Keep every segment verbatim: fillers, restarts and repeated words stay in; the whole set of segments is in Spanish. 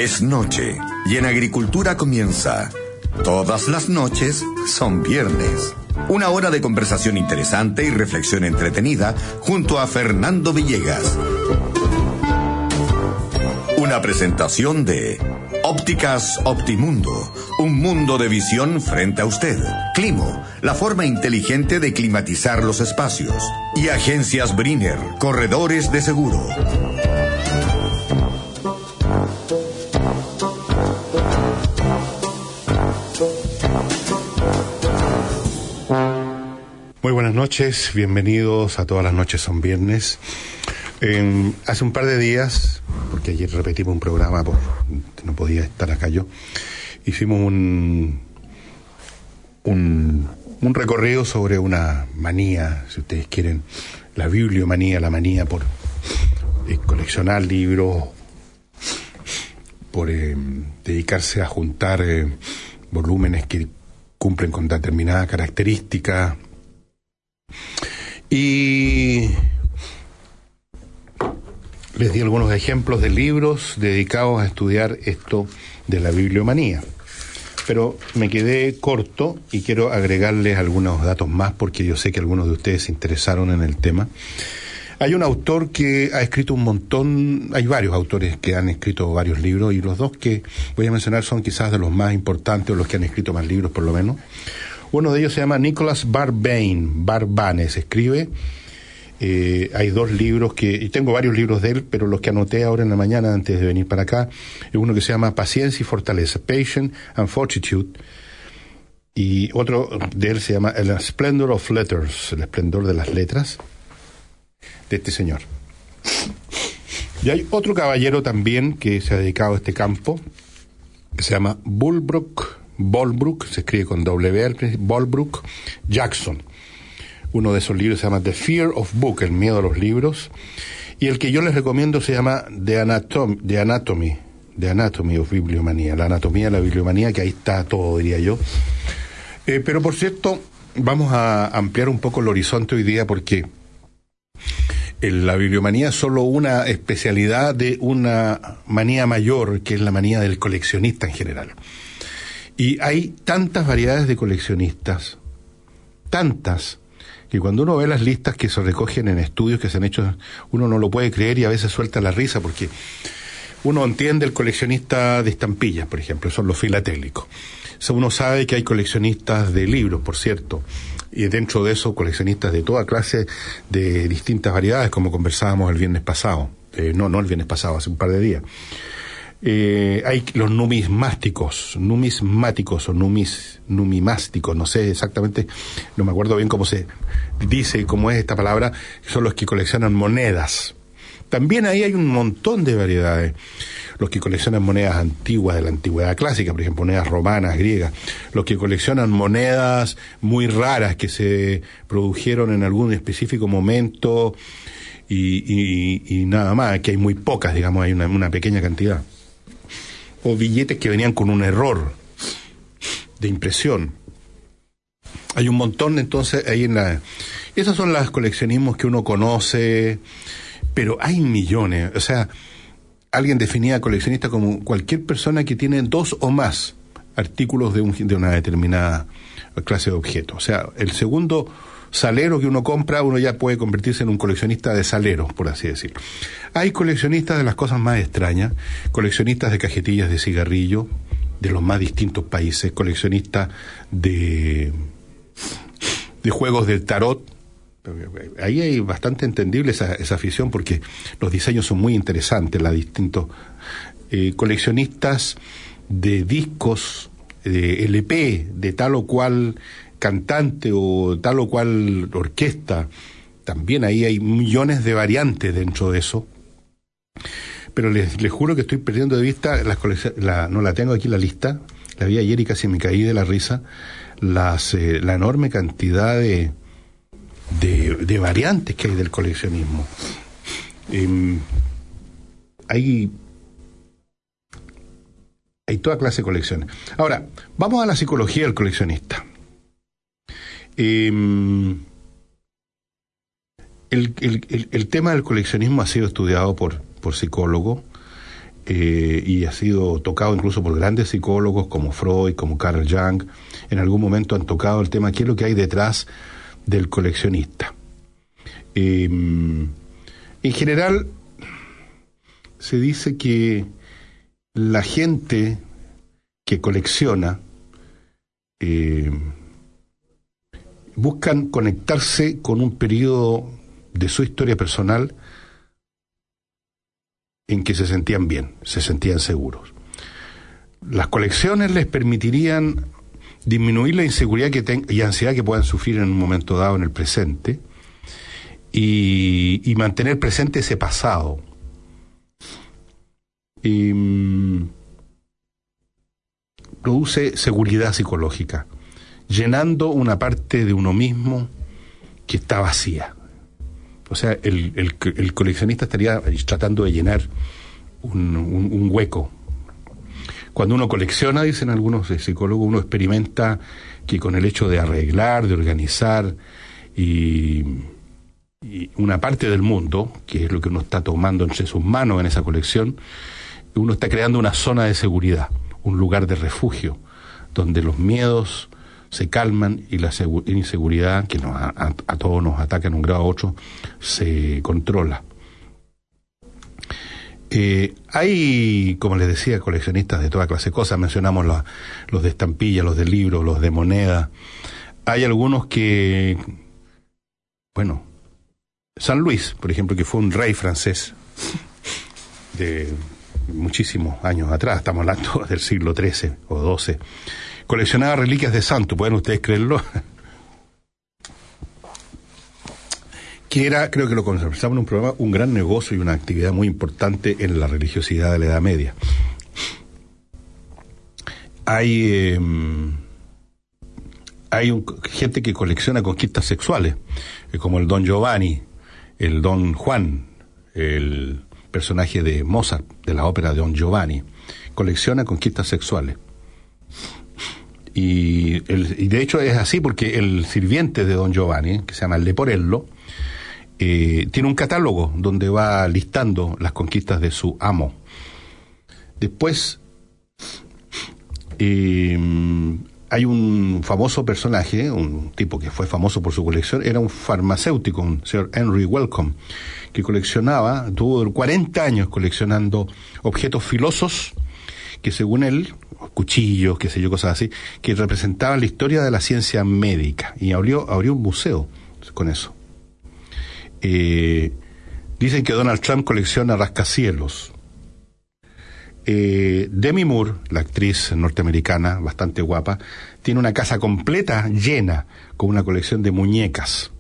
Es noche y en agricultura comienza. Todas las noches son viernes. Una hora de conversación interesante y reflexión entretenida junto a Fernando Villegas. Una presentación de Ópticas Optimundo, un mundo de visión frente a usted. Climo, la forma inteligente de climatizar los espacios. Y Agencias Briner, corredores de seguro. Muy buenas noches, bienvenidos a Todas las Noches Son Viernes. Eh, hace un par de días, porque ayer repetimos un programa, por, no podía estar acá yo, hicimos un, un, un recorrido sobre una manía, si ustedes quieren, la bibliomanía, la manía por eh, coleccionar libros, por eh, dedicarse a juntar eh, volúmenes que cumplen con determinada característica. Y les di algunos ejemplos de libros dedicados a estudiar esto de la bibliomanía. Pero me quedé corto y quiero agregarles algunos datos más porque yo sé que algunos de ustedes se interesaron en el tema. Hay un autor que ha escrito un montón, hay varios autores que han escrito varios libros y los dos que voy a mencionar son quizás de los más importantes o los que han escrito más libros por lo menos. Uno de ellos se llama Nicholas Barbane, Barbane se escribe. Eh, hay dos libros que, y tengo varios libros de él, pero los que anoté ahora en la mañana antes de venir para acá, es uno que se llama Paciencia y Fortaleza, Patience and Fortitude, y otro de él se llama The Splendor of Letters, el esplendor de las letras, de este señor. Y hay otro caballero también que se ha dedicado a este campo, que se llama Bulbrook, Bolbrook, se escribe con W, Bolbrook Jackson. Uno de esos libros se llama The Fear of Book, el miedo a los libros. Y el que yo les recomiendo se llama The Anatomy, The Anatomy, The Anatomy of Bibliomanía, la anatomía de la bibliomanía, que ahí está todo, diría yo. Eh, pero por cierto, vamos a ampliar un poco el horizonte hoy día porque la bibliomanía es solo una especialidad de una manía mayor, que es la manía del coleccionista en general. Y hay tantas variedades de coleccionistas, tantas, que cuando uno ve las listas que se recogen en estudios que se han hecho, uno no lo puede creer y a veces suelta la risa porque uno entiende el coleccionista de estampillas, por ejemplo, son los filatélicos. O sea, uno sabe que hay coleccionistas de libros, por cierto, y dentro de eso coleccionistas de toda clase, de distintas variedades, como conversábamos el viernes pasado, eh, no, no el viernes pasado, hace un par de días. Eh, hay los numismáticos, numismáticos o numis, numimásticos, no sé exactamente, no me acuerdo bien cómo se dice, cómo es esta palabra, son los que coleccionan monedas. También ahí hay un montón de variedades. Los que coleccionan monedas antiguas de la antigüedad clásica, por ejemplo, monedas romanas, griegas. Los que coleccionan monedas muy raras que se produjeron en algún específico momento y, y, y nada más, que hay muy pocas, digamos, hay una, una pequeña cantidad. O billetes que venían con un error de impresión. Hay un montón, entonces, ahí en la... Esos son los coleccionismos que uno conoce, pero hay millones. O sea, alguien definía coleccionista como cualquier persona que tiene dos o más artículos de, un, de una determinada clase de objeto. O sea, el segundo salero que uno compra, uno ya puede convertirse en un coleccionista de saleros, por así decirlo. Hay coleccionistas de las cosas más extrañas, coleccionistas de cajetillas de cigarrillo, de los más distintos países, coleccionistas de, de juegos del tarot. Ahí hay bastante entendible esa, esa afición porque los diseños son muy interesantes, la distintos eh, coleccionistas de discos, de L P, de tal o cual cantante o tal o cual orquesta. También ahí hay millones de variantes dentro de eso. Pero les, les juro que estoy perdiendo de vista las colecciones, la, no la tengo aquí la lista, la vi ayer y casi me caí de la risa, las eh, la enorme cantidad de, de de variantes que hay del coleccionismo. Eh, hay hay toda clase de colecciones. Ahora, vamos a la psicología del coleccionista. Eh, el, el, el, el tema del coleccionismo ha sido estudiado por, por psicólogos eh, y ha sido tocado incluso por grandes psicólogos como Freud, como Carl Jung. En algún momento han tocado el tema, ¿qué es lo que hay detrás del coleccionista? Eh, en general, se dice que la gente que colecciona eh, buscan conectarse con un periodo de su historia personal en que se sentían bien, se sentían seguros. Las colecciones les permitirían disminuir la inseguridad que ten- y ansiedad que puedan sufrir en un momento dado en el presente y, y mantener presente ese pasado. Y, mm, produce seguridad psicológica, llenando una parte de uno mismo que está vacía. O sea, el, el, el coleccionista estaría tratando de llenar un, un, un hueco. Cuando uno colecciona, dicen algunos psicólogos, uno experimenta que con el hecho de arreglar, de organizar y, y una parte del mundo, que es lo que uno está tomando entre sus manos en esa colección, uno está creando una zona de seguridad, un lugar de refugio, donde los miedos se calman y la segu- inseguridad, que nos a, a, a todos nos ataca en un grado u otro, se controla. Eh, hay, como les decía, coleccionistas de toda clase de cosas. Mencionamos la, los de estampillas, los de libros, los de moneda. Hay algunos que, bueno, San Luis, por ejemplo, que fue un rey francés de muchísimos años atrás, estamos hablando del siglo trece o doce, coleccionaba reliquias de santo, ¿pueden ustedes creerlo? Que era, creo que lo conversamos en un programa, un gran negocio y una actividad muy importante en la religiosidad de la Edad Media. Hay eh, hay un, gente que colecciona conquistas sexuales, eh, como el Don Giovanni, el Don Juan, el personaje de Mozart, de la ópera de Don Giovanni, colecciona conquistas sexuales. Y, el, y de hecho es así porque el sirviente de Don Giovanni, que se llama Leporello, eh, tiene un catálogo donde va listando las conquistas de su amo. Después eh, hay un famoso personaje, un tipo que fue famoso por su colección, era un farmacéutico, un señor Henry Wellcome, que coleccionaba, tuvo cuarenta años coleccionando objetos filosos que según él, cuchillos, qué sé yo, cosas así, que representaban la historia de la ciencia médica, y abrió, abrió un museo con eso. Eh, dicen que Donald Trump colecciona rascacielos. Eh, Demi Moore, la actriz norteamericana, bastante guapa, tiene una casa completa llena con una colección de muñecas.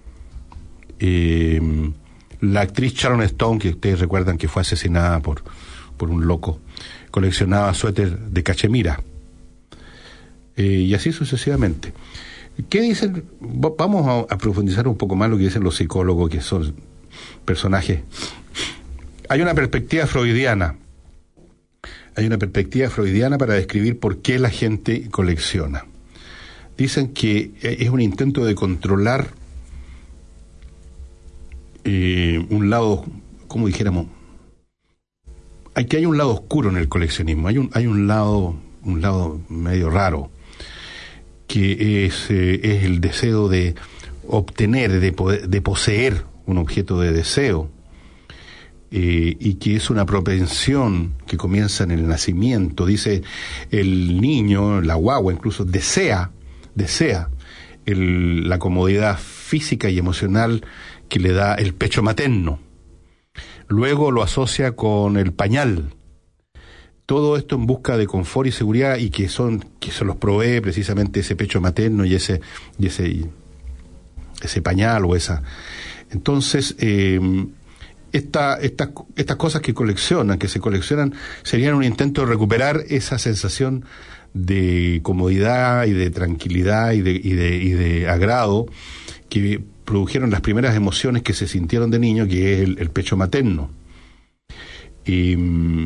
Eh, la actriz Sharon Stone, que ustedes recuerdan que fue asesinada por, por un loco, coleccionaba suéter de cachemira. Eh, y así sucesivamente. ¿Qué dicen? Vamos a, a profundizar un poco más lo que dicen los psicólogos, que son personajes. Hay una perspectiva freudiana. Hay una perspectiva freudiana para describir por qué la gente colecciona. Dicen que es un intento de controlar eh, un lado, como dijéramos, hay que hay un lado oscuro en el coleccionismo. Hay un hay un lado un lado medio raro, que es, eh, es el deseo de obtener, de, poder, de poseer un objeto de deseo, eh, y que es una propensión que comienza en el nacimiento. Dice, el niño, la guagua incluso, desea, desea el, la comodidad física y emocional que le da el pecho materno. Luego lo asocia con el pañal. Todo esto en busca de confort y seguridad, y que son que se los provee precisamente ese pecho materno y ese y ese ese pañal o esa. Entonces eh, esta, esta, estas cosas que coleccionan, que se coleccionan, serían un intento de recuperar esa sensación de comodidad y de tranquilidad y de y de, y de agrado que produjeron las primeras emociones que se sintieron de niño, que es el, el pecho materno. Y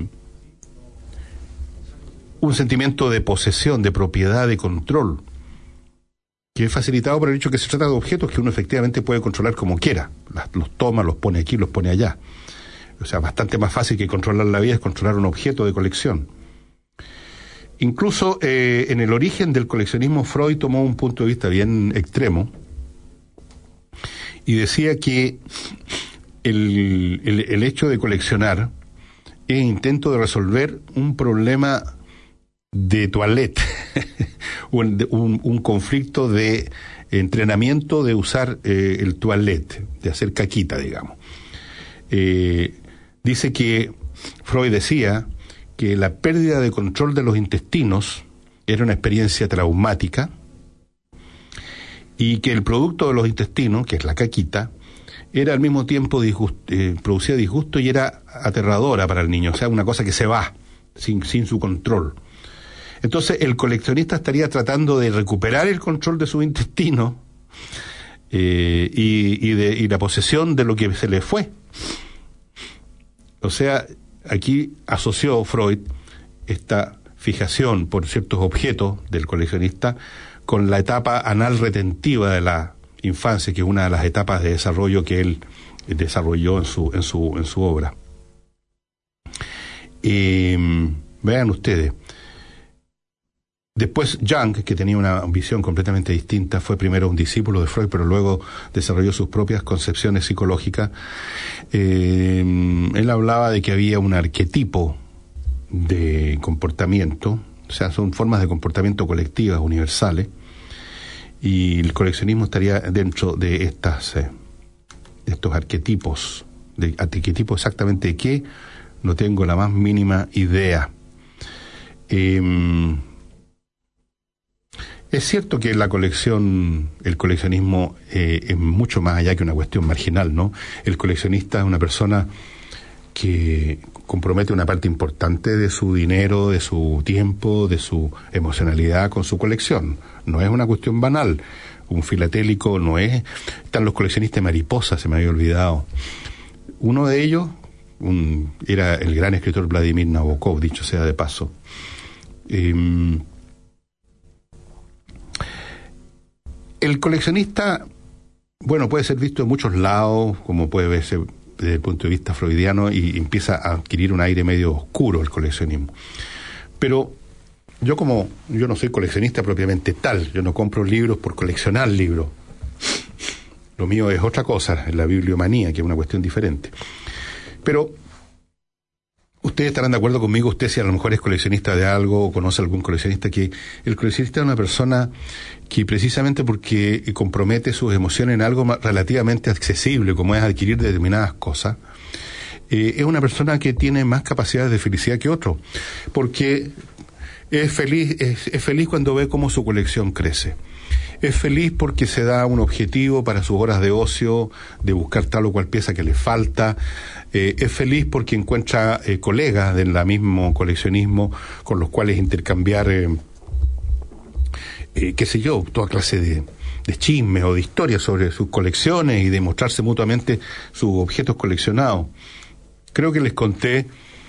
un sentimiento de posesión, de propiedad, de control, que es facilitado por el hecho que se trata de objetos que uno efectivamente puede controlar como quiera. Las, los toma, los pone aquí, los pone allá. O sea, bastante más fácil que controlar la vida es controlar un objeto de colección. Incluso eh, en el origen del coleccionismo, Freud tomó un punto de vista bien extremo y decía que el, el, el hecho de coleccionar es intento de resolver un problema de toilette, un, un, un conflicto de entrenamiento de usar eh, el toilette, de hacer caquita, digamos. Eh, dice que Freud decía que la pérdida de control de los intestinos era una experiencia traumática y que el producto de los intestinos, que es la caquita, era al mismo tiempo disgust, eh, producía disgusto y era aterradora para el niño, o sea, una cosa que se va sin, sin su control. Entonces el coleccionista estaría tratando de recuperar el control de su intestino eh, y, y, de, y la posesión de lo que se le fue. O sea, aquí asoció Freud esta fijación por ciertos objetos del coleccionista con la etapa anal retentiva de la infancia, que es una de las etapas de desarrollo que él desarrolló en su en su en su obra. Eh, vean ustedes. Después Jung, que tenía una visión completamente distinta, fue primero un discípulo de Freud, pero luego desarrolló sus propias concepciones psicológicas. Eh, él hablaba de que había un arquetipo de comportamiento, o sea, son formas de comportamiento colectivas, universales, y el coleccionismo estaría dentro de estas, eh, de estos arquetipos. ¿De arquetipo exactamente de qué? No tengo la más mínima idea. Eh, Es cierto que la colección, el coleccionismo eh, es mucho más allá que una cuestión marginal, ¿no? El coleccionista es una persona que compromete una parte importante de su dinero, de su tiempo, de su emocionalidad con su colección. No es una cuestión banal. Un filatélico no es... Están los coleccionistas de mariposas, se me había olvidado. Uno de ellos un, era el gran escritor Vladimir Nabokov, dicho sea de paso. Eh, El coleccionista, bueno, puede ser visto en muchos lados, como puede verse desde el punto de vista freudiano, y empieza a adquirir un aire medio oscuro el coleccionismo. Pero yo como, yo no soy coleccionista propiamente tal, yo no compro libros por coleccionar libros. Lo mío es otra cosa, es la bibliomanía, que es una cuestión diferente. Pero ustedes estarán de acuerdo conmigo, usted si a lo mejor es coleccionista de algo o conoce a algún coleccionista, que el coleccionista es una persona que precisamente porque compromete sus emociones en algo relativamente accesible, como es adquirir determinadas cosas, eh, es una persona que tiene más capacidades de felicidad que otro, porque es feliz, es, es feliz cuando ve cómo su colección crece. Es feliz porque se da un objetivo para sus horas de ocio, de buscar tal o cual pieza que le falta. Eh, es feliz porque encuentra eh, colegas del mismo coleccionismo con los cuales intercambiar, eh, eh, qué sé yo, toda clase de, de chismes o de historias sobre sus colecciones y de mostrarse mutuamente sus objetos coleccionados. Creo que les conté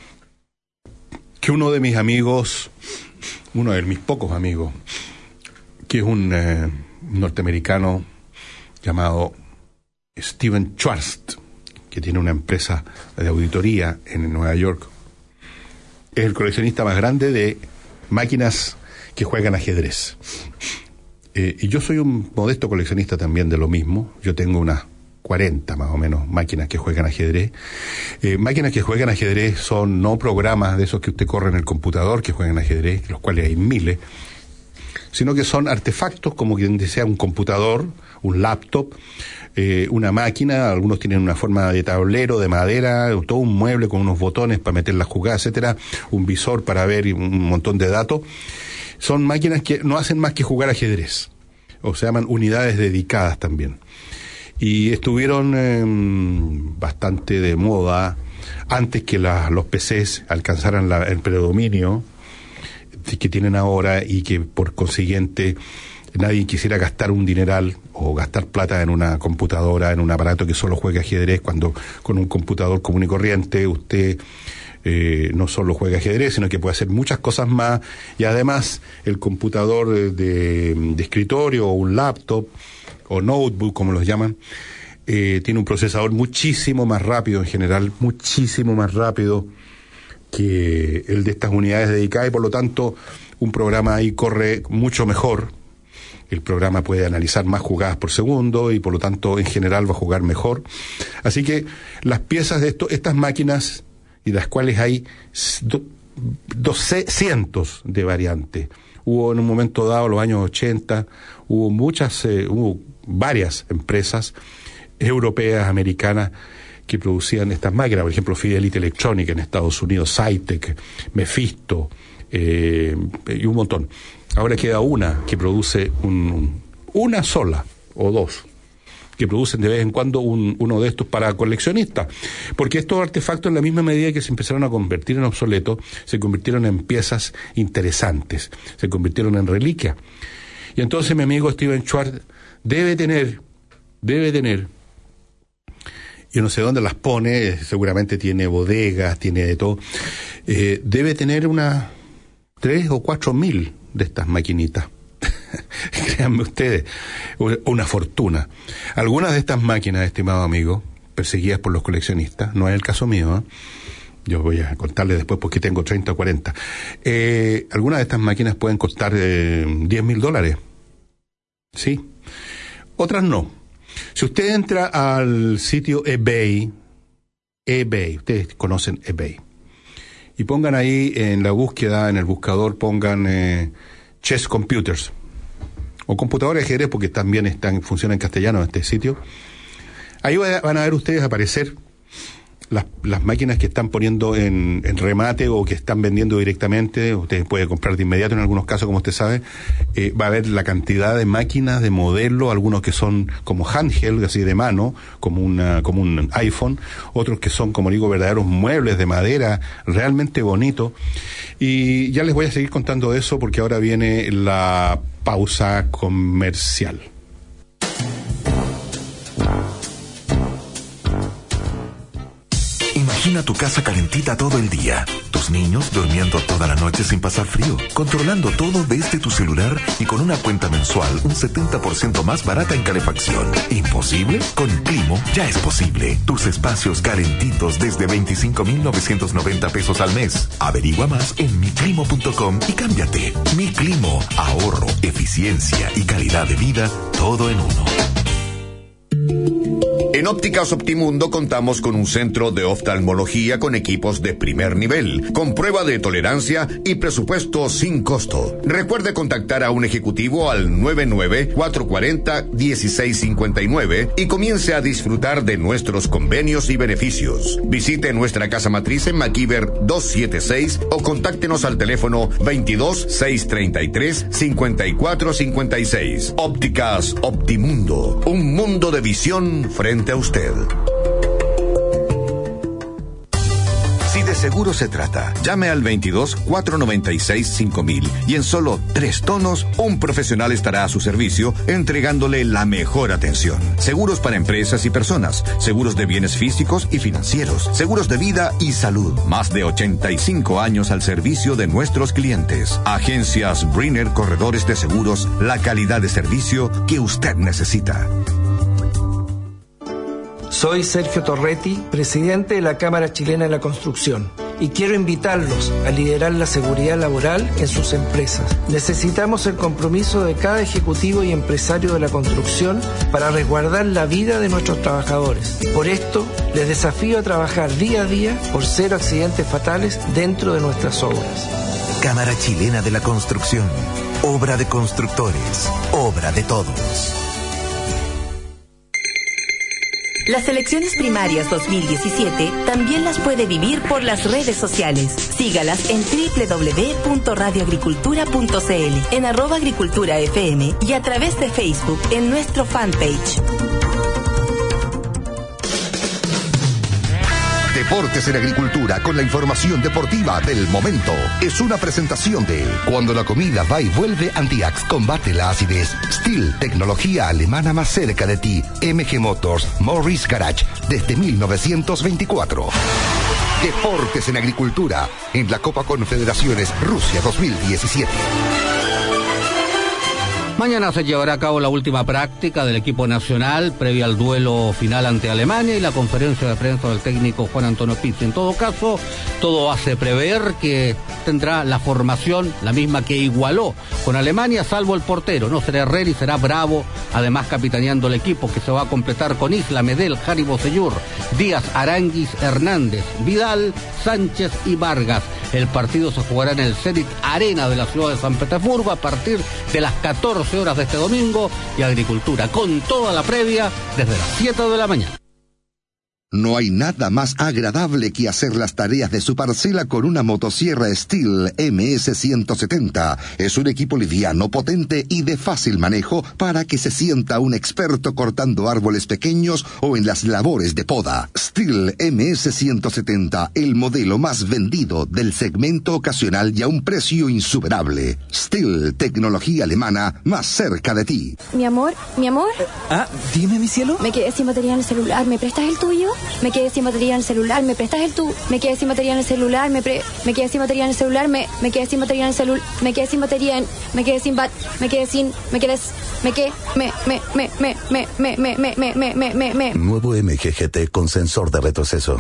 que uno de mis amigos, uno de mis pocos amigos, que es un eh, norteamericano llamado Steven Schwartz, que tiene una empresa de auditoría en Nueva York, es el coleccionista más grande de máquinas que juegan ajedrez. Eh, y yo soy un modesto coleccionista también de lo mismo. Yo tengo unas cuarenta más o menos máquinas que juegan ajedrez. Eh, máquinas que juegan ajedrez son no programas de esos que usted corre en el computador que juegan ajedrez, los cuales hay miles, sino que son artefactos como quien desea un computador, un laptop, eh, una máquina, algunos tienen una forma de tablero, de madera, todo un mueble con unos botones para meter las jugadas, etcétera, un visor para ver un montón de datos. Son máquinas que no hacen más que jugar ajedrez, o se llaman unidades dedicadas también. Y estuvieron eh, bastante de moda antes que la, los P Cs alcanzaran la, el predominio que tienen ahora, y que por consiguiente nadie quisiera gastar un dineral o gastar plata en una computadora, en un aparato que solo juegue ajedrez, cuando con un computador común y corriente usted eh, no solo juega ajedrez, sino que puede hacer muchas cosas más, y además el computador de, de escritorio o un laptop o notebook, como los llaman, eh, tiene un procesador muchísimo más rápido en general, muchísimo más rápido que el de estas unidades dedicadas, y por lo tanto un programa ahí corre mucho mejor. El programa puede analizar más jugadas por segundo y por lo tanto en general va a jugar mejor. Así que las piezas de esto, estas máquinas, y de las cuales hay do, doce, cientos de variantes. Hubo en un momento dado, en los años ochenta, hubo muchas, eh, hubo varias empresas europeas, americanas, que producían estas máquinas. Por ejemplo, Fidelity Electronic en Estados Unidos, Zytec, Mephisto, eh, y un montón. Ahora queda una que produce un, una sola o dos que producen de vez en cuando un, uno de estos para coleccionistas, porque estos artefactos, en la misma medida que se empezaron a convertir en obsoletos, se convirtieron en piezas interesantes, se convirtieron en reliquias. Y entonces mi amigo Steven Schwartz debe tener, debe tener, yo no sé dónde las pone, seguramente tiene bodegas, tiene de todo, eh, debe tener unas tres o cuatro mil de estas maquinitas. Créanme ustedes, una fortuna. Algunas de estas máquinas, estimado amigo, perseguidas por los coleccionistas, no es el caso mío, ¿eh? Yo voy a contarles después porque tengo treinta o cuarenta. Eh, algunas de estas máquinas pueden costar eh, diez mil dólares. Sí. Otras no. Si usted entra al sitio eBay, eBay, ustedes conocen eBay, y pongan ahí en la búsqueda, en el buscador, pongan eh, Chess Computers, o computadores de ajedrez, porque también están, funciona en castellano en este sitio. Ahí van a ver ustedes aparecer las, las máquinas que están poniendo en, en remate o que están vendiendo directamente. Ustedes pueden comprar de inmediato en algunos casos, como usted sabe. Eh, va a ver la cantidad de máquinas, de modelos, algunos que son como handheld, así de mano, como una como un iPhone, otros que son, como digo, verdaderos muebles de madera, realmente bonitos. Y ya les voy a seguir contando eso porque ahora viene la pausa comercial. Imagina tu casa calentita todo el día, tus niños durmiendo toda la noche sin pasar frío, controlando todo desde tu celular y con una cuenta mensual un setenta por ciento más barata en calefacción. ¿Imposible? Con Climo ya es posible. Tus espacios calentitos desde veinticinco mil novecientos noventa pesos al mes. Averigua más en mi climo punto com y cámbiate. Mi Climo, ahorro, eficiencia y calidad de vida, todo en uno. En Ópticas Optimundo contamos con un centro de oftalmología con equipos de primer nivel, con prueba de tolerancia y presupuesto sin costo. Recuerde contactar a un ejecutivo al nueve nueve, cuatro cuatro cero, uno seis cinco nueve y comience a disfrutar de nuestros convenios y beneficios. Visite nuestra casa matriz en MacIver doscientos setenta y seis o contáctenos al teléfono veintidós, seiscientos treinta y tres, cincuenta y cuatro cincuenta y seis. Ópticas Optimundo, un mundo de visión frente a usted. Si de seguro se trata, llame al veintidós, cuatrocientos noventa y seis, cinco mil y en solo tres tonos, un profesional estará a su servicio entregándole la mejor atención. Seguros para empresas y personas, seguros de bienes físicos y financieros, seguros de vida y salud. Más de ochenta y cinco años al servicio de nuestros clientes. Agencias Brenner Corredores de Seguros, la calidad de servicio que usted necesita. Soy Sergio Torretti, presidente de la Cámara Chilena de la Construcción, y quiero invitarlos a liderar la seguridad laboral en sus empresas. Necesitamos el compromiso de cada ejecutivo y empresario de la construcción para resguardar la vida de nuestros trabajadores. Por esto, les desafío a trabajar día a día por cero accidentes fatales dentro de nuestras obras. Cámara Chilena de la Construcción, obra de constructores, obra de todos. Las elecciones primarias dos mil diecisiete también las puede vivir por las redes sociales. Sígalas en doble u doble u doble u punto radio agricultura punto c l, en arroba agricultura f m y a través de Facebook en nuestro fanpage. Deportes en Agricultura con la información deportiva del momento. Es una presentación de Cuando la comida va y vuelve, Antiax combate la acidez. Steel, tecnología alemana más cerca de ti. M G Motors, Morris Garage, desde mil novecientos veinticuatro. Deportes en Agricultura en la Copa Confederaciones Rusia dos mil diecisiete. Mañana se llevará a cabo la última práctica del equipo nacional previa al duelo final ante Alemania y la conferencia de prensa del técnico Juan Antonio Pizzi. En todo caso, todo hace prever que tendrá la formación la misma que igualó con Alemania, salvo el portero. No será Herrera y será Bravo, además capitaneando el equipo, que se va a completar con Isla, Medel, Jari Bocellur, Díaz, Aranguis, Hernández, Vidal, Sánchez y Vargas. El partido se jugará en el Zenit Arena de la ciudad de San Petersburgo a partir de las catorce horas de este domingo, y Agricultura con toda la previa desde las siete de la mañana. No hay nada más agradable que hacer las tareas de su parcela con una motosierra Stihl M S ciento setenta. Es un equipo liviano, potente y de fácil manejo para que se sienta un experto cortando árboles pequeños o en las labores de poda. Stihl M S ciento setenta, el modelo más vendido del segmento ocasional y a un precio insuperable. Stihl, tecnología alemana más cerca de ti. Mi amor, mi amor. Ah, dime, mi cielo. Me quedé sin batería en el celular, ¿me prestas el tuyo? Me quedé sin batería en el celular, ¿me prestas el tu? Me quedé sin batería en el celular, me pre... me quedé sin batería en el celular, me me quedé sin batería en el celular, me quedé sin batería en... me quedé sin bat... me quedé sin... me quedé... me quedé... me me me me me me me me me me me me me Nuevo M G G T con sensor de retroceso.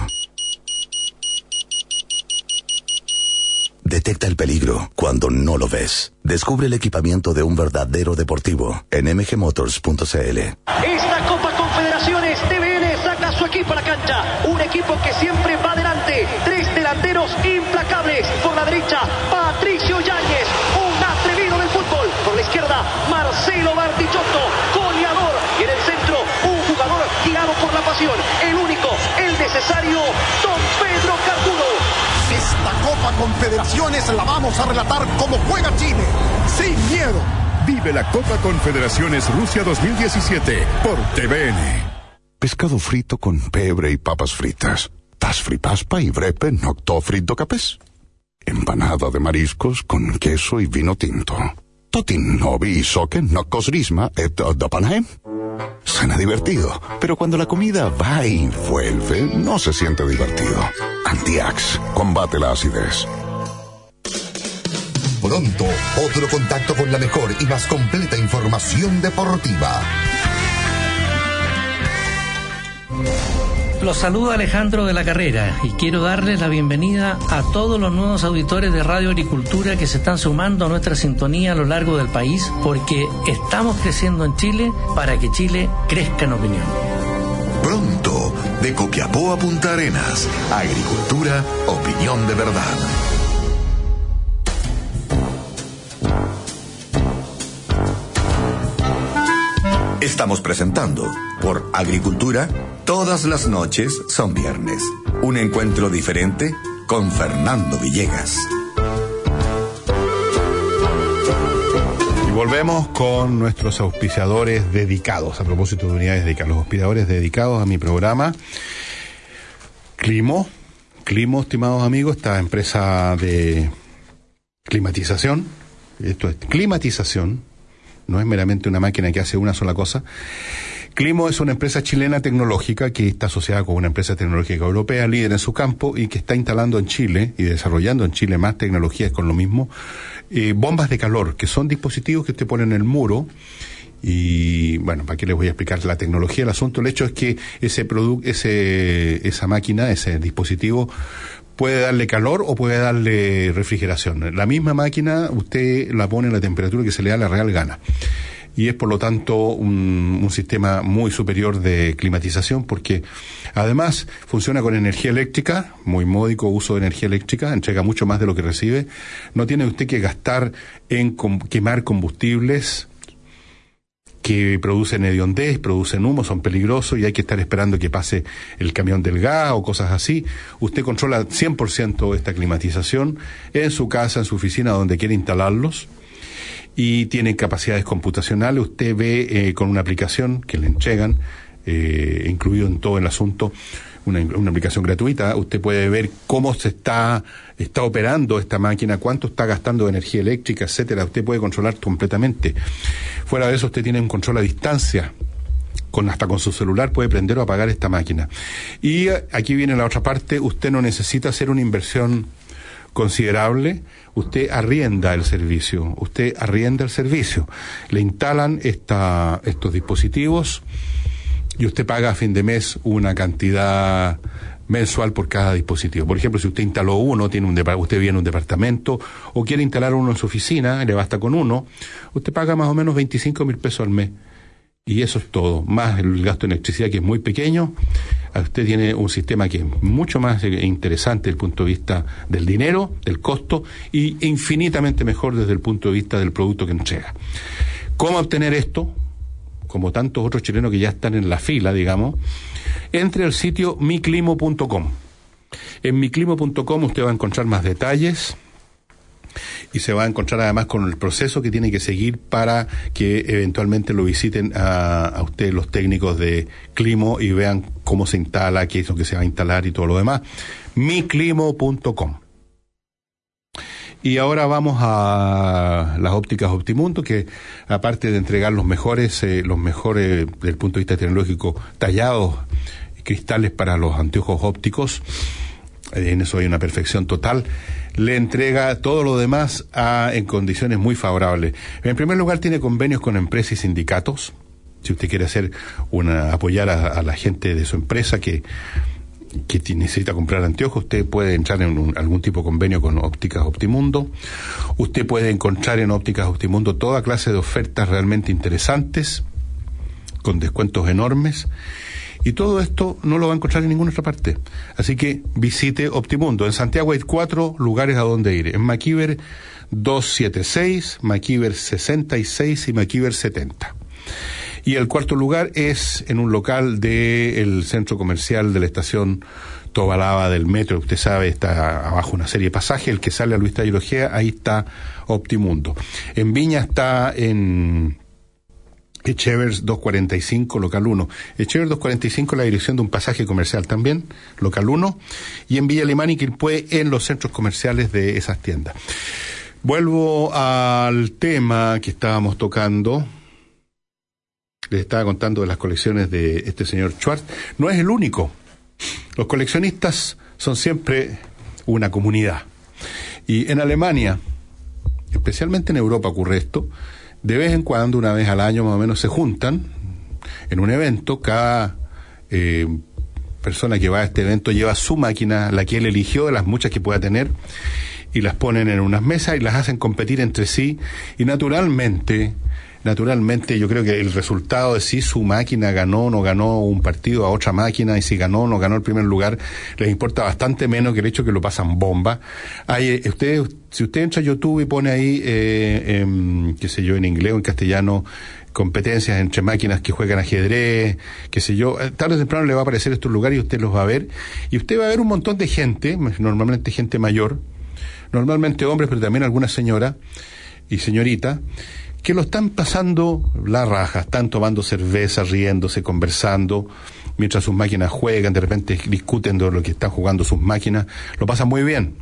Detecta el peligro cuando no lo ves. Descubre el equipamiento de un verdadero deportivo en m g motors punto c l. Esta Copa Confederaciones T V N saca su equipo a la cancha. Un equipo que siempre va adelante. Tres delanteros implacables. Por la derecha, Patricio Yáñez, un atrevido del fútbol. Por la izquierda, Marcelo Bartichotto, goleador. Y en el centro, un jugador tirado por la pasión. El único, el necesario, Don Pedro Cardulo. Esta Copa Confederaciones la vamos a relatar como juega Chile, sin miedo. Vive la Copa Confederaciones Rusia dos mil diecisiete por T V N. Pescado frito con pebre y papas fritas. Tas fripaspa y brepe nocto frito capes. Empanada de mariscos con queso y vino tinto. Totin novi soque nocos risma et dapanaem. Suena divertido, pero cuando la comida va y vuelve, no se siente divertido. Antiax, combate la acidez. Pronto, otro contacto con la mejor y más completa información deportiva. Los saluda Alejandro de la Carrera y quiero darles la bienvenida a todos los nuevos auditores de Radio Agricultura que se están sumando a nuestra sintonía a lo largo del país, porque estamos creciendo en Chile para que Chile crezca en opinión. Pronto, de Copiapó a Punta Arenas, Agricultura, opinión de verdad. Estamos presentando por Agricultura, todas las noches son viernes. Un encuentro diferente con Fernando Villegas. Y volvemos con nuestros auspiciadores dedicados, a propósito de unidades dedicadas, los auspiciadores dedicados a mi programa. Climo, Climo, estimados amigos, esta empresa de climatización, esto es climatización, no es meramente una máquina que hace una sola cosa. Climo es una empresa chilena tecnológica que está asociada con una empresa tecnológica europea, líder en su campo y que está instalando en Chile y desarrollando en Chile más tecnologías con lo mismo, eh, bombas de calor, que son dispositivos que usted pone en el muro. Y bueno, ¿para qué les voy a explicar la tecnología? El asunto, el hecho es que ese producto, ese, esa máquina, ese dispositivo puede darle calor o puede darle refrigeración. La misma máquina usted la pone a la temperatura que se le da la real gana. Y es por lo tanto un, un sistema muy superior de climatización, porque además funciona con energía eléctrica, muy módico uso de energía eléctrica, entrega mucho más de lo que recibe. No tiene usted que gastar en com- quemar combustibles que producen hediondez, producen humo, son peligrosos y hay que estar esperando que pase el camión del gas o cosas así. Usted controla cien por ciento esta climatización en su casa, en su oficina, donde quiere instalarlos, y tiene capacidades computacionales. Usted ve eh, con una aplicación que le entregan, eh, incluido en todo el asunto, una, una aplicación gratuita. Usted puede ver cómo se está está operando esta máquina, cuánto está gastando de energía eléctrica, etcétera. Usted puede controlar completamente. Fuera de eso, usted tiene un control a distancia, con hasta con su celular puede prender o apagar esta máquina. Y aquí viene la otra parte, usted no necesita hacer una inversión considerable, usted arrienda el servicio, usted arrienda el servicio, le instalan esta, estos dispositivos y usted paga a fin de mes una cantidad mensual por cada dispositivo. Por ejemplo, si usted instaló uno, tiene un dep- usted vive en un departamento o quiere instalar uno en su oficina, le basta con uno, usted paga más o menos veinticinco mil pesos al mes. Y eso es todo, más el gasto de electricidad, que es muy pequeño. Usted tiene un sistema que es mucho más interesante desde el punto de vista del dinero, del costo, y infinitamente mejor desde el punto de vista del producto que entrega. ¿Cómo obtener esto? Como tantos otros chilenos que ya están en la fila, digamos, entre al sitio miclimo punto com. En miclimo punto com usted va a encontrar más detalles y se va a encontrar además con el proceso que tiene que seguir para que eventualmente lo visiten a, a usted los técnicos de Climo y vean cómo se instala, qué es lo que se va a instalar y todo lo demás. miclimo punto com. Y ahora vamos a las ópticas Optimundo, que aparte de entregar los mejores, eh, los mejores desde el punto de vista tecnológico, tallados cristales para los anteojos ópticos, en eso hay una perfección total, le entrega todo lo demás a, en condiciones muy favorables. En primer lugar, tiene convenios con empresas y sindicatos. Si usted quiere hacer una, apoyar a, a la gente de su empresa que que necesita comprar anteojos, usted puede entrar en un, algún tipo de convenio con Ópticas Optimundo. Usted puede encontrar en Ópticas Optimundo toda clase de ofertas realmente interesantes, con descuentos enormes, y todo esto no lo va a encontrar en ninguna otra parte. Así que visite Optimundo. En Santiago hay cuatro lugares a donde ir. En Maquiver doscientos setenta y seis, Maquiver sesenta y seis y Maquiver setenta. Y el cuarto lugar es en un local del centro comercial de la estación Tobalaba del metro. Usted sabe, está abajo una serie de pasajes. El que sale a Luis Tallo Ojea, ahí está Optimundo. En Viña está en Echevers doscientos cuarenta y cinco, local uno. Echevers doscientos cuarenta y cinco, la dirección de un pasaje comercial también, local uno. Y en Villa Alemana y Quilpué, en los centros comerciales de esas tiendas. Vuelvo al tema que estábamos tocando. Les estaba contando de las colecciones de este señor Schwartz. No es el único. Los coleccionistas son siempre una comunidad. Y en Alemania, especialmente en Europa ocurre esto, de vez en cuando, una vez al año más o menos, se juntan en un evento. Cada eh, persona que va a este evento lleva su máquina, la que él eligió, de las muchas que pueda tener, y las ponen en unas mesas y las hacen competir entre sí. Y naturalmente... Naturalmente, yo creo que el resultado de si su máquina ganó o no ganó un partido a otra máquina, y si ganó o no ganó el primer lugar, les importa bastante menos que el hecho que lo pasan bomba. Hay, usted, si usted entra a YouTube y pone ahí, eh, eh, qué sé yo, en inglés o en castellano, competencias entre máquinas que juegan ajedrez, qué sé yo, tarde o temprano le va a aparecer estos lugares y usted los va a ver. Y usted va a ver un montón de gente, normalmente gente mayor, normalmente hombres, pero también algunas señoras y señoritas, que lo están pasando la raja, están tomando cerveza, riéndose, conversando, mientras sus máquinas juegan, de repente discuten de lo que están jugando sus máquinas, lo pasan muy bien.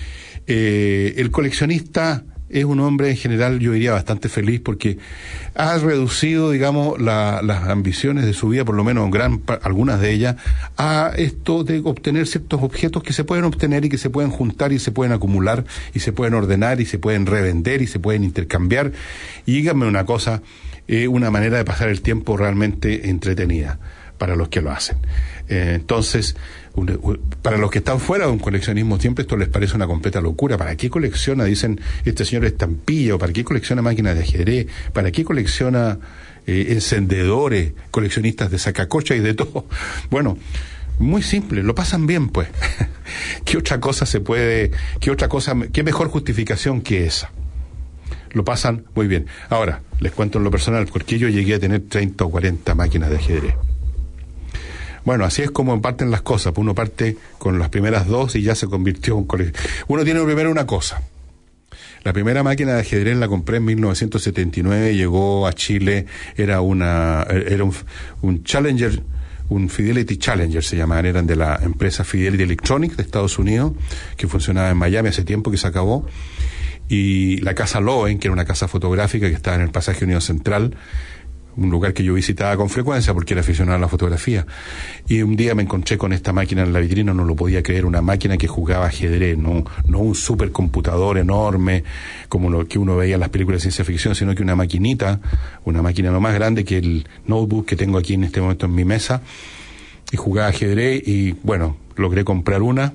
Eh, el coleccionista es un hombre en general, yo diría, bastante feliz, porque ha reducido, digamos, la, las ambiciones de su vida, por lo menos gran, algunas de ellas, a esto de obtener ciertos objetos que se pueden obtener y que se pueden juntar y se pueden acumular y se pueden ordenar y se pueden revender y se pueden intercambiar. Y díganme una cosa, eh, una manera de pasar el tiempo realmente entretenida para los que lo hacen. Eh, entonces, un, un, para los que están fuera de un coleccionismo, siempre esto les parece una completa locura. ¿Para qué colecciona, dicen, este señor estampilla? ¿O para qué colecciona máquinas de ajedrez? ¿Para qué colecciona eh, encendedores, coleccionistas de sacacocha y de todo? Bueno, muy simple, lo pasan bien, pues. ¿Qué otra cosa se puede, qué otra cosa, qué mejor justificación que esa? Lo pasan muy bien. Ahora, les cuento en lo personal, porque yo llegué a tener treinta o cuarenta máquinas de ajedrez. Bueno, así es como parten las cosas. Uno parte con las primeras dos y ya se convirtió en coleccionista. Uno tiene primero una cosa. La primera máquina de ajedrez la compré en mil novecientos setenta y nueve, llegó a Chile, era una, era un, un Challenger, un Fidelity Challenger se llamaban, eran de la empresa Fidelity Electronics de Estados Unidos, que funcionaba en Miami hace tiempo, que se acabó. Y la casa Loewen, que era una casa fotográfica que estaba en el pasaje Unión Central, un lugar que yo visitaba con frecuencia porque era aficionado a la fotografía, y un día me encontré con esta máquina en la vitrina, no lo podía creer, una máquina que jugaba ajedrez, no, no un supercomputador enorme como lo que uno veía en las películas de ciencia ficción, sino que una maquinita, una máquina no más grande que el notebook que tengo aquí en este momento en mi mesa, y jugaba ajedrez, y bueno, logré comprar una.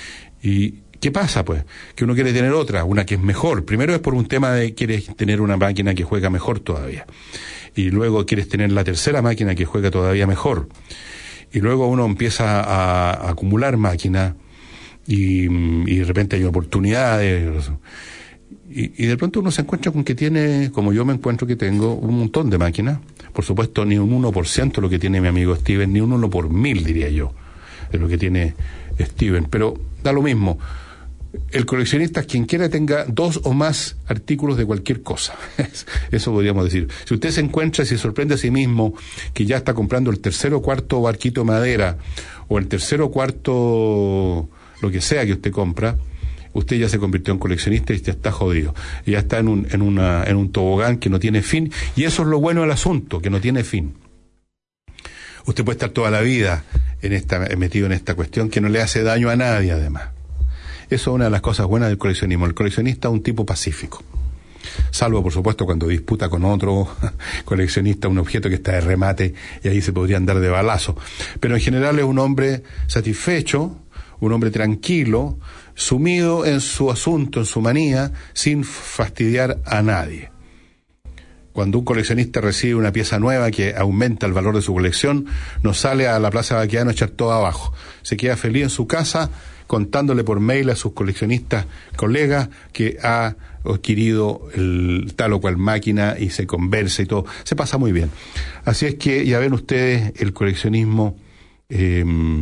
Y ¿qué pasa? Pues que uno quiere tener otra, una que es mejor. Primero es por un tema de quieres tener una máquina que juega mejor todavía, y luego quieres tener la tercera máquina que juega todavía mejor, y luego uno empieza a, a acumular máquinas, y, y de repente hay oportunidades, y, y de pronto uno se encuentra con que tiene, como yo me encuentro que tengo, un montón de máquinas. Por supuesto, ni un uno por ciento lo que tiene mi amigo Steven, ni un uno por mil, diría yo, de lo que tiene Steven, pero da lo mismo. El coleccionista es quien quiera tenga dos o más artículos de cualquier cosa. Eso podríamos decir. Si usted se encuentra y se sorprende a sí mismo que ya está comprando el tercer o cuarto barquito de madera, o el tercer o cuarto lo que sea que usted compra, usted ya se convirtió en coleccionista y ya está jodido. Y ya está en un, en una, en un tobogán que no tiene fin, y eso es lo bueno del asunto, que no tiene fin. Usted puede estar toda la vida en esta, metido en esta cuestión que no le hace daño a nadie, además. Eso es una de las cosas buenas del coleccionismo. El coleccionista es un tipo pacífico, salvo por supuesto cuando disputa con otro coleccionista un objeto que está de remate, y ahí se podría andar de balazo. Pero en general es un hombre satisfecho, un hombre tranquilo, sumido en su asunto, en su manía, sin fastidiar a nadie. Cuando un coleccionista recibe una pieza nueva que aumenta el valor de su colección, no sale a la Plaza Baquedano a echar todo abajo. Se queda feliz en su casa, contándole por mail a sus coleccionistas colegas que ha adquirido el tal o cual máquina, y se conversa y todo. Se pasa muy bien. Así es que ya ven ustedes, el coleccionismo, eh,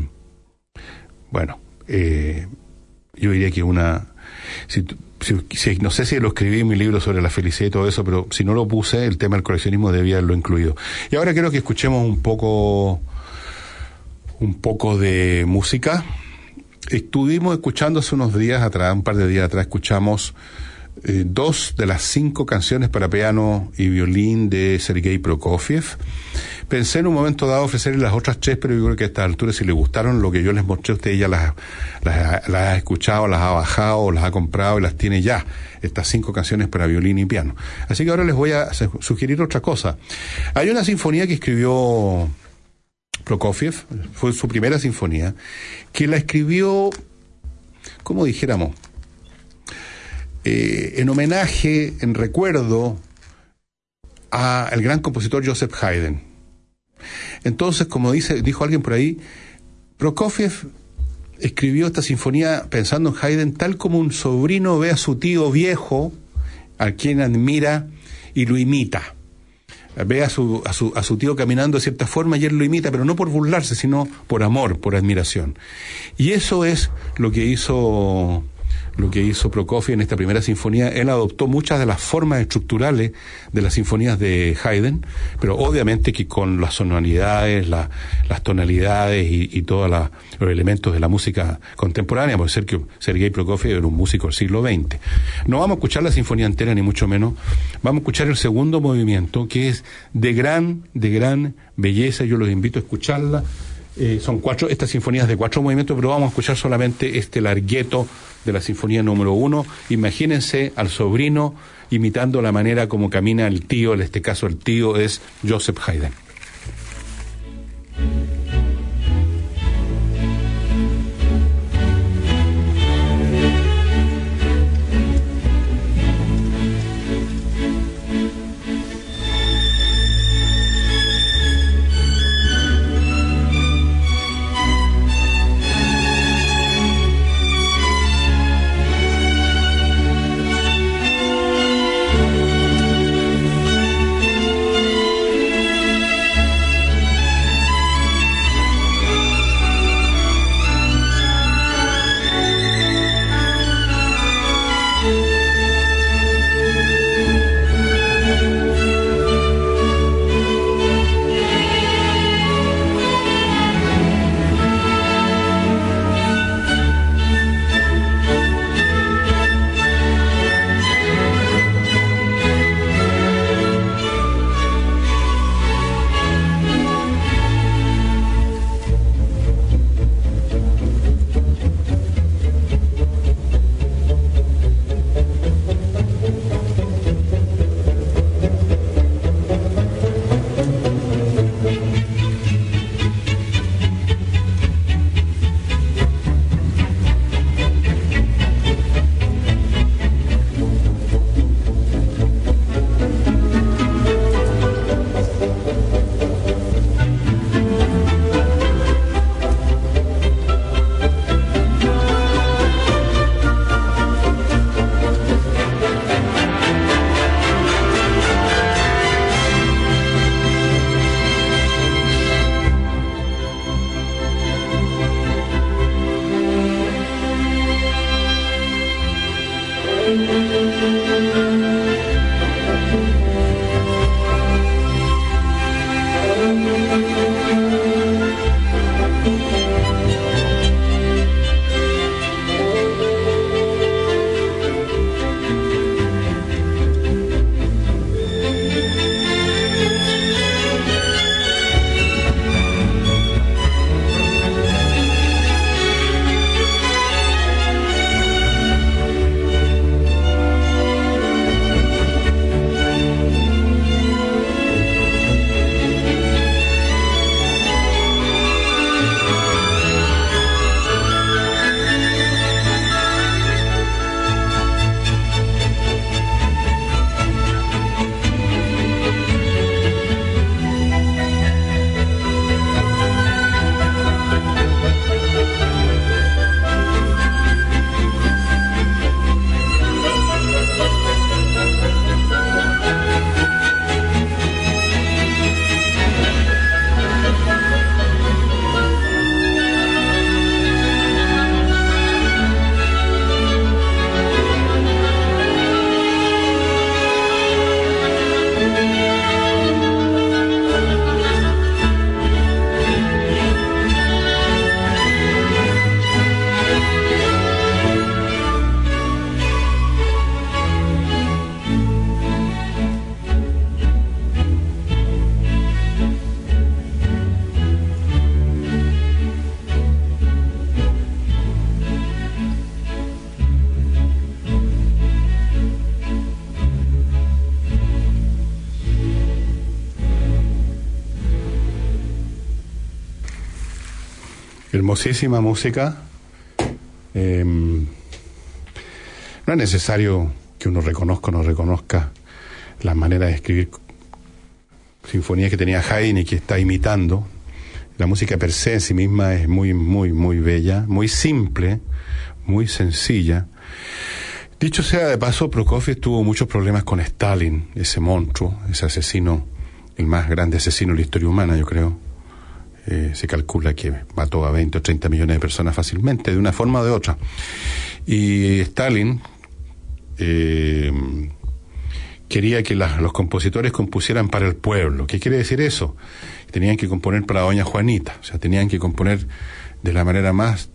bueno, eh, yo diría que una... Si, si, si, no sé si lo escribí en mi libro sobre la felicidad y todo eso, pero si no lo puse, el tema del coleccionismo debía haberlo incluido. Y ahora quiero que escuchemos un poco, un poco de música. Estuvimos escuchando hace unos días atrás, un par de días atrás, escuchamos eh, dos de las cinco canciones para piano y violín de Sergei Prokofiev. Pensé en un momento dado ofrecerles las otras tres, pero yo creo que a esta altura, si les gustaron lo que yo les mostré, usted ya las, las, las ha escuchado, las ha bajado, las ha comprado y las tiene ya, estas cinco canciones para violín y piano. Así que ahora les voy a sugerir otra cosa. Hay una sinfonía que escribió Prokofiev, fue su primera sinfonía, que la escribió, como dijéramos, eh, en homenaje, en recuerdo al gran compositor Joseph Haydn. Entonces, como dice, dijo alguien por ahí, Prokofiev escribió esta sinfonía pensando en Haydn tal como un sobrino ve a su tío viejo, a quien admira y lo imita. Ve a su, a su, a su tío caminando de cierta forma y él lo imita, pero no por burlarse, sino por amor, por admiración. Y eso es lo que hizo, lo que hizo Prokofiev en esta primera sinfonía. Él adoptó muchas de las formas estructurales de las sinfonías de Haydn, pero obviamente que con las sonoridades, la, las tonalidades y, y todos la, los elementos de la música contemporánea, por ser que Sergei Prokofiev era un músico del siglo veinte. No vamos a escuchar la sinfonía entera, ni mucho menos. Vamos a escuchar el segundo movimiento, que es de gran, de gran belleza. Yo los invito a escucharla. Eh, son cuatro, estas sinfonías de cuatro movimientos, pero vamos a escuchar solamente este largueto de la sinfonía número uno. Imagínense al sobrino imitando la manera como camina el tío, en este caso el tío es Joseph Haydn. Hermosísima música. Eh, no es necesario que uno reconozca o no reconozca las maneras de escribir sinfonías que tenía Haydn y que está imitando. La música per se en sí misma es muy, muy, muy bella, muy simple, muy sencilla. Dicho sea de paso, Prokofiev tuvo muchos problemas con Stalin, ese monstruo, ese asesino, el más grande asesino de la historia humana, yo creo. Eh, se calcula que mató a veinte o treinta millones de personas fácilmente, de una forma o de otra. Y Stalin eh, quería que la, los compositores compusieran para el pueblo. ¿Qué quiere decir eso? Tenían que componer para Doña Juanita, o sea, tenían que componer de la manera más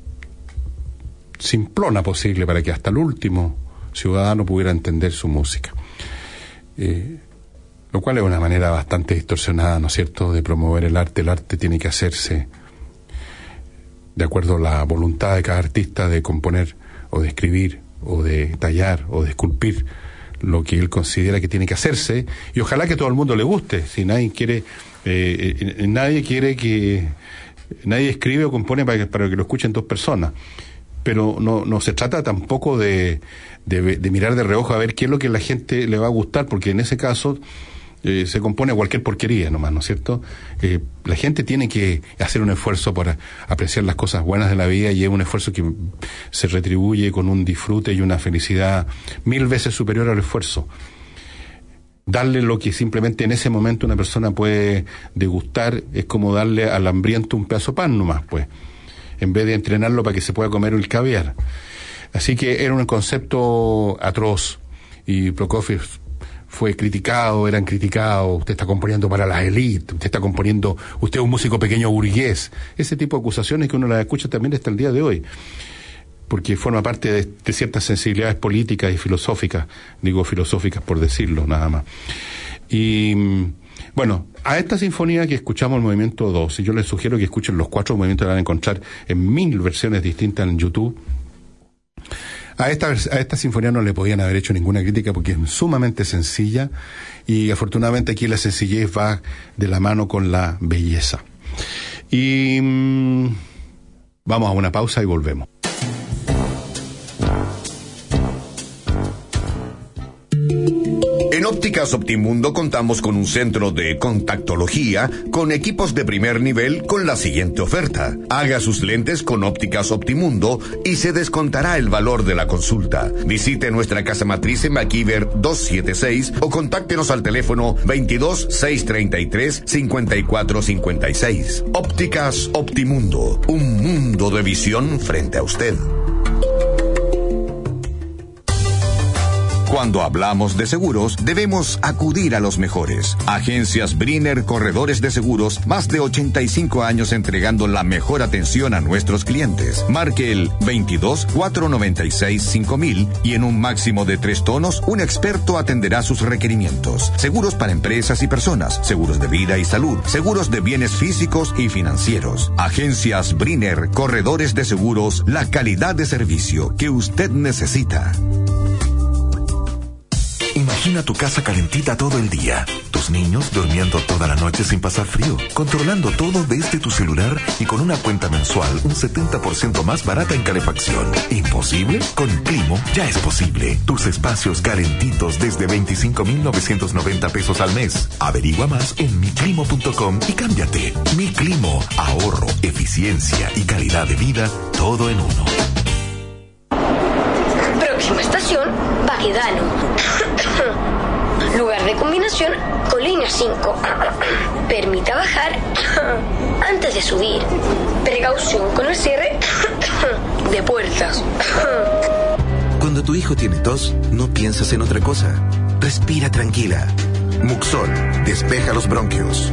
simplona posible para que hasta el último ciudadano pudiera entender su música. Eh, lo cual es una manera bastante distorsionada, ¿no es cierto?, de promover el arte. El arte tiene que hacerse de acuerdo a la voluntad de cada artista de componer o de escribir o de tallar o de esculpir lo que él considera que tiene que hacerse, y ojalá que todo el mundo le guste. Si nadie quiere eh, eh, nadie quiere que nadie escribe o compone para que, para que lo escuchen dos personas, pero no no se trata tampoco de, de de mirar de reojo a ver qué es lo que a la gente le va a gustar, porque en ese caso Eh, se compone a cualquier porquería nomás, ¿no es cierto? Eh, la gente tiene que hacer un esfuerzo para apreciar las cosas buenas de la vida, y es un esfuerzo que se retribuye con un disfrute y una felicidad mil veces superior al esfuerzo. Darle lo que simplemente en ese momento una persona puede degustar es como darle al hambriento un pedazo de pan nomás, pues, en vez de entrenarlo para que se pueda comer el caviar. Así que era un concepto atroz, y Prokofiev fue criticado, eran criticados: usted está componiendo para las élites, usted está componiendo, usted es un músico pequeño burgués. Ese tipo de acusaciones que uno las escucha también hasta el día de hoy, porque forma parte de, de ciertas sensibilidades políticas y filosóficas, digo filosóficas por decirlo nada más. Y bueno, a esta sinfonía que escuchamos, el movimiento dos, y yo les sugiero que escuchen los cuatro movimientos, que van a encontrar en mil versiones distintas en YouTube. A esta, a esta sinfonía no le podían haber hecho ninguna crítica porque es sumamente sencilla, y afortunadamente aquí la sencillez va de la mano con la belleza. Y mmm, vamos a una pausa y volvemos. En Ópticas Optimundo contamos con un centro de contactología con equipos de primer nivel con la siguiente oferta. Haga sus lentes con Ópticas Optimundo y se descontará el valor de la consulta. Visite nuestra casa matriz en MacIver doscientos setenta y seis o contáctenos al teléfono veintidós, seiscientos treinta y tres, cincuenta y cuatro cincuenta y seis. Ópticas Optimundo, un mundo de visión frente a usted. Cuando hablamos de seguros, debemos acudir a los mejores. Agencias Briner Corredores de Seguros, más de ochenta y cinco años entregando la mejor atención a nuestros clientes. Marque el veintidós, cuatrocientos noventa y seis, cinco mil y en un máximo de tres tonos, un experto atenderá sus requerimientos. Seguros para empresas y personas, seguros de vida y salud, seguros de bienes físicos y financieros. Agencias Briner Corredores de Seguros, la calidad de servicio que usted necesita. Imagina tu casa calentita todo el día, tus niños durmiendo toda la noche sin pasar frío, controlando todo desde tu celular y con una cuenta mensual un setenta por ciento más barata en calefacción. ¿Imposible? Con Climo ya es posible. Tus espacios calentitos desde veinticinco mil novecientos noventa pesos al mes. Averigua más en mi climo punto com y cámbiate. Mi Climo, ahorro, eficiencia y calidad de vida, todo en uno. Próxima estación, Baquedano. Lugar de combinación con línea cinco. Permita bajar antes de subir. Precaución con el cierre de puertas. Cuando tu hijo tiene tos, no piensas en otra cosa. Respira tranquila. Muxol, despeja los bronquios.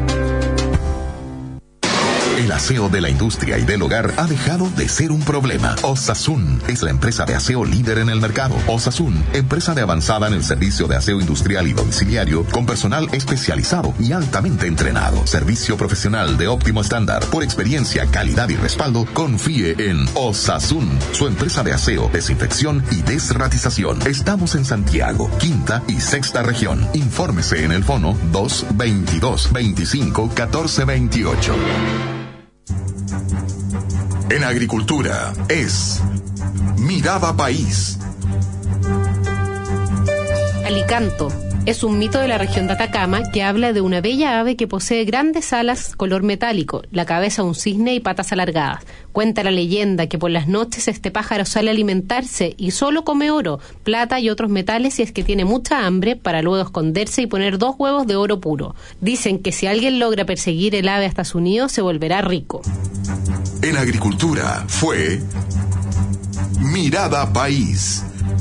El aseo de la industria y del hogar ha dejado de ser un problema. Osasun es la empresa de aseo líder en el mercado. Osasun, empresa de avanzada en el servicio de aseo industrial y domiciliario, con personal especializado y altamente entrenado. Servicio profesional de óptimo estándar. Por experiencia, calidad y respaldo, confíe en Osasun, su empresa de aseo, desinfección y desratización. Estamos en Santiago, quinta y sexta región. Infórmese en el fono dos veintidós, veinticinco, catorce veintiocho. En agricultura es Mirada País. Alicanto es un mito de la región de Atacama que habla de una bella ave que posee grandes alas color metálico, la cabeza de un cisne y patas alargadas. Cuenta la leyenda que por las noches este pájaro sale a alimentarse y solo come oro, plata y otros metales si es que tiene mucha hambre, para luego esconderse y poner dos huevos de oro puro. Dicen que si alguien logra perseguir el ave hasta su nido se volverá rico. En agricultura fue Mirada País.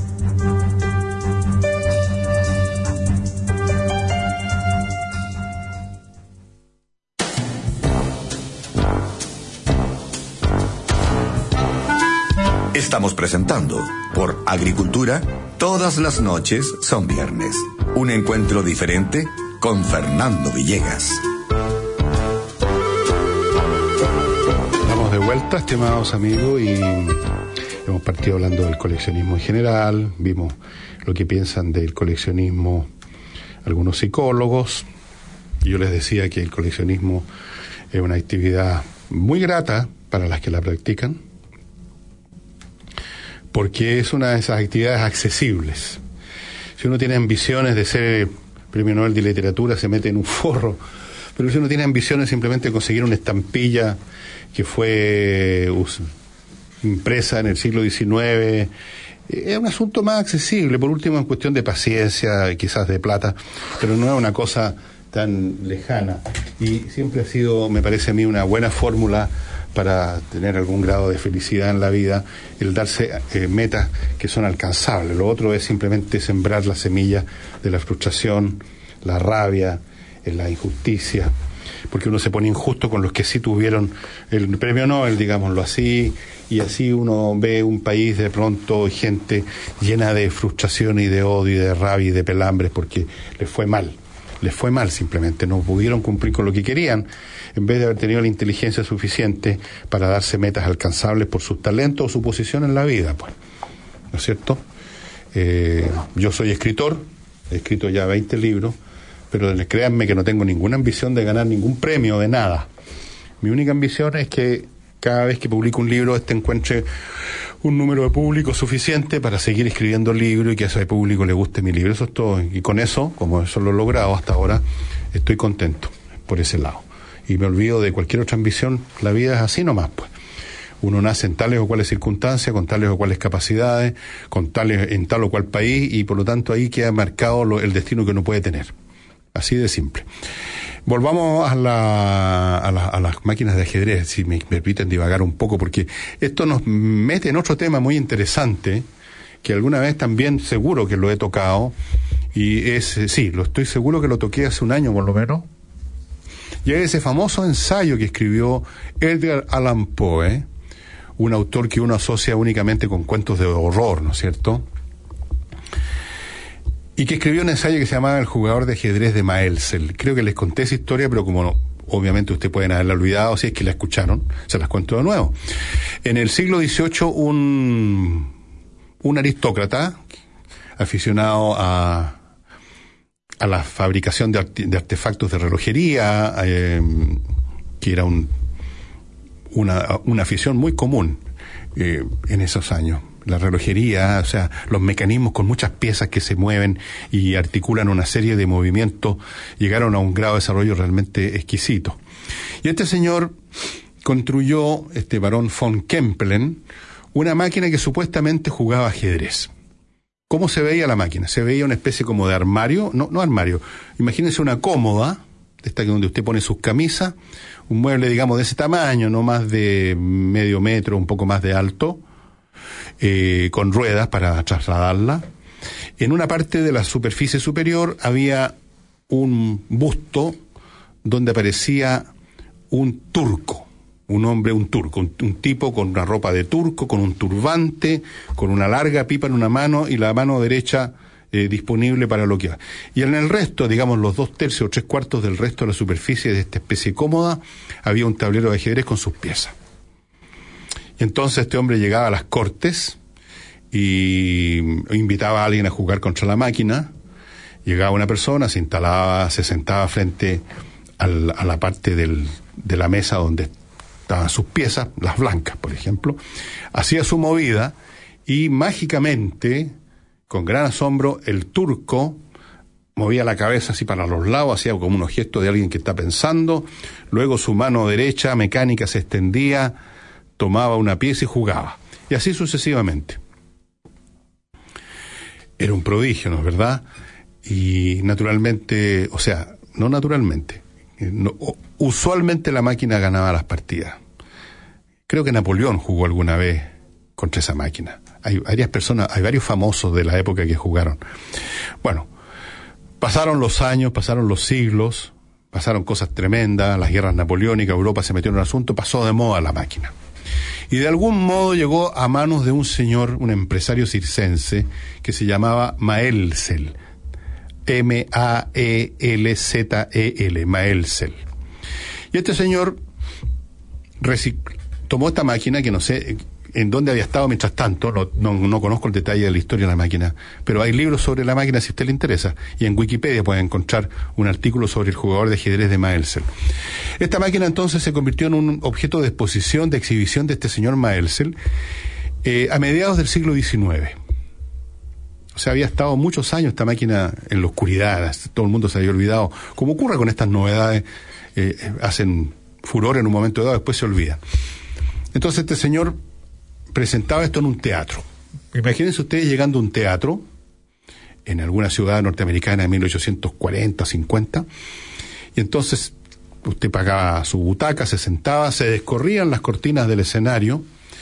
Estamos presentando por Agricultura, todas las noches son viernes. Un encuentro diferente con Fernando Villegas. Estamos de vuelta, estimados amigos, y hemos partido hablando del coleccionismo en general. Vimos lo que piensan del coleccionismo algunos psicólogos. Yo les decía que el coleccionismo es una actividad muy grata para las que la practican, porque es una de esas actividades accesibles. Si uno tiene ambiciones de ser Premio Nobel de Literatura, se mete en un forro, pero si uno tiene ambiciones simplemente de conseguir una estampilla que fue us- impresa en el siglo diecinueve, es un asunto más accesible, por último en cuestión de paciencia, quizás de plata, pero no es una cosa tan lejana, y siempre ha sido, me parece a mí, una buena fórmula para tener algún grado de felicidad en la vida, el darse eh, metas que son alcanzables. Lo otro es simplemente sembrar la semilla de la frustración, la rabia, eh, la injusticia, porque uno se pone injusto con los que sí tuvieron el premio Nobel, digámoslo así, y así uno ve un país de pronto, gente llena de frustración y de odio y de rabia y de pelambres porque les fue mal. Les fue mal simplemente, no pudieron cumplir con lo que querían, en vez de haber tenido la inteligencia suficiente para darse metas alcanzables por sus talentos o su posición en la vida, pues, ¿no es cierto? Eh, yo soy escritor, he escrito ya veinte libros, pero créanme que no tengo ninguna ambición de ganar ningún premio de nada. Mi única ambición es que cada vez que publico un libro, este encuentre un número de público suficiente para seguir escribiendo libros y que a ese público le guste mi libro. Eso es todo. Y con eso, como eso lo he logrado hasta ahora, estoy contento por ese lado. Y me olvido de cualquier otra ambición. La vida es así nomás, pues. Uno nace en tales o cuales circunstancias, con tales o cuales capacidades, con tales, en tal o cual país, y por lo tanto ahí queda marcado lo, el destino que uno puede tener. Así de simple. Volvamos a, la, a, la, a las máquinas de ajedrez, si me permiten divagar un poco, porque esto nos mete en otro tema muy interesante, que alguna vez también seguro que lo he tocado, y es, sí, lo estoy seguro que lo toqué hace un año por lo menos, y es ese famoso ensayo que escribió Edgar Allan Poe, un autor que uno asocia únicamente con cuentos de horror, ¿no es cierto?, y que escribió un ensayo que se llamaba El jugador de ajedrez de Maelzel. Creo que les conté esa historia, pero como no, obviamente ustedes pueden haberla olvidado, si es que la escucharon, se las cuento de nuevo. En el siglo dieciocho, un, un aristócrata, aficionado a, a la fabricación de, arte, de artefactos de relojería, eh, que era un, una, una afición muy común eh, en esos años. La relojería, o sea, los mecanismos con muchas piezas que se mueven y articulan una serie de movimientos, llegaron a un grado de desarrollo realmente exquisito. Y este señor construyó, este barón von Kempelen, una máquina que supuestamente jugaba ajedrez. ¿Cómo se veía la máquina? Se veía una especie como de armario, no, no armario, imagínense una cómoda, esta que donde usted pone sus camisas, un mueble, digamos, de ese tamaño, no más de medio metro, un poco más de alto, Eh, con ruedas para trasladarla. En una parte de la superficie superior había un busto donde aparecía un turco, un hombre, un turco, un, un tipo con una ropa de turco, con un turbante, con una larga pipa en una mano y la mano derecha eh, disponible para lo que va. Y en el resto, digamos los dos tercios o tres cuartos del resto de la superficie de esta especie cómoda, había un tablero de ajedrez con sus piezas. Y entonces este hombre llegaba a las cortes y invitaba a alguien a jugar contra la máquina. Llegaba una persona, se instalaba, se sentaba frente al, a la parte del, de la mesa donde estaban sus piezas, las blancas, por ejemplo, hacía su movida y mágicamente, con gran asombro, el turco movía la cabeza así para los lados, hacía como unos gestos de alguien que está pensando, luego su mano derecha mecánica se extendía, tomaba una pieza y jugaba, y así sucesivamente. Era un prodigio, ¿no es verdad? Y naturalmente, o sea, no naturalmente, no, usualmente la máquina ganaba las partidas. Creo que Napoleón jugó alguna vez contra esa máquina. Hay varias personas, hay varios famosos de la época que jugaron. Bueno, pasaron los años, pasaron los siglos, pasaron cosas tremendas, las guerras napoleónicas, Europa se metió en el asunto, pasó de moda la máquina. Y de algún modo llegó a manos de un señor, un empresario circense, que se llamaba Maelzel. M A E L Z E L, Maelzel. Y este señor recic- tomó esta máquina, que no sé en dónde había estado mientras tanto, no, no, no conozco el detalle de la historia de la máquina, pero hay libros sobre la máquina si a usted le interesa, y en Wikipedia puede encontrar un artículo sobre el jugador de ajedrez de Maelzel. Esta máquina entonces se convirtió en un objeto de exposición, de exhibición de este señor Maelzel, eh, a mediados del siglo diecinueve. O sea, había estado muchos años esta máquina en la oscuridad, todo el mundo se había olvidado, como ocurre con estas novedades, eh, hacen furor en un momento dado, después se olvida. Entonces este señor presentaba esto en un teatro. Imagínense ustedes llegando a un teatro en alguna ciudad norteamericana de mil ochocientos cuarenta, cincuenta, y entonces usted pagaba su butaca, se sentaba, se descorrían las cortinas del escenario,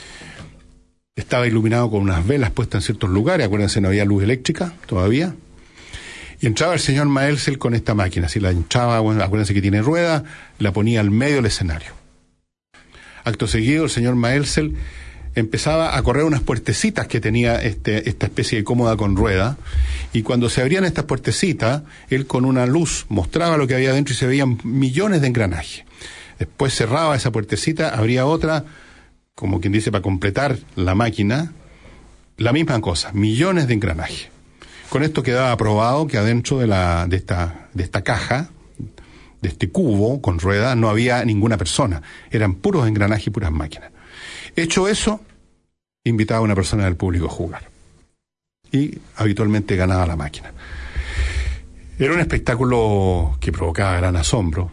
estaba iluminado con unas velas puestas en ciertos lugares, acuérdense, no había luz eléctrica todavía, y entraba el señor Maelzel con esta máquina, si la hinchaba, bueno, acuérdense que tiene rueda, la ponía al medio del escenario. Acto seguido, el señor Maelzel empezaba a correr unas puertecitas que tenía este, esta especie de cómoda con rueda, y cuando se abrían estas puertecitas, él con una luz mostraba lo que había dentro y se veían millones de engranajes. Después cerraba esa puertecita, abría otra, como quien dice, para completar la máquina, la misma cosa, millones de engranajes. Con esto quedaba probado que adentro de, la, de, esta, de esta caja, de este cubo con rueda, no había ninguna persona, eran puros engranajes y puras máquinas. Hecho eso, invitaba a una persona del público a jugar. Y habitualmente ganaba la máquina. Era un espectáculo que provocaba gran asombro.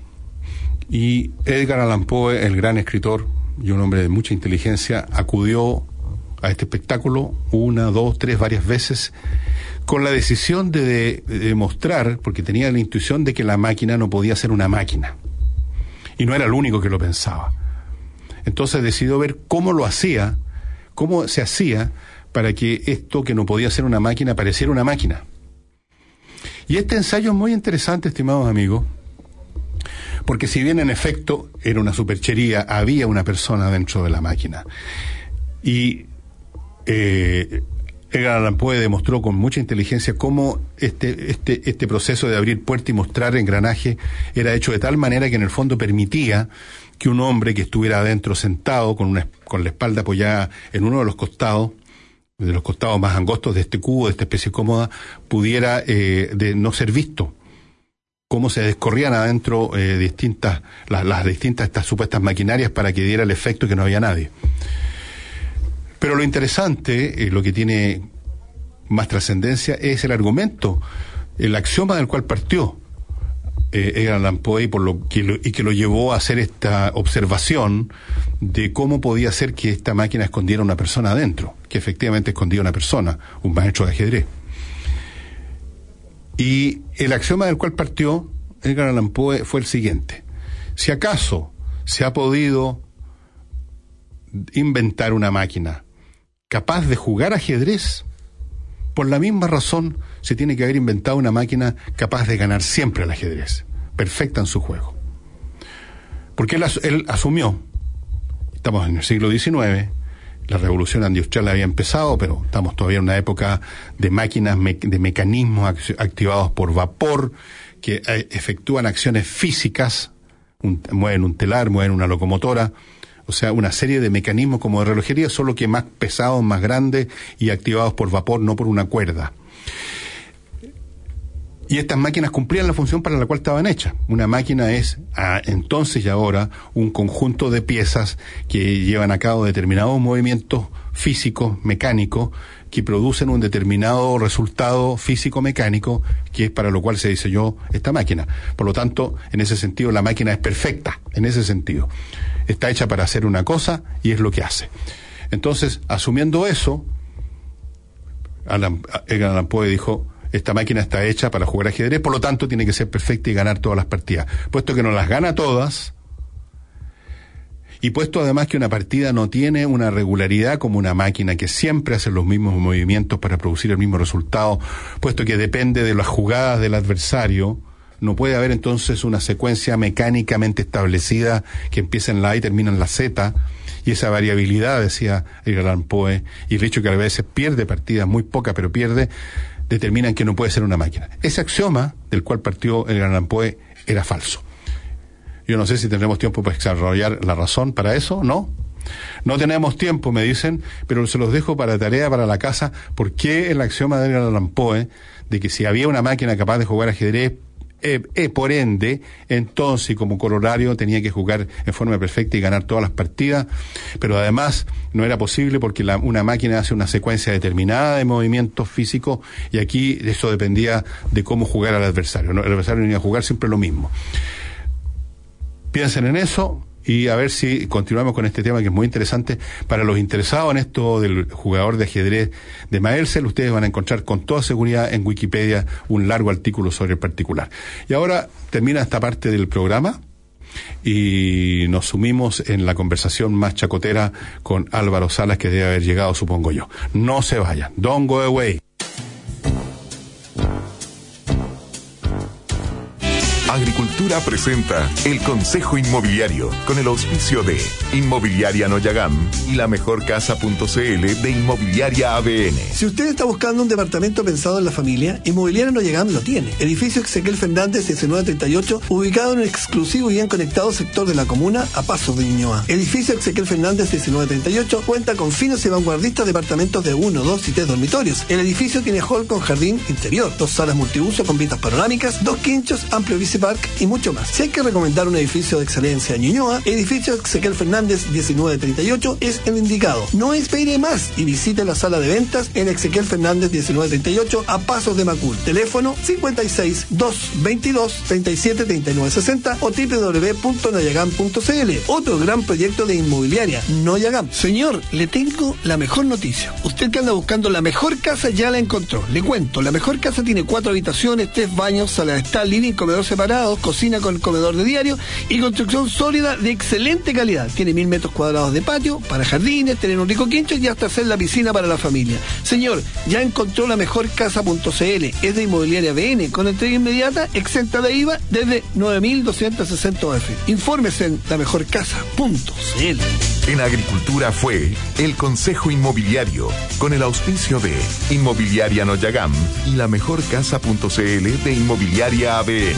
Y Edgar Allan Poe, el gran escritor y un hombre de mucha inteligencia, acudió a este espectáculo una, dos, tres, varias veces, con la decisión de, de demostrar, porque tenía la intuición de que la máquina no podía ser una máquina. Y no era el único que lo pensaba. Entonces decidió ver cómo lo hacía, cómo se hacía para que esto que no podía ser una máquina pareciera una máquina. Y este ensayo es muy interesante, estimados amigos, porque si bien en efecto era una superchería, había una persona dentro de la máquina. Y eh, Edgar Allan Poe demostró con mucha inteligencia cómo este, este, este proceso de abrir puerta y mostrar engranaje era hecho de tal manera que en el fondo permitía que un hombre que estuviera adentro sentado con una, con la espalda apoyada en uno de los costados, de los costados más angostos de este cubo, de esta especie cómoda, pudiera eh, de no ser visto. Cómo se descorrían adentro eh, distintas, las, las distintas estas supuestas maquinarias para que diera el efecto que no había nadie. Pero lo interesante, eh, lo que tiene más trascendencia, es el argumento, el axioma del cual partió eh, Edgar Allan Poe, por lo que lo, y que lo llevó a hacer esta observación de cómo podía ser que esta máquina escondiera una persona adentro, que efectivamente escondía una persona, un maestro de ajedrez. Y el axioma del cual partió Edgar Allan Poe fue el siguiente: si acaso se ha podido inventar una máquina capaz de jugar ajedrez, por la misma razón se tiene que haber inventado una máquina capaz de ganar siempre al ajedrez, perfecta en su juego. Porque él, él asumió, estamos en el siglo diecinueve, la revolución industrial había empezado, pero estamos todavía en una época de máquinas, me, de mecanismos activados por vapor, que eh, efectúan acciones físicas, un, mueven un telar, mueven una locomotora, o sea, una serie de mecanismos como de relojería, solo que más pesados, más grandes y activados por vapor, no por una cuerda. Y estas máquinas cumplían la función para la cual estaban hechas. Una máquina es, ah, entonces y ahora, un conjunto de piezas que llevan a cabo determinados movimientos físicos, mecánicos, que producen un determinado resultado físico-mecánico, que es para lo cual se diseñó esta máquina. Por lo tanto, en ese sentido, la máquina es perfecta, en ese sentido. Está hecha para hacer una cosa y es lo que hace. Entonces, asumiendo eso, Alan, Edgar Allan Poe dijo: esta máquina está hecha para jugar ajedrez, por lo tanto tiene que ser perfecta y ganar todas las partidas. Puesto que no las gana todas, y puesto además que una partida no tiene una regularidad como una máquina que siempre hace los mismos movimientos para producir el mismo resultado, puesto que depende de las jugadas del adversario, no puede haber entonces una secuencia mecánicamente establecida que empieza en la A y termina en la Z, y esa variabilidad, decía Edgar Allan Poe, y el hecho que a veces pierde partidas, muy pocas, pero pierde, determinan que no puede ser una máquina. Ese axioma del cual partió Edgar Allan Poe era falso. Yo no sé si tendremos tiempo para desarrollar la razón para eso, ¿no? No tenemos tiempo, me dicen, pero se los dejo para tarea, para la casa. ¿Por qué el axioma de Edgar Allan Poe de que si había una máquina capaz de jugar ajedrez, Eh, eh, por ende, entonces, como corolario, tenía que jugar en forma perfecta y ganar todas las partidas, pero además no era posible porque la, una máquina hace una secuencia determinada de movimientos físicos, y aquí eso dependía de cómo jugar al adversario, ¿no? El adversario venía a jugar siempre lo mismo. Piensen en eso y a ver si continuamos con este tema, que es muy interesante. Para los interesados en esto del jugador de ajedrez de Maelzel, ustedes van a encontrar con toda seguridad en Wikipedia un largo artículo sobre el particular. Y ahora termina esta parte del programa y nos sumimos en la conversación más chacotera con Álvaro Salas, que debe haber llegado, supongo yo. No se vayan, don't go away. Agricultura presenta El Consejo Inmobiliario, con el auspicio de Inmobiliaria Noyagam y la mejor casa punto c l de Inmobiliaria A B N. Si usted está buscando un departamento pensado en la familia, Inmobiliaria Noyagam lo tiene. Edificio Ezequiel Fernández diecinueve treinta y ocho, ubicado en un exclusivo y bien conectado sector de la comuna, a pasos de Ñuñoa. Edificio Ezequiel Fernández diecinueve treinta y ocho cuenta con finos y vanguardistas departamentos de uno, dos y tres dormitorios. El edificio tiene hall con jardín interior, dos salas multiuso con vistas panorámicas, dos quinchos, amplio bici park y mucho más. Si hay que recomendar un edificio de excelencia en Ñuñoa, Edificio Ezequiel Fernández diecinueve treinta y ocho es el indicado. No espere más y visite la sala de ventas en Ezequiel Fernández diecinueve treinta y ocho, a pasos de Macul. Teléfono cincuenta y seis, doscientos veintidós, treinta y siete, treinta y nueve sesenta o doble u doble u doble u punto noyagam punto c l. Otro gran proyecto de inmobiliaria, Noyagam. Señor, le tengo la mejor noticia. Usted que anda buscando la mejor casa ya la encontró. Le cuento, la mejor casa tiene cuatro habitaciones, tres baños, sala de estar, living, comedor separado, cocina con comedor de diario y construcción sólida de excelente calidad. Tiene mil metros cuadrados de patio para jardines, tener un rico quincho y hasta hacer la piscina para la familia. Señor, ya encontró la mejor casa punto c l. Es de Inmobiliaria B N, con entrega inmediata, exenta de I V A desde nueve mil doscientos sesenta U F. Infórmese en la mejor casa punto c l. En Agricultura fue El Consejo Inmobiliario, con el auspicio de Inmobiliaria Noyagam y la mejor casa punto c l de Inmobiliaria A B N.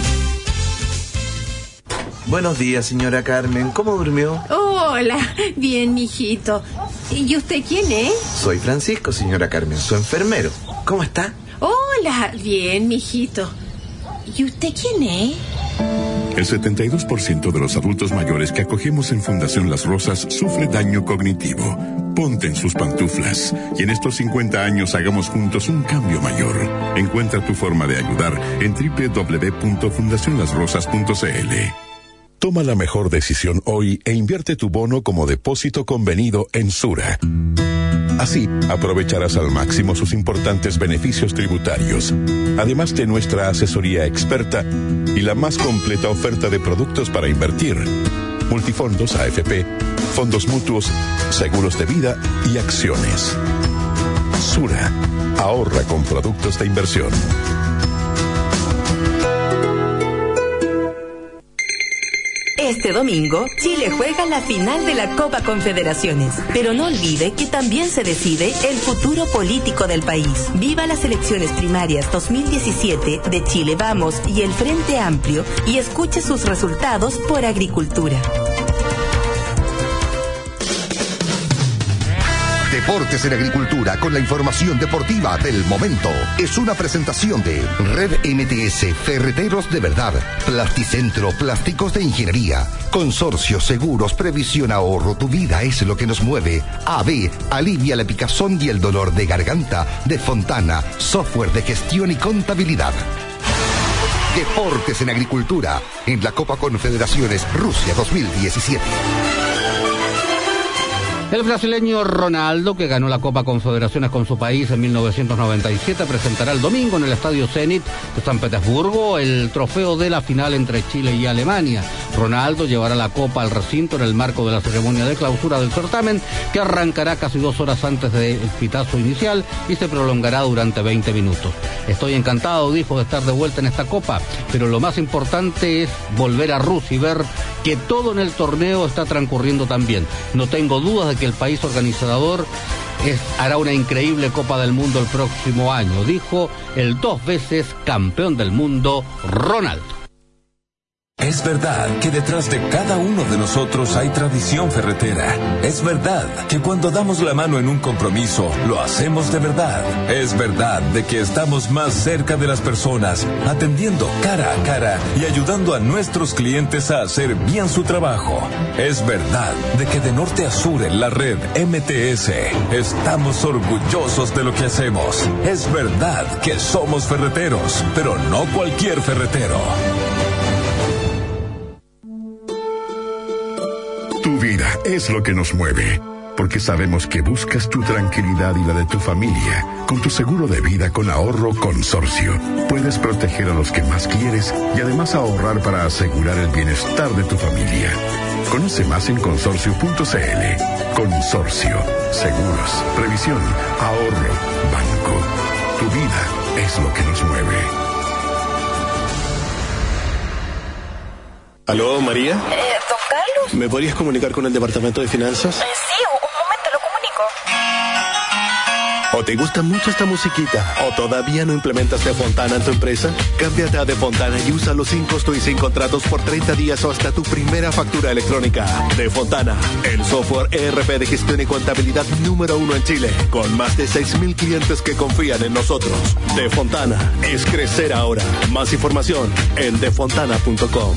Buenos días, señora Carmen. ¿Cómo durmió? Hola, bien, mijito. ¿Y usted quién es? Soy Francisco, señora Carmen, su enfermero. ¿Cómo está? Hola, bien, mijito. ¿Y usted quién es? El setenta y dos por ciento de los adultos mayores que acogemos en Fundación Las Rosas sufre daño cognitivo. Ponte en sus pantuflas y en estos cincuenta años hagamos juntos un cambio mayor. Encuentra tu forma de ayudar en doble u doble u doble u punto fundación las rosas punto c l. Toma la mejor decisión hoy e invierte tu bono como depósito convenido en Sura. Así, aprovecharás al máximo sus importantes beneficios tributarios, además de nuestra asesoría experta y la más completa oferta de productos para invertir: multifondos, A F P, fondos mutuos, seguros de vida y acciones. Sura, ahorra con productos de inversión. Este domingo, Chile juega la final de la Copa Confederaciones. Pero no olvide que también se decide el futuro político del país. Viva las elecciones primarias dos mil diecisiete de Chile Vamos y el Frente Amplio y escuche sus resultados por Agricultura. Deportes en Agricultura con la información deportiva del momento. Es una presentación de Red M T S, Ferreteros de Verdad, Plasticentro, Plásticos de Ingeniería, Consorcio Seguros, Previsión Ahorro, tu vida es lo que nos mueve. A B, alivia la picazón y el dolor de garganta. De Fontana, software de gestión y contabilidad. Deportes en Agricultura en la Copa Confederaciones Rusia dos mil diecisiete. El brasileño Ronaldo, que ganó la Copa Confederaciones con su país en mil novecientos noventa y siete, presentará el domingo en el Estadio Zenit de San Petersburgo el trofeo de la final entre Chile y Alemania. Ronaldo llevará la Copa al recinto en el marco de la ceremonia de clausura del certamen, que arrancará casi dos horas antes del pitazo inicial y se prolongará durante veinte minutos. Estoy encantado, dijo, de estar de vuelta en esta Copa, pero lo más importante es volver a Rusia y ver que todo en el torneo está transcurriendo tan bien. No tengo dudas de que el país organizador es, hará una increíble Copa del Mundo el próximo año, dijo el dos veces campeón del mundo Ronaldo. Es verdad que detrás de cada uno de nosotros hay tradición ferretera. Es verdad que cuando damos la mano en un compromiso, lo hacemos de verdad. Es verdad de que estamos más cerca de las personas, atendiendo cara a cara y ayudando a nuestros clientes a hacer bien su trabajo. Es verdad de que de norte a sur en la red M T S estamos orgullosos de lo que hacemos. Es verdad que somos ferreteros, pero no cualquier ferretero. Tu vida es lo que nos mueve, porque sabemos que buscas tu tranquilidad y la de tu familia. Con tu seguro de vida con Ahorro Consorcio, puedes proteger a los que más quieres y además ahorrar para asegurar el bienestar de tu familia. Conoce más en consorcio punto c l. Consorcio, seguros, previsión, ahorro, banco. Tu vida es lo que nos mueve. ¿Aló, María? Eh, ¿Don Carlos? ¿Me podrías comunicar con el departamento de finanzas? Eh, sí, un momento, lo comunico. ¿O te gusta mucho esta musiquita? ¿O todavía no implementas De Fontana en tu empresa? Cámbiate a De Fontana y úsalo sin costo y sin contratos por treinta días o hasta tu primera factura electrónica. De Fontana, el software E R P de gestión y contabilidad número uno en Chile, con más de seis mil clientes que confían en nosotros. De Fontana es crecer ahora. Más información en de fontana punto com.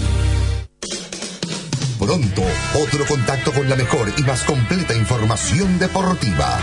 Pronto, otro contacto con la mejor y más completa información deportiva.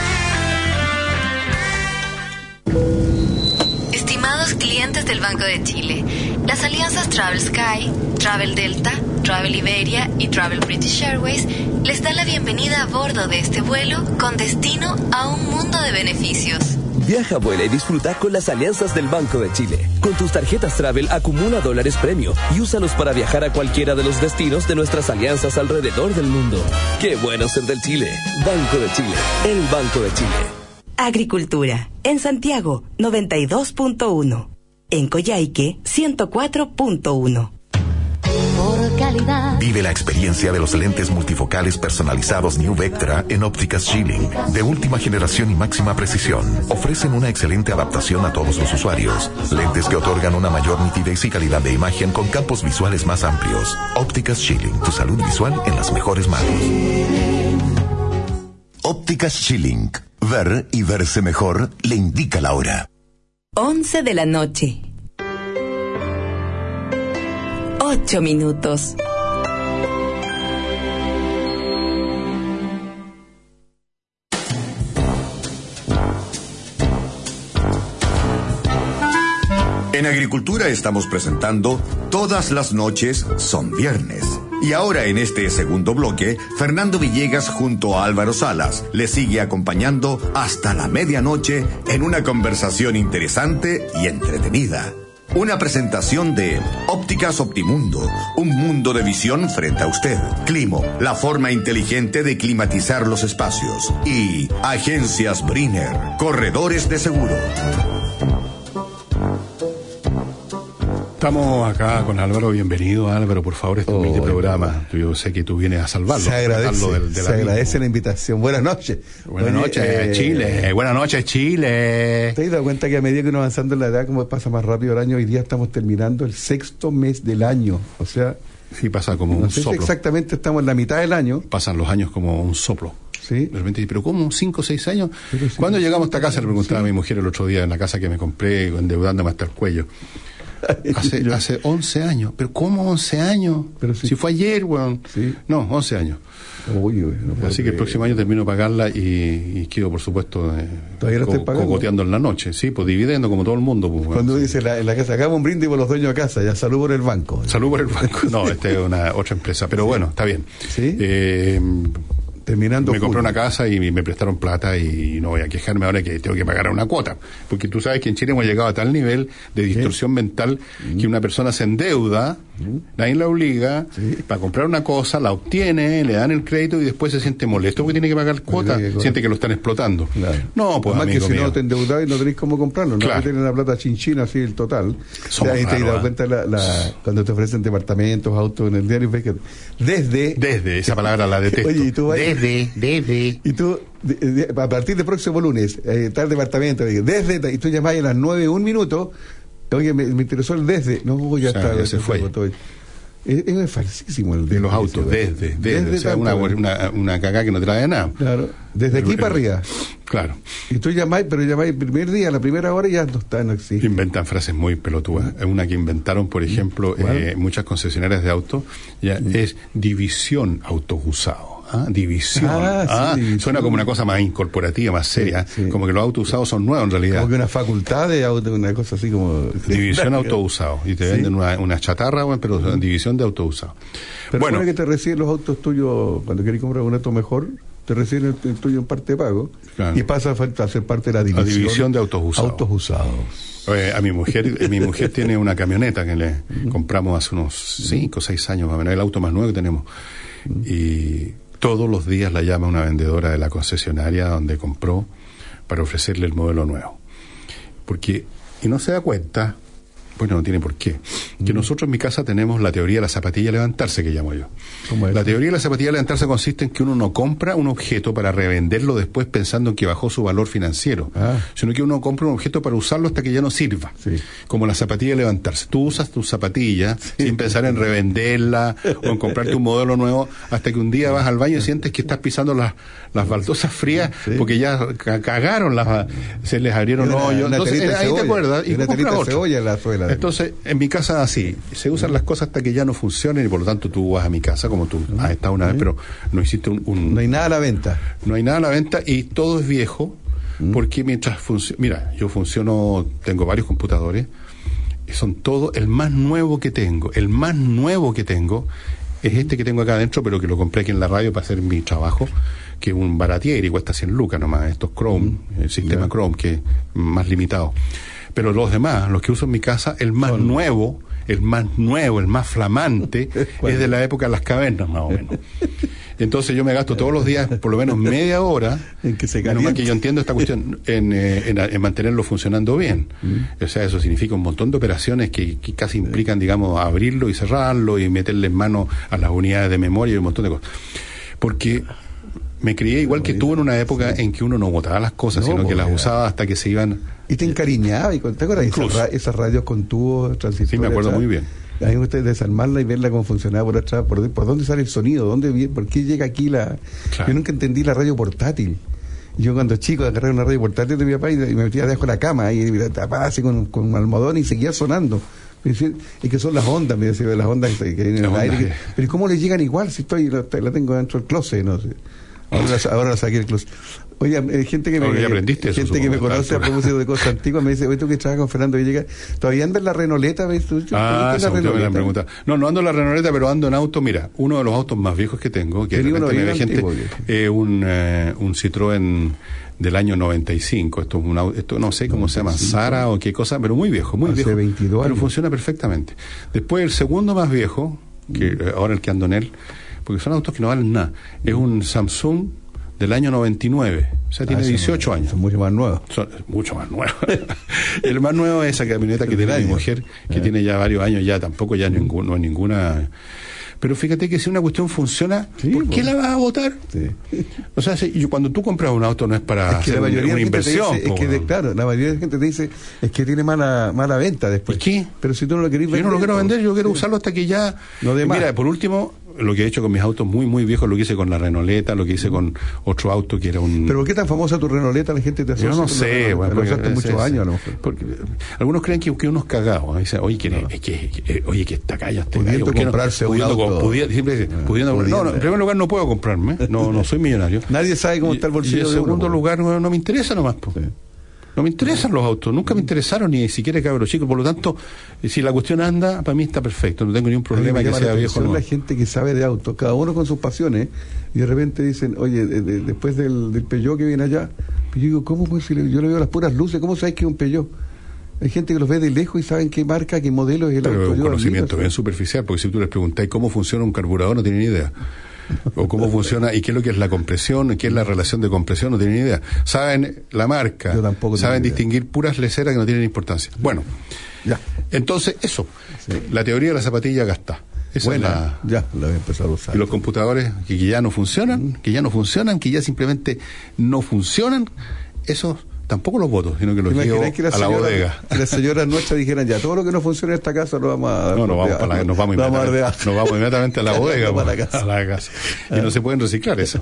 Estimados clientes del Banco de Chile, las alianzas Travel Sky, Travel Delta, Travel Iberia y Travel British Airways les dan la bienvenida a bordo de este vuelo con destino a un mundo de beneficios. Viaja, vuela y disfruta con las alianzas del Banco de Chile. Con tus tarjetas Travel acumula dólares premio y úsalos para viajar a cualquiera de los destinos de nuestras alianzas alrededor del mundo. ¡Qué bueno ser del Chile! Banco de Chile, el Banco de Chile. Agricultura, en Santiago, noventa y dos punto uno. En Coyhaique, ciento cuatro punto uno. Vive la experiencia de los lentes multifocales personalizados New Vectra en Ópticas Schilling, de última generación y máxima precisión. Ofrecen una excelente adaptación a todos los usuarios. Lentes que otorgan una mayor nitidez y calidad de imagen con campos visuales más amplios. Ópticas Schilling, tu salud visual en las mejores manos. Ópticas Schilling. Ver y verse mejor le indica la hora. once de la noche. Ocho minutos. En Agricultura estamos presentando Todas las noches son viernes. Y ahora en este segundo bloque, Fernando Villegas junto a Álvaro Salas le sigue acompañando hasta la medianoche en una conversación interesante y entretenida. Una presentación de Ópticas Optimundo, un mundo de visión frente a usted. Climo, la forma inteligente de climatizar los espacios. Y Agencias Brenner, corredores de seguro. Estamos acá con Álvaro, bienvenido Álvaro, por favor, este humilde oh, programa. Yo sé que tú vienes a salvarlo. Se agradece, del, del se agradece la invitación. Buenas noches. Buenas Oye, noches, eh, Chile. Buenas noches, Chile. ¿Te has dado cuenta que a medida que uno avanzando en la edad, como pasa más rápido el año, hoy día estamos terminando el sexto mes del año? O sea... Sí, pasa como no un sé soplo. Si exactamente estamos en la mitad del año. Pasan los años como un soplo. ¿Sí? De repente, pero ¿cómo? ¿Cinco o seis años? Sí, ¿cuándo llegamos a esta casa? Le preguntaba sí. a mi mujer el otro día en la casa que me compré, endeudándome hasta el cuello. Hace, hace once años. ¿Pero cómo once años? Pero sí. Si fue ayer, weón. ¿Sí? No, once años. Uy, uy, no Así que el próximo año termino de pagarla y, y quedo, por supuesto, eh, ¿Todavía no co- cogoteando en la noche. Sí, pues dividendo como todo el mundo. Pues, Cuando bueno, dice la, en la casa, hagamos un brindis por los dueños de casa, ya salud por el banco. Salud por el banco. No, esta es una otra empresa. Pero sí. bueno, está bien. ¿Sí? Eh, Terminando me compré julio. una casa y me prestaron plata y no voy a quejarme ahora que tengo que pagar una cuota. Porque tú sabes que en Chile hemos llegado a tal nivel de distorsión ¿Sí? mental mm. que una persona se endeuda, mm. nadie la obliga, ¿Sí? para comprar una cosa, la obtiene, le dan el crédito y después se siente molesto porque tiene que pagar cuota, que siente que lo están explotando. Claro. No, pues además amigo que si mío. no te endeudas y no tenéis cómo comprarlo, claro. no tener la plata chinchina así el total. Somos ahí te raros, das ¿eh? cuenta la, la, cuando te ofrecen departamentos, autos en el diario, ves que desde... Desde, esa palabra la detesto. Oye, y tú vas, desde, desde. Y tú, de, de, a partir del próximo lunes, eh, tal departamento, desde, y tú llamás a las nueve, un minuto, oye, me, me interesó el desde, no, ya o sea, está, ya se fue. Todo. Es, es falsísimo el de los autos, desde, desde, desde, o sea, una, una, una cagada que no trae nada. Claro, desde aquí el, para arriba. Claro. Y tú llamáis, pero llamáis el primer día, la primera hora y ya no está, no existe. Inventan frases muy pelotudas. ¿Mm? Una que inventaron, por ejemplo, eh, muchas concesionarias de autos, ya ¿Mm? es división autos usados. Ah, división. Ah, ah, sí, división. Suena como una cosa más incorporativa, más seria. Sí, sí. Como que los autos usados son nuevos en realidad. Como que una facultad de auto, una cosa así como. División autos usados. Y te ¿Sí? venden una, una chatarra, bueno, pero uh-huh. división de autos usados. Pero bueno, que te reciben los autos tuyos, cuando querés comprar un auto mejor, te reciben el, el tuyo en parte de pago. Claro. Y pasa a ser parte de la división, la división de autos usados. Autos usados. Eh, a mi mujer, mi mujer tiene una camioneta que le uh-huh. compramos hace unos cinco o seis años, más o menos, el auto más nuevo que tenemos. Uh-huh. Y todos los días la llama una vendedora de la concesionaria donde compró para ofrecerle el modelo nuevo. Porque, y no se da cuenta, bueno, no tiene por qué, que nosotros en mi casa tenemos la teoría de la zapatilla levantarse, que llamo yo. ¿Cómo es? La teoría de la zapatilla levantarse consiste en que uno no compra un objeto para revenderlo después pensando en que bajó su valor financiero, ah. sino que uno compra un objeto para usarlo hasta que ya no sirva. Sí. Como la zapatilla levantarse. Tú usas tu zapatilla sí. sin pensar en revenderla o en comprarte un modelo nuevo hasta que un día vas al baño y sientes que estás pisando las, las baldosas frías sí. porque ya cagaron, las, se les abrieron los hoyos. Entonces, eh, ahí te acuerdas y compras otro. La suela. Entonces, en mi casa así, se usan las cosas hasta que ya no funcionen y por lo tanto tú vas a mi casa como tú has estado una vez, pero no hiciste un, un... No hay nada a la venta. No hay nada a la venta y todo es viejo porque mientras funciona... Mira, yo funciono, tengo varios computadores y son todos, el más nuevo que tengo, el más nuevo que tengo es este que tengo acá adentro, pero que lo compré aquí en la radio para hacer mi trabajo, que es un baratier y cuesta cien lucas nomás, estos Chrome, el sistema yeah. Chrome, que es más limitado. Pero los demás, los que uso en mi casa, el más Son... nuevo, el más nuevo, el más flamante, es de la época de las cavernas, más o menos. Entonces yo me gasto todos los días por lo menos media hora, en que se menos mal que yo entiendo esta cuestión, en, eh, en, en mantenerlo funcionando bien. Mm. O sea, eso significa un montón de operaciones que, que casi implican, digamos, abrirlo y cerrarlo y meterle en mano a las unidades de memoria y un montón de cosas. Porque... me crié igual que tú en una época sí. en que uno no botaba las cosas, no, sino que las usaba hasta que se iban... Y te encariñaba, y ¿te acuerdas? Esas, esas radios con tubos, transistores. Sí, me acuerdo atrás. Muy bien. A mí me gusta desarmarla y verla cómo funcionaba por atrás, por, por dónde sale el sonido, dónde, por qué llega aquí la... Claro. Yo nunca entendí la radio portátil. Yo cuando chico agarré una radio portátil de mi papá y me metía debajo de la cama y me tapaba así con, con un almohadón y seguía sonando. Y que son las ondas, me decía, las ondas que vienen en el aire. Que, pero ¿cómo le llegan igual si estoy la, la tengo dentro del closet? No sé. Ahora, ahora la saqué del closet. Oye, eh, gente que me, ya aprendiste gente eso, que me conoce a propósito de cosas antiguas me dice, oye, tú que trabajas con Fernando Villegas, ¿todavía andas en la Renoleta? ¿Ves? ¿Tú, ah, esa me la pregunta. No, no ando en la Renoleta, pero ando en auto. Mira, uno de los autos más viejos que tengo, que de repente me ve gente, eh, un, eh, un Citroën del año noventa y cinco. Esto es un auto, esto no sé cómo noventa y cinco. Se llama, Sara o qué cosa, pero muy viejo, muy Hace viejo. veintidós pero años. Funciona perfectamente. Después el segundo más viejo, que mm. ahora el que ando en él, porque son autos que no valen nada, es un Samsung del año noventa y nueve, o sea, tiene ah, dieciocho años. Son mucho más nuevos. Son mucho más nuevos. El más nuevo es esa camioneta que tiene mi mujer, que ah. tiene ya varios años, ya tampoco ya ningún, no hay ninguna... Pero fíjate que si una cuestión funciona, sí, ¿por qué pues. la vas a votar? Sí. O sea, si, yo, cuando tú compras un auto no es para es que hacer una, una inversión. Dice, es que de, claro, la mayoría de la gente te dice es que tiene mala mala venta después. ¿Y qué? Pero si tú no lo querés vender... Yo no lo quiero vender, yo quiero sí. usarlo hasta que ya... No de Mira, por último, lo que he hecho con mis autos muy, muy viejos, lo que hice con la Renoleta, lo que hice con otro auto que era un... ¿Pero por qué tan famosa tu Renoleta? La gente te asocia. Yo no sé, bueno, porque porque, muchos es, años a lo mejor. Porque algunos creen que, que unos cagados, ¿no? Dicen, oye, que, no. es que, que, oye, que está calla, este pudiendo gallo, comprarse no? un pudiendo, auto. Pudiendo, siempre dice, Ah, pudiendo, pudiendo. no, no, en primer lugar no puedo comprarme, no, no soy millonario. Nadie sabe cómo está el bolsillo y en de segundo uno, lugar, no, no me interesa nomás, po. Sí. No me interesan los autos, nunca me interesaron ni siquiera cabros chicos, por lo tanto, si la cuestión anda, para mí está perfecto, no tengo ningún problema que sea viejo. No. La gente que sabe de autos, cada uno con sus pasiones, y de repente dicen, oye, de, de, después del, del Peugeot que viene allá, yo digo, ¿cómo pues si le, yo le veo las puras luces, cómo sabes que es un Peugeot? Hay gente que los ve de lejos y saben qué marca, qué modelo es el Pero auto. es un yo conocimiento admiro, bien superficial, porque si tú les preguntáis cómo funciona un carburador, no tienen ni idea. O cómo funciona y qué es lo que es la compresión, qué es la relación de compresión, no tienen ni idea. Saben la marca, saben distinguir puras leceras que no tienen importancia. Bueno, ya. Entonces, eso, sí. La teoría de la zapatilla gasta. Esa Buena, es la, ya la voy a empezar a usar. Y los computadores que, que ya no funcionan, que ya no funcionan, que ya simplemente no funcionan, esos tampoco los votos, sino que los llevo que la a señora, la bodega. Que las señoras nuestras dijeran, ya, todo lo que no funciona en esta casa lo vamos a... No, nos vamos, para la, nos vamos, vamos, inmediatamente, nos vamos inmediatamente a la bodega, a la casa. A la casa. Y no se pueden reciclar eso.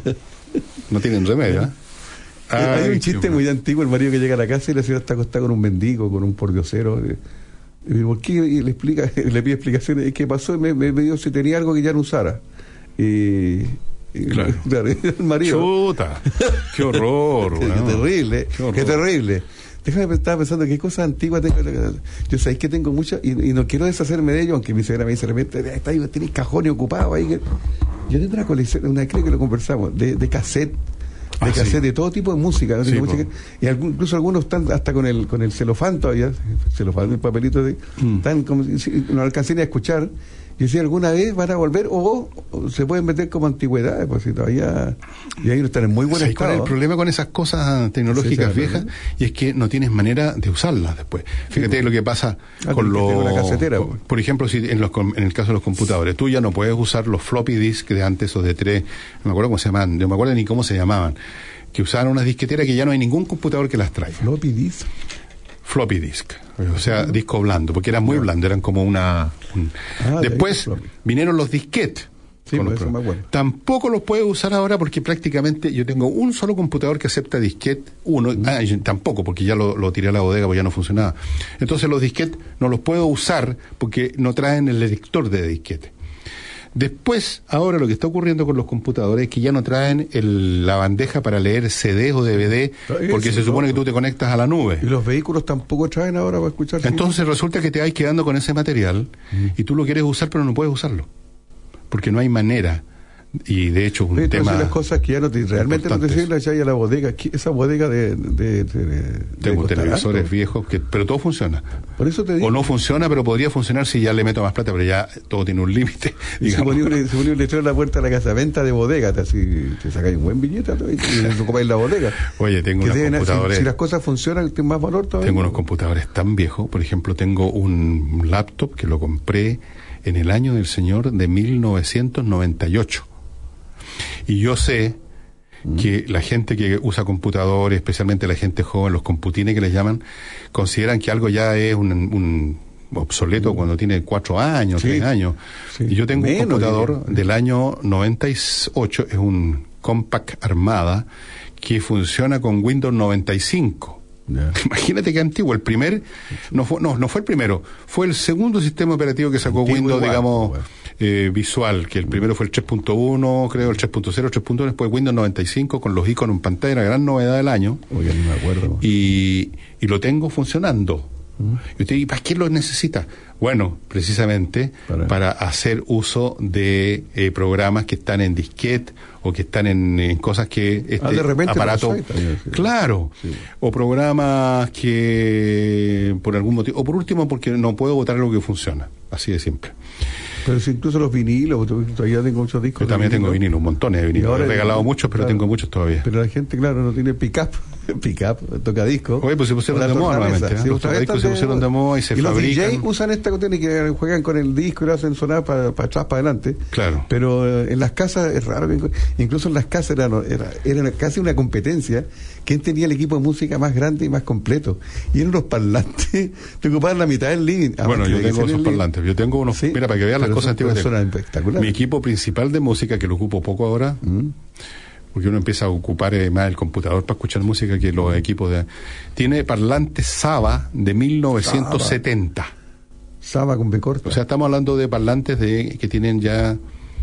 No tienen remedio, ¿eh? Ay, hay un chiste muy antiguo, el marido que llega a la casa y la señora está acostada con un mendigo, con un pordiosero. Y ¿por qué? Y le explica, le pide explicaciones. ¿Qué pasó? Me, me dijo si tenía algo que ya no usara. Y... Claro. Claro, el marido. Chuta, qué horror. Qué, no. qué terrible, qué, qué terrible. Déjame, estaba pensando qué cosas antiguas tengo. Yo sabéis que tengo muchas y, y no quiero deshacerme de ello, aunque mi señora me dice de repente, está ahí, tenés cajones ocupados ahí. Que... Yo tengo una colección, una creo que lo conversamos, de, de cassette, de ah, cassette, sí. de todo tipo de música. ¿no? Sí, música y algún, incluso algunos están hasta con el con el celofán todavía, celofán, el papelito de, mm. están como si no alcancé ni a escuchar. Y si alguna vez van a volver o, o se pueden meter como antigüedades, pues si todavía y ahí están en muy buen sí, estado. El problema con esas cosas tecnológicas sí, viejas, ¿no? Y es que no tienes manera de usarlas después. Fíjate sí, lo que pasa ah, con los... Por, por ejemplo, si en, los, en el caso de los computadores, tú ya no puedes usar los floppy disk de antes o de tres, no me acuerdo cómo se llamaban, no me acuerdo ni cómo se llamaban, que usaban unas disqueteras que ya no hay ningún computador que las traiga. Floppy disk. Floppy disk, o sea, disco blando, porque eran muy blandos, eran como una... Un... Ah, Después vinieron los disquetes. Sí, pues eso me acuerdo. Tampoco los puedes usar ahora porque prácticamente yo tengo un solo computador que acepta disquete, uno, mm. ah, tampoco, porque ya lo, lo tiré a la bodega porque ya no funcionaba. Entonces los disquetes no los puedo usar porque no traen el lector de disquete. Después, ahora lo que está ocurriendo con los computadores es que ya no traen el, la bandeja para leer C D o D V D, porque se supone que tú te conectas a la nube. Y los vehículos tampoco traen ahora para escuchar. Entonces resulta que te vas quedando con ese material mm. y tú lo quieres usar pero no puedes usarlo, porque no hay manera. Y de hecho un sí, tema las cosas que ya no te, realmente no te sirven las hay a la bodega, esa bodega de, de, de, de tengo de televisores alto. viejos que pero todo funciona. Por eso te digo. O no funciona, pero podría funcionar si ya le meto más plata, pero ya todo tiene un límite. Se ponía un, se ponía un letrero en la puerta de la casa, venta de bodega, te, así, te sacáis un buen billete y ocupáis la bodega. Oye, tengo unos deben, computadores. Si, si las cosas funcionan, tienen más valor todavía. Tengo unos computadores tan viejos, por ejemplo, tengo un laptop que lo compré en el año del señor de mil novecientos noventa y ocho. Y yo sé mm. que la gente que usa computadores, especialmente la gente joven, los computines que les llaman, consideran que algo ya es un, un obsoleto mm. cuando tiene cuatro años, sí. tres años. Sí. Y yo tengo Menos, un computador bien. del año noventa y ocho, es un Compaq Armada, que funciona con Windows noventa y cinco. Yeah. Imagínate qué antiguo, el primer, no fue, no, no fue el primero, fue el segundo sistema operativo que sacó antiguo Windows, igual, digamos, bueno. eh, visual, que el primero fue el tres punto uno, creo, el tres punto cero, tres punto uno, después Windows noventa y cinco con los iconos en pantalla, la gran novedad del año. Oye, no me acuerdo. Y, y lo tengo funcionando. Uh-huh. Y usted, ¿y para qué lo necesita? Bueno, precisamente para, para hacer uso de eh, programas que están en disquete o que están en, en cosas que este ah, de repente aparato también, sí. claro sí. O programas que por algún motivo o por último porque no puedo botar algo que funciona, así de simple. Pero si incluso los vinilos, todavía tengo muchos discos. Yo también vinilo. tengo vinilos, montones de vinilos. He regalado muchos, pero claro, tengo muchos todavía. Pero la gente, claro, no tiene pick-up. pick-up, tocadisco. Oye, pues se pusieron de moda nuevamente. ¿eh? Sí, los tocadiscos se pusieron de moda y se y fabrican. Los D J usan esta cuestión y que juegan con el disco y lo hacen sonar para pa atrás, para adelante. Claro. Pero eh, en las casas es raro, que, incluso en las casas era, era, era casi una competencia. ¿Quién tenía el equipo de música más grande y más completo? Y eran unos parlantes que ocupaban la mitad del living. Bueno, yo tengo esos parlantes. Yo tengo unos. Sí, mira, para que vean las cosas antiguas. Espectacular. Mi equipo principal de música, que lo ocupo poco ahora. Mm. Porque uno empieza a ocupar eh, más el computador para escuchar música que los equipos de... Tiene parlantes Saba de mil novecientos setenta. Saba con B corta. O sea, estamos hablando de parlantes de que tienen ya...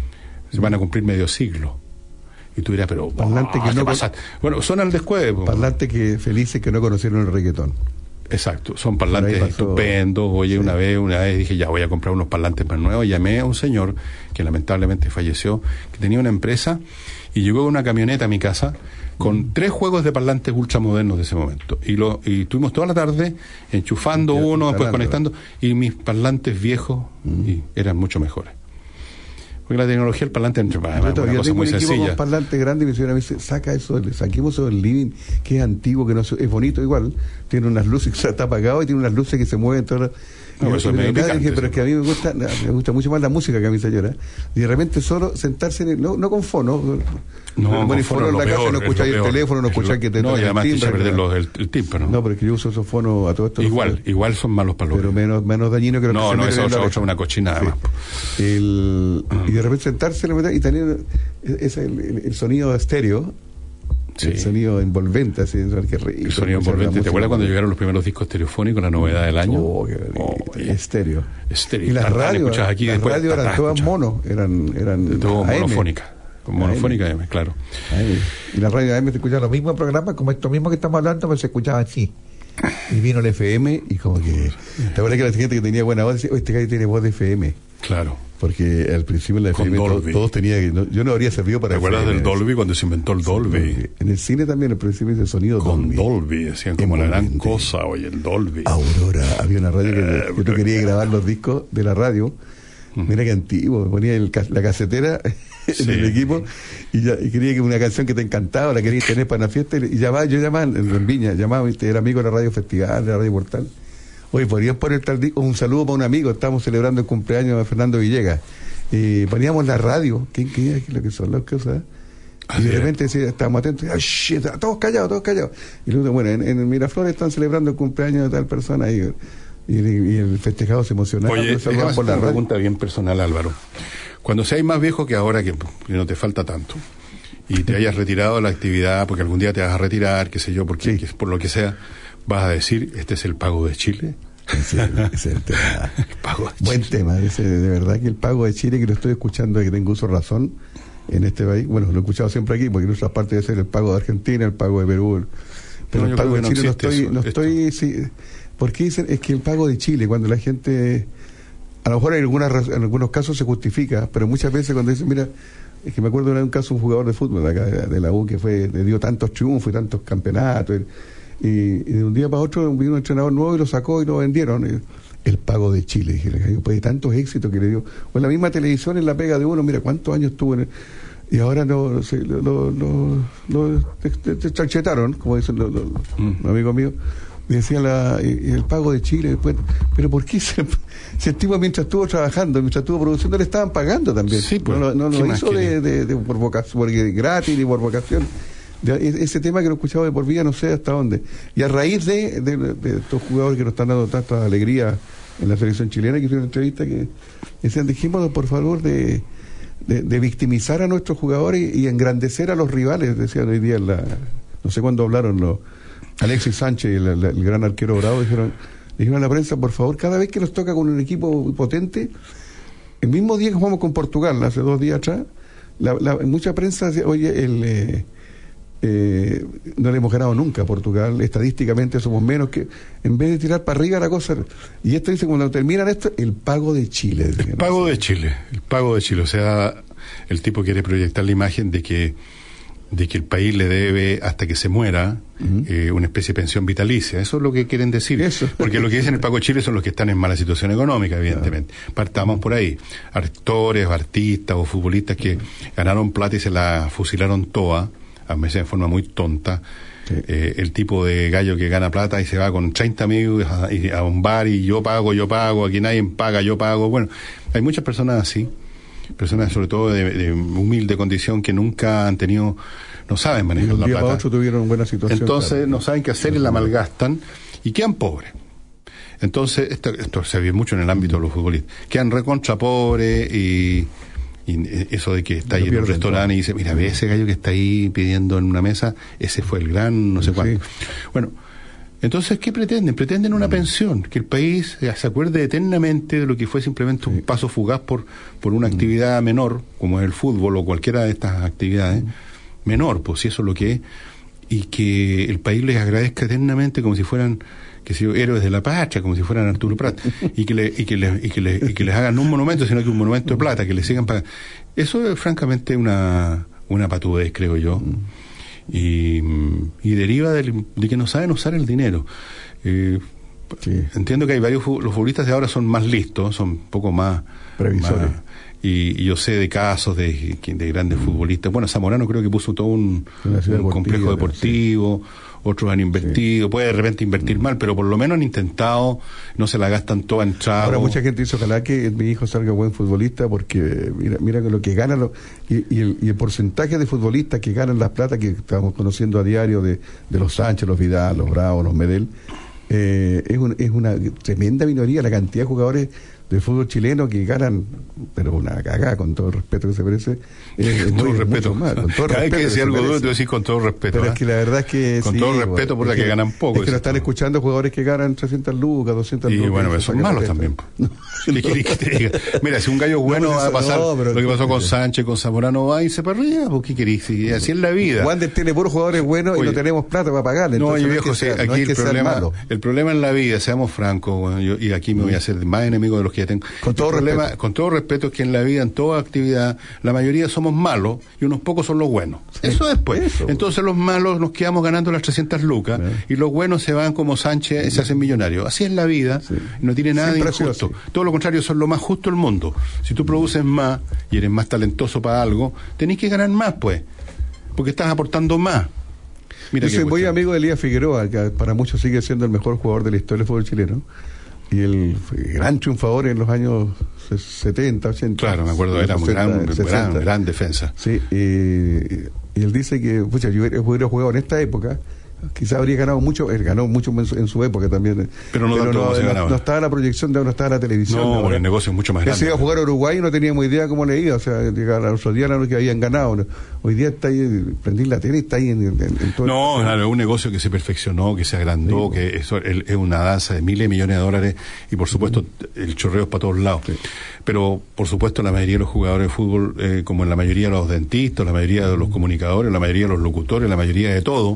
Se van a cumplir medio siglo. Y tú dirás, pero... Parlante oh, que no pasa? Bueno, son al descueve. Parlantes que felices que no conocieron el reggaetón. Exacto, son parlantes estupendos. Oye, sí. una vez una vez dije, ya voy a comprar unos parlantes más nuevos. Llamé a un señor que lamentablemente falleció, que tenía una empresa... Y llegó con una camioneta a mi casa con mm. tres juegos de parlantes ultramodernos de ese momento. Y lo y estuvimos toda la tarde enchufando ya, uno, después conectando, y mis parlantes viejos mm. y eran mucho mejores. Porque la tecnología del parlante es una cosa muy sencilla. Con parlantes grandes y me señora me dice, saca eso, saquemos eso del living, que es antiguo, que no es bonito igual, tiene unas luces que está apagado y tiene unas luces que se mueven todas las... No, eso me dije, dije, pero es que a mí me gusta me gusta mucho más la música que a mi señora. Y de repente solo sentarse en el, no, no con fono, no, con fono en la casa, no escucháis el teléfono, no escucháis que te no, y además te echa a perder los, el, el tímpano. No, pero es que yo uso esos fonos a todo esto. Igual, igual son malos para los pero menos, menos dañino que los no, que no, se eso es otra una cochinada sí. más. El, uh-huh. Y de repente sentarse y tener ese, el, el, el sonido estéreo. Sí. El sonido envolvente, así, qué rico. El sonido envolvente. ¿Te acuerdas cuando llegaron los primeros discos estereofónicos, la novedad del año? Oh, qué oh, estéreo. Estéreo. Y las radios, aquí las después, radios eran todas mono, eran, eran todo monofónica. Monofónica, A M, claro. A M. Y la radio A M se escuchaba los mismos programas, como esto mismo que estamos hablando, pero se escuchaba así. Y vino el F M y como que... ¿Te acuerdas que la gente que tenía buena voz decía, oh, este gallo tiene voz de F M? Claro. Porque al principio en la F M todos, todos tenían que... No, yo no habría servido para... ¿Te acuerdas del Dolby cuando se inventó el Dolby? Sí, en el cine también al principio ese sonido con Dolby. Dolby, decían como la gran cosa, oye, el Dolby. Aurora, había una radio eh, que, que tú querías grabar los discos de la radio. Uh-huh. Mira qué antiguo, ponía el, la casetera en sí. el equipo y, ya, y quería que una canción que te encantaba, la querías tener para una fiesta y, y llamaba, yo llamaba en, en Viña, llamaba, ¿viste? Era amigo de la Radio Festival, de la Radio Portal. Oye, podrían poner tal disco, un saludo para un amigo, estamos celebrando el cumpleaños de Fernando Villegas. Y poníamos la radio, ¿qué, qué es lo que son las cosas? Y de repente decía, estábamos atentos, ¡ay, shit! Todos callados, todos callados. Y luego, bueno, en, en Miraflores están celebrando el cumpleaños de tal persona y, y, y el festejado se emocionaba. Oye, déjame por la una pregunta bien personal, Álvaro. Cuando seas más viejo que ahora, que, que no te falta tanto, y te hayas retirado de la actividad, porque algún día te vas a retirar, qué sé yo, porque, sí. por lo que sea, vas a decir, este es el pago de Chile. Ese, ese es el tema. El pago de Buen Chile. tema, ese, de verdad que el pago de Chile, que lo estoy escuchando, que tengo uso razón en este país, bueno, lo he escuchado siempre aquí, porque en otras partes debe ser el pago de Argentina, el pago de Perú, pero no, el pago de Chile no estoy, eso, no estoy, sí, porque dicen, es que el pago de Chile, cuando la gente, a lo mejor en, algunas, en algunos casos se justifica, pero muchas veces cuando dicen, mira, es que me acuerdo de un caso, un jugador de fútbol de acá, de la U, que fue, le dio tantos triunfos y tantos campeonatos, y, y de un día para otro vino un entrenador nuevo y lo sacó y lo vendieron. El, el pago de Chile, dije, pues de tantos éxitos que le dio. O en la misma televisión, en la pega de uno, mira cuántos años tuvo en el, y ahora no, no sé, lo, lo, lo, lo te, te, te chanchetaron, como dicen los, los, mm. los amigos míos. Me decía la, el pago de Chile, después, pero ¿por qué se, se el tipo mientras estuvo trabajando, mientras estuvo produciendo, le estaban pagando también? Sí, pues, no no, no lo hizo de, de, de, por vocación, porque gratis ni por vocación. De, ese tema que lo escuchaba de por vida, no sé hasta dónde. Y a raíz de, de, de estos jugadores que nos están dando tanta alegría en la selección chilena, que hizo una entrevista que decían, dejémonos por favor de, de, de victimizar a nuestros jugadores y, y engrandecer a los rivales, decían hoy día en la, no sé cuándo hablaron los Alexis Sánchez y el, el gran arquero Bravo, dijeron, dijeron a la prensa, por favor, cada vez que nos toca con un equipo potente, el mismo día que jugamos con Portugal, hace dos días atrás, la, la, mucha prensa decía, oye, el eh, eh, no le hemos ganado nunca a Portugal, estadísticamente somos menos que, en vez de tirar para arriba la cosa, y esto dice, cuando terminan esto, el pago de Chile. El dicen, pago ¿no? de Chile, el pago de Chile, o sea, el tipo quiere proyectar la imagen de que de que el país le debe hasta que se muera uh-huh. eh, una especie de pensión vitalicia. Eso es lo que quieren decir. Eso. Porque lo que dicen el pago de Chile son los que están en mala situación económica, evidentemente. Claro. Partamos por ahí. Actores, artistas o futbolistas que uh-huh. ganaron plata y se la fusilaron toda, a veces de forma muy tonta, Sí. Eh, el tipo de gallo que gana plata y se va con treinta amigos a, a un bar y yo pago, yo pago, aquí nadie paga, yo pago. Bueno, hay muchas personas así, personas sobre todo de, de humilde condición que nunca han tenido, no saben manejar la plata. Otro tuvieron buena situación. Entonces claro. no saben qué hacer y la malgastan y quedan pobres. Entonces, esto, esto se ve mucho en el ámbito de los futbolistas, quedan recontra pobres y... Y eso de que está ahí en un restaurante y dice, mira, ve ese gallo que está ahí pidiendo en una mesa, ese fue el gran no sé cuánto. Sí. Bueno, entonces, ¿qué pretenden? Pretenden una pensión, que el país se acuerde eternamente de lo que fue simplemente un paso fugaz por, por una actividad menor, como es el fútbol o cualquiera de estas actividades, menor, pues si eso es lo que es, y que el país les agradezca eternamente como si fueran... que si héroes de la patria, como si fueran Arturo Prat, y que, le, y, que le, y, que le, y que les hagan no un monumento, sino que un monumento de plata, que les sigan pagando. Eso es francamente una, una patudez, creo yo, y, y deriva del, de que no saben usar el dinero. Eh, sí. Entiendo que hay varios, los futbolistas de ahora son más listos, son un poco más... previsores. Más, y, y yo sé de casos de, de grandes futbolistas. Bueno, Zamorano creo que puso todo un, un complejo deportivo, sí. Otros han invertido, sí. Puede de repente invertir mal, pero por lo menos han intentado, no se la gastan toda en trago. Ahora mucha gente dice, ojalá que mi hijo salga buen futbolista, porque mira mira lo que ganan lo, y, y, el, y el porcentaje de futbolistas que ganan las plata que estamos conociendo a diario de, de los Sánchez, los Vidal, los Bravo, los Medel, eh, es, un, es una tremenda minoría la cantidad de jugadores del fútbol chileno que ganan, pero una cagada, con todo el respeto que se merece. Eh, con, todo respeto. Más, con todo Cada respeto. vez que decir algo duro, te decís con todo respeto. Pero ¿eh? es que la verdad es que. Con sí, todo respeto, por la que, que ganan poco. Es que lo están todo. Escuchando jugadores que ganan trescientas lucas, doscientas y lucas. Y bueno, son malos también. No. ¿Qué querés que te diga? Mira, si un gallo bueno no, va a pasar no, lo que pasó con Sánchez, con Zamorano, va a irse para arriba, ¿por qué querés? Y así es la vida. Wander tiene puros jugadores buenos. Oye, y no tenemos plata para pagarle. No, yo no viejo, es que sea, aquí no es que el, problema, malo. el problema en la vida, seamos francos, bueno, yo, y aquí me voy a hacer más enemigo de los que ya tengo. Con todo el problema, respeto. Con todo respeto, es que en la vida, en toda actividad, la mayoría somos malos y unos pocos son los buenos. Sí, eso después. Eso. Entonces los malos nos quedamos ganando las trescientas lucas, sí. Y los buenos se van como Sánchez y se hacen millonarios. Así es la vida, sí. No tiene nada Siempre de injusto. Todo lo contrario, son lo más justo del mundo. Si tú produces más y eres más talentoso para algo, tenés que ganar más, pues, porque estás aportando más. Mira, yo soy muy amigo de Elías Figueroa, que para muchos sigue siendo el mejor jugador de la historia del fútbol chileno. Y el gran triunfador en los años setenta, ochenta. Claro, me acuerdo, era un gran, gran, gran defensa. Sí, y, y él dice que, pucha, yo hubiera jugado en esta época, quizás habría ganado mucho, él ganó mucho en su, en su época también. Pero no, pero no, no, no estaba la proyección, de, no estaba la televisión. No, porque el negocio es mucho más grande. Él se iba a jugar a Uruguay y no teníamos idea cómo le iba, o sea, llegaron los otros días los que habían ganado. ¿No? Hoy día está ahí, prendí la tele, está ahí en, en, en todo. No, el... claro, es un negocio que se perfeccionó, que se agrandó, sí, que eso es, es una danza de miles de millones de dólares y por supuesto sí. El chorreo es para todos lados. Sí. Pero por supuesto la mayoría de los jugadores de fútbol, eh, como en la mayoría de los dentistas, la mayoría de los comunicadores, la mayoría de los locutores, la mayoría de todo,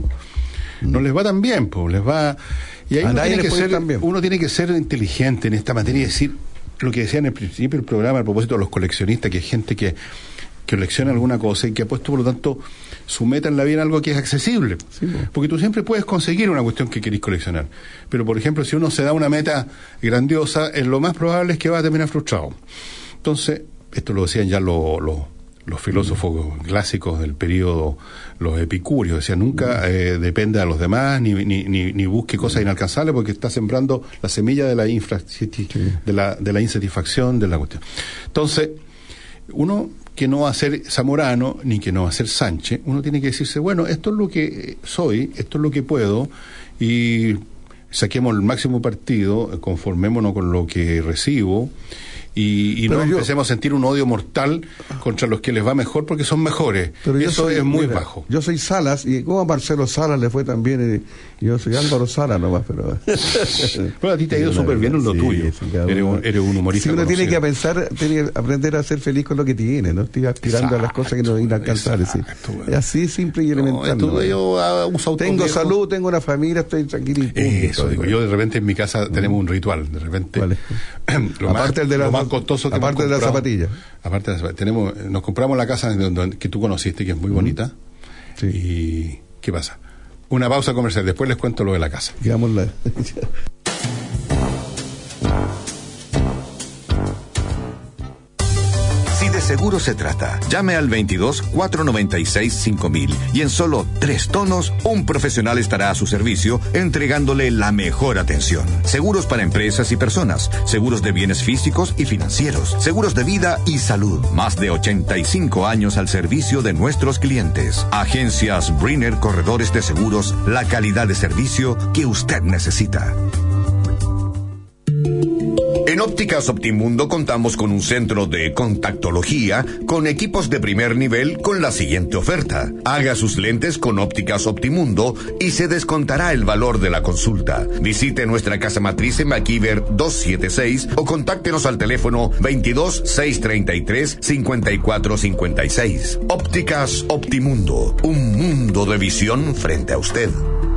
no les va tan bien, pues les va. Y ahí uno tiene, que ser, uno tiene que ser inteligente en esta materia y decir lo que decía en el principio del programa a propósito de los coleccionistas, que es gente que, que colecciona alguna cosa y que ha puesto, por lo tanto, su meta en la vida en algo que es accesible. Sí, pues. Porque tú siempre puedes conseguir una cuestión que querés coleccionar. Pero, por ejemplo, si uno se da una meta grandiosa, es lo más probable es que va a terminar frustrado. Entonces, esto lo decían ya los... Lo, los filósofos mm. clásicos del periodo, los epicúreos, decían, nunca eh, dependa de los demás, ni, ni, ni, ni busque cosas inalcanzables, porque está sembrando la semilla de la, infra, sí. de la, de la insatisfacción de la cuestión. Entonces, uno que no va a ser Zamorano, ni que no va a ser Sánchez, uno tiene que decirse, bueno, esto es lo que soy, esto es lo que puedo, y saquemos el máximo partido, conformémonos con lo que recibo, y, y no yo, empecemos a sentir un odio mortal contra los que les va mejor porque son mejores. Pero eso soy, es muy mira, bajo. Yo soy Salas, y como a Marcelo Salas le fue también, y yo soy Álvaro Salas nomás, pero... Bueno, a ti te ha ido súper bien en lo sí, tuyo. Sí, eres, un, eres un humorista. Si uno conocido. Tiene que pensar, tiene que aprender a ser feliz con lo que tiene, no estoy aspirando exacto, a las cosas que no inalcanzables. Sí. Es así simple y elemental. No, no, yo uso tengo viejo. Salud, tengo una familia, estoy tranquilo y punto. Eso, digo, yo de repente en mi casa tenemos un ritual, de repente... Vale. lo aparte más, de la, lo más costoso que aparte de la zapatilla. Aparte de la zapatilla. Tenemos, nos compramos la casa donde, donde, que tú conociste, que es muy bonita. Sí. Y ¿qué pasa? Una pausa comercial, después les cuento lo de la casa. Digámosla. Si seguro se trata. Llame al veintidós, cuatrocientos noventa y seis, cinco mil y en solo tres tonos, un profesional estará a su servicio entregándole la mejor atención. Seguros para empresas y personas, seguros de bienes físicos y financieros, seguros de vida y salud. Más de ochenta y cinco años al servicio de nuestros clientes. Agencias Brenner Corredores de Seguros, la calidad de servicio que usted necesita. En Ópticas Optimundo contamos con un centro de contactología con equipos de primer nivel con la siguiente oferta. Haga sus lentes con Ópticas Optimundo y se descontará el valor de la consulta. Visite nuestra casa matriz en MacIver doscientos setenta y seis o contáctenos al teléfono veintidós, seiscientos treinta y tres, cincuenta y cuatro cincuenta y seis. Ópticas Optimundo, un mundo de visión frente a usted.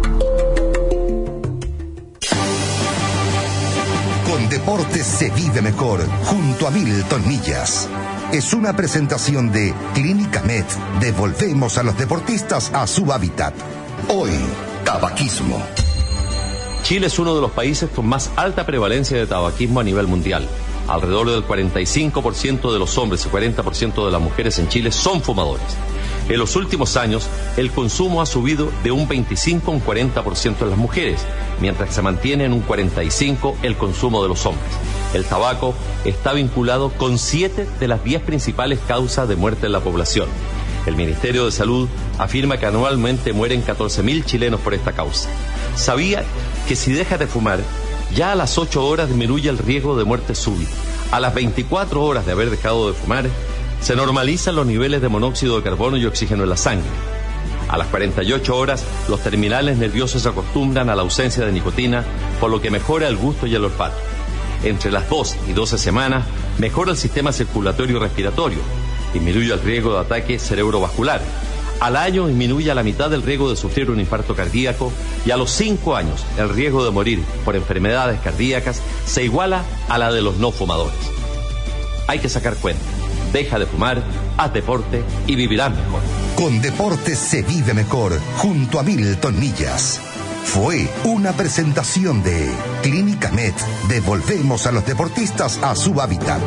Deportes se vive mejor junto a Milton Millas. Es una presentación de Clínica Med. Devolvemos a los deportistas a su hábitat. Hoy, tabaquismo. Chile es uno de los países con más alta prevalencia de tabaquismo a nivel mundial. Alrededor del cuarenta y cinco por ciento de los hombres y cuarenta por ciento de las mujeres en Chile son fumadores. En los últimos años, el consumo ha subido de un veinticinco a un cuarenta por ciento en las mujeres, mientras que se mantiene en un cuarenta y cinco por ciento el consumo de los hombres. El tabaco está vinculado con siete de las diez principales causas de muerte en la población. El Ministerio de Salud afirma que anualmente mueren catorce mil chilenos por esta causa. ¿Sabía que si deja de fumar, ya a las ocho horas disminuye el riesgo de muerte súbita? A las veinticuatro horas de haber dejado de fumar, se normalizan los niveles de monóxido de carbono y oxígeno en la sangre. A las cuarenta y ocho horas, los terminales nerviosos se acostumbran a la ausencia de nicotina, por lo que mejora el gusto y el olfato. Entre las dos y doce semanas, mejora el sistema circulatorio y respiratorio, disminuye el riesgo de ataque cerebrovascular. Al año disminuye a la mitad el riesgo de sufrir un infarto cardíaco y a los cinco años el riesgo de morir por enfermedades cardíacas se iguala a la de los no fumadores. Hay que sacar cuenta. Deja de fumar, haz deporte y vivirás mejor. Con deportes se vive mejor, junto a Milton Millas. Fue una presentación de Clínica Med. Devolvemos a los deportistas a su hábitat.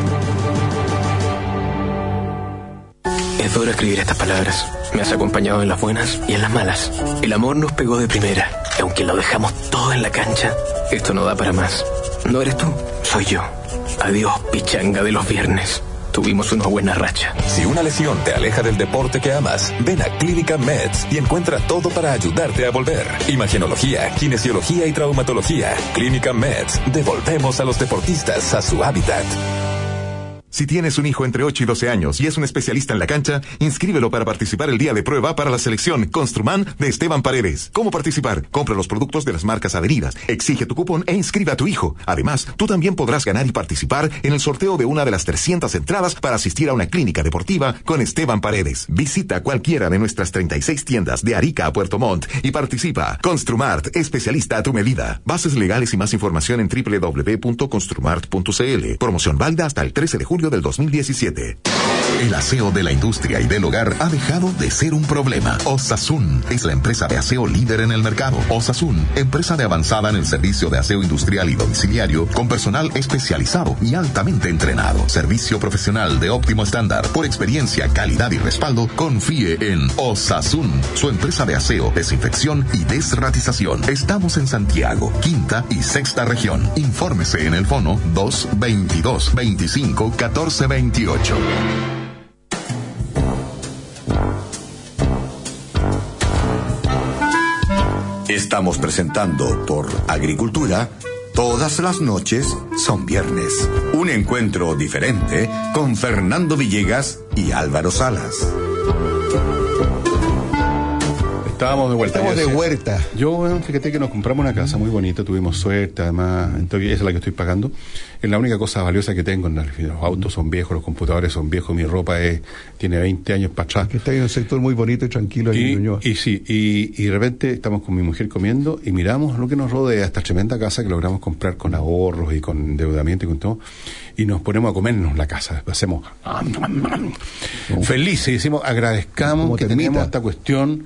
Es duro escribir estas palabras. Me has acompañado en las buenas y en las malas. El amor nos pegó de primera. Y aunque lo dejamos todo en la cancha, esto no da para más. No eres tú, soy yo. Adiós, pichanga de los viernes. Tuvimos una buena racha. Si una lesión te aleja del deporte que amas, ven a Clínica Meds y encuentra todo para ayudarte a volver. Imagenología, kinesiología y traumatología. Clínica Meds. Devolvemos a los deportistas a su hábitat. Si tienes un hijo entre ocho y doce años y es un especialista en la cancha, inscríbelo para participar el día de prueba para la selección Construman de Esteban Paredes. ¿Cómo participar? Compra los productos de las marcas adheridas, exige tu cupón e inscribe a tu hijo. Además, tú también podrás ganar y participar en el sorteo de una de las trescientas entradas para asistir a una clínica deportiva con Esteban Paredes. Visita cualquiera de nuestras treinta y seis tiendas de Arica a Puerto Montt y participa. Construmart, especialista a tu medida. Bases legales y más información en doble u doble u doble u punto construmart punto c l. Promoción válida hasta el trece de julio del dos mil diecisiete. El aseo de la industria y del hogar ha dejado de ser un problema. Osasun es la empresa de aseo líder en el mercado. Osasun, empresa de avanzada en el servicio de aseo industrial y domiciliario, con personal especializado y altamente entrenado. Servicio profesional de óptimo estándar. Por experiencia, calidad y respaldo, confíe en Osasun, su empresa de aseo, desinfección y desratización. Estamos en Santiago, quinta y sexta región. Infórmese en el fono dos veintidós veinticinco catorce veintiocho. Estamos presentando por Agricultura, todas las noches son viernes. Un encuentro diferente con Fernando Villegas y Álvaro Salas. Estábamos de vuelta. Estamos de sé. huerta. Yo, bueno, fíjate que nos compramos una casa muy bonita, tuvimos suerte, además, entonces esa es la que estoy pagando. Es la única cosa valiosa que tengo. Los autos son viejos, los computadores son viejos, mi ropa es tiene veinte años para atrás. Que está en un sector muy bonito y tranquilo. Y, en y sí, y, y de repente estamos con mi mujer comiendo y miramos lo que nos rodea, esta tremenda casa que logramos comprar con ahorros y con endeudamiento y con todo, y nos ponemos a comernos la casa. Hacemos felices y decimos, agradezcamos que tenemos esta cuestión.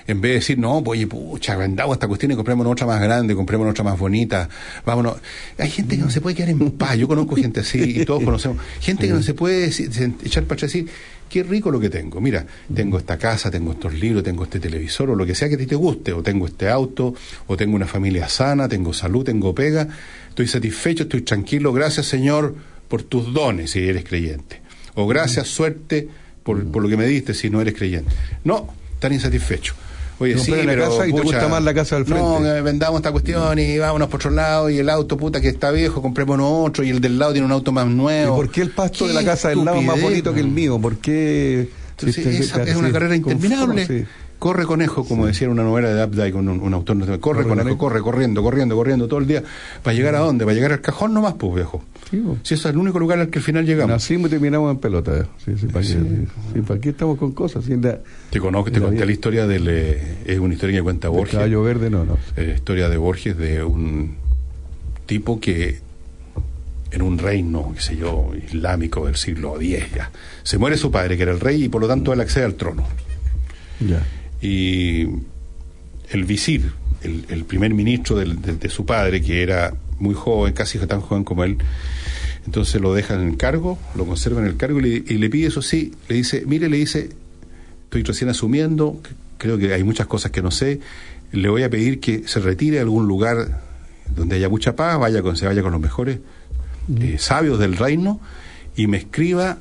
en vez de decir, no, pues, oye, pucha, vendamos esta cuestión y comprémonos otra más grande, comprémonos otra más bonita, vámonos. Hay gente que no se puede quedar en paz, yo conozco gente así, y todos conocemos, gente que no se puede decir, echar para atrás y decir, qué rico lo que tengo, mira, tengo esta casa, tengo estos libros, tengo este televisor, o lo que sea que a ti te guste, o tengo este auto, o tengo una familia sana, tengo salud, tengo pega, estoy satisfecho, estoy tranquilo, gracias Señor por tus dones si eres creyente, o gracias suerte por, por lo que me diste si no eres creyente. No, tan insatisfecho. Oye, sí, la pero casa y pucha, te gusta más la casa del frente. No, eh, vendamos esta cuestión y vámonos por otro lado, y el auto, puta, que está viejo, comprémonos otro, y el del lado tiene un auto más nuevo. ¿Y por qué el pasto de la casa del lado es más bonito que el mío? ¿Por qué? Entonces, sí, esa, es una carrera interminable. Sí. Corre conejo, como sí. decía en una novela de Updike, un, un autor, no sé, corre, corre conejo, corre, corriendo, corriendo, corriendo todo el día. ¿Para llegar a dónde? ¿Para llegar al cajón nomás, pues, viejo? Sí, pues. Si eso es el único lugar al que al final llegamos. Nacimos y terminamos en pelota. Sí, sí, ¿para, sí. Qué, sí, sí, ¿para qué estamos con cosas? Sí, la, te conozco, te la conté vida. La historia del... Eh, es una historia que cuenta Borges. El caballo verde, no, no. Eh, historia de Borges, de un tipo que en un reino, qué sé yo, islámico del siglo diez, ya, se muere su padre, que era el rey, y por lo tanto él accede al trono. Ya. Y el visir, el, el primer ministro del, de, de su padre, que era muy joven, casi tan joven como él, entonces lo dejan en el cargo, lo conservan en el cargo y le, y le pide, eso sí, le dice, mire, le dice, estoy recién asumiendo, creo que hay muchas cosas que no sé, le voy a pedir que se retire a algún lugar donde haya mucha paz, vaya con, se vaya con los mejores eh, sabios del reino y me escriba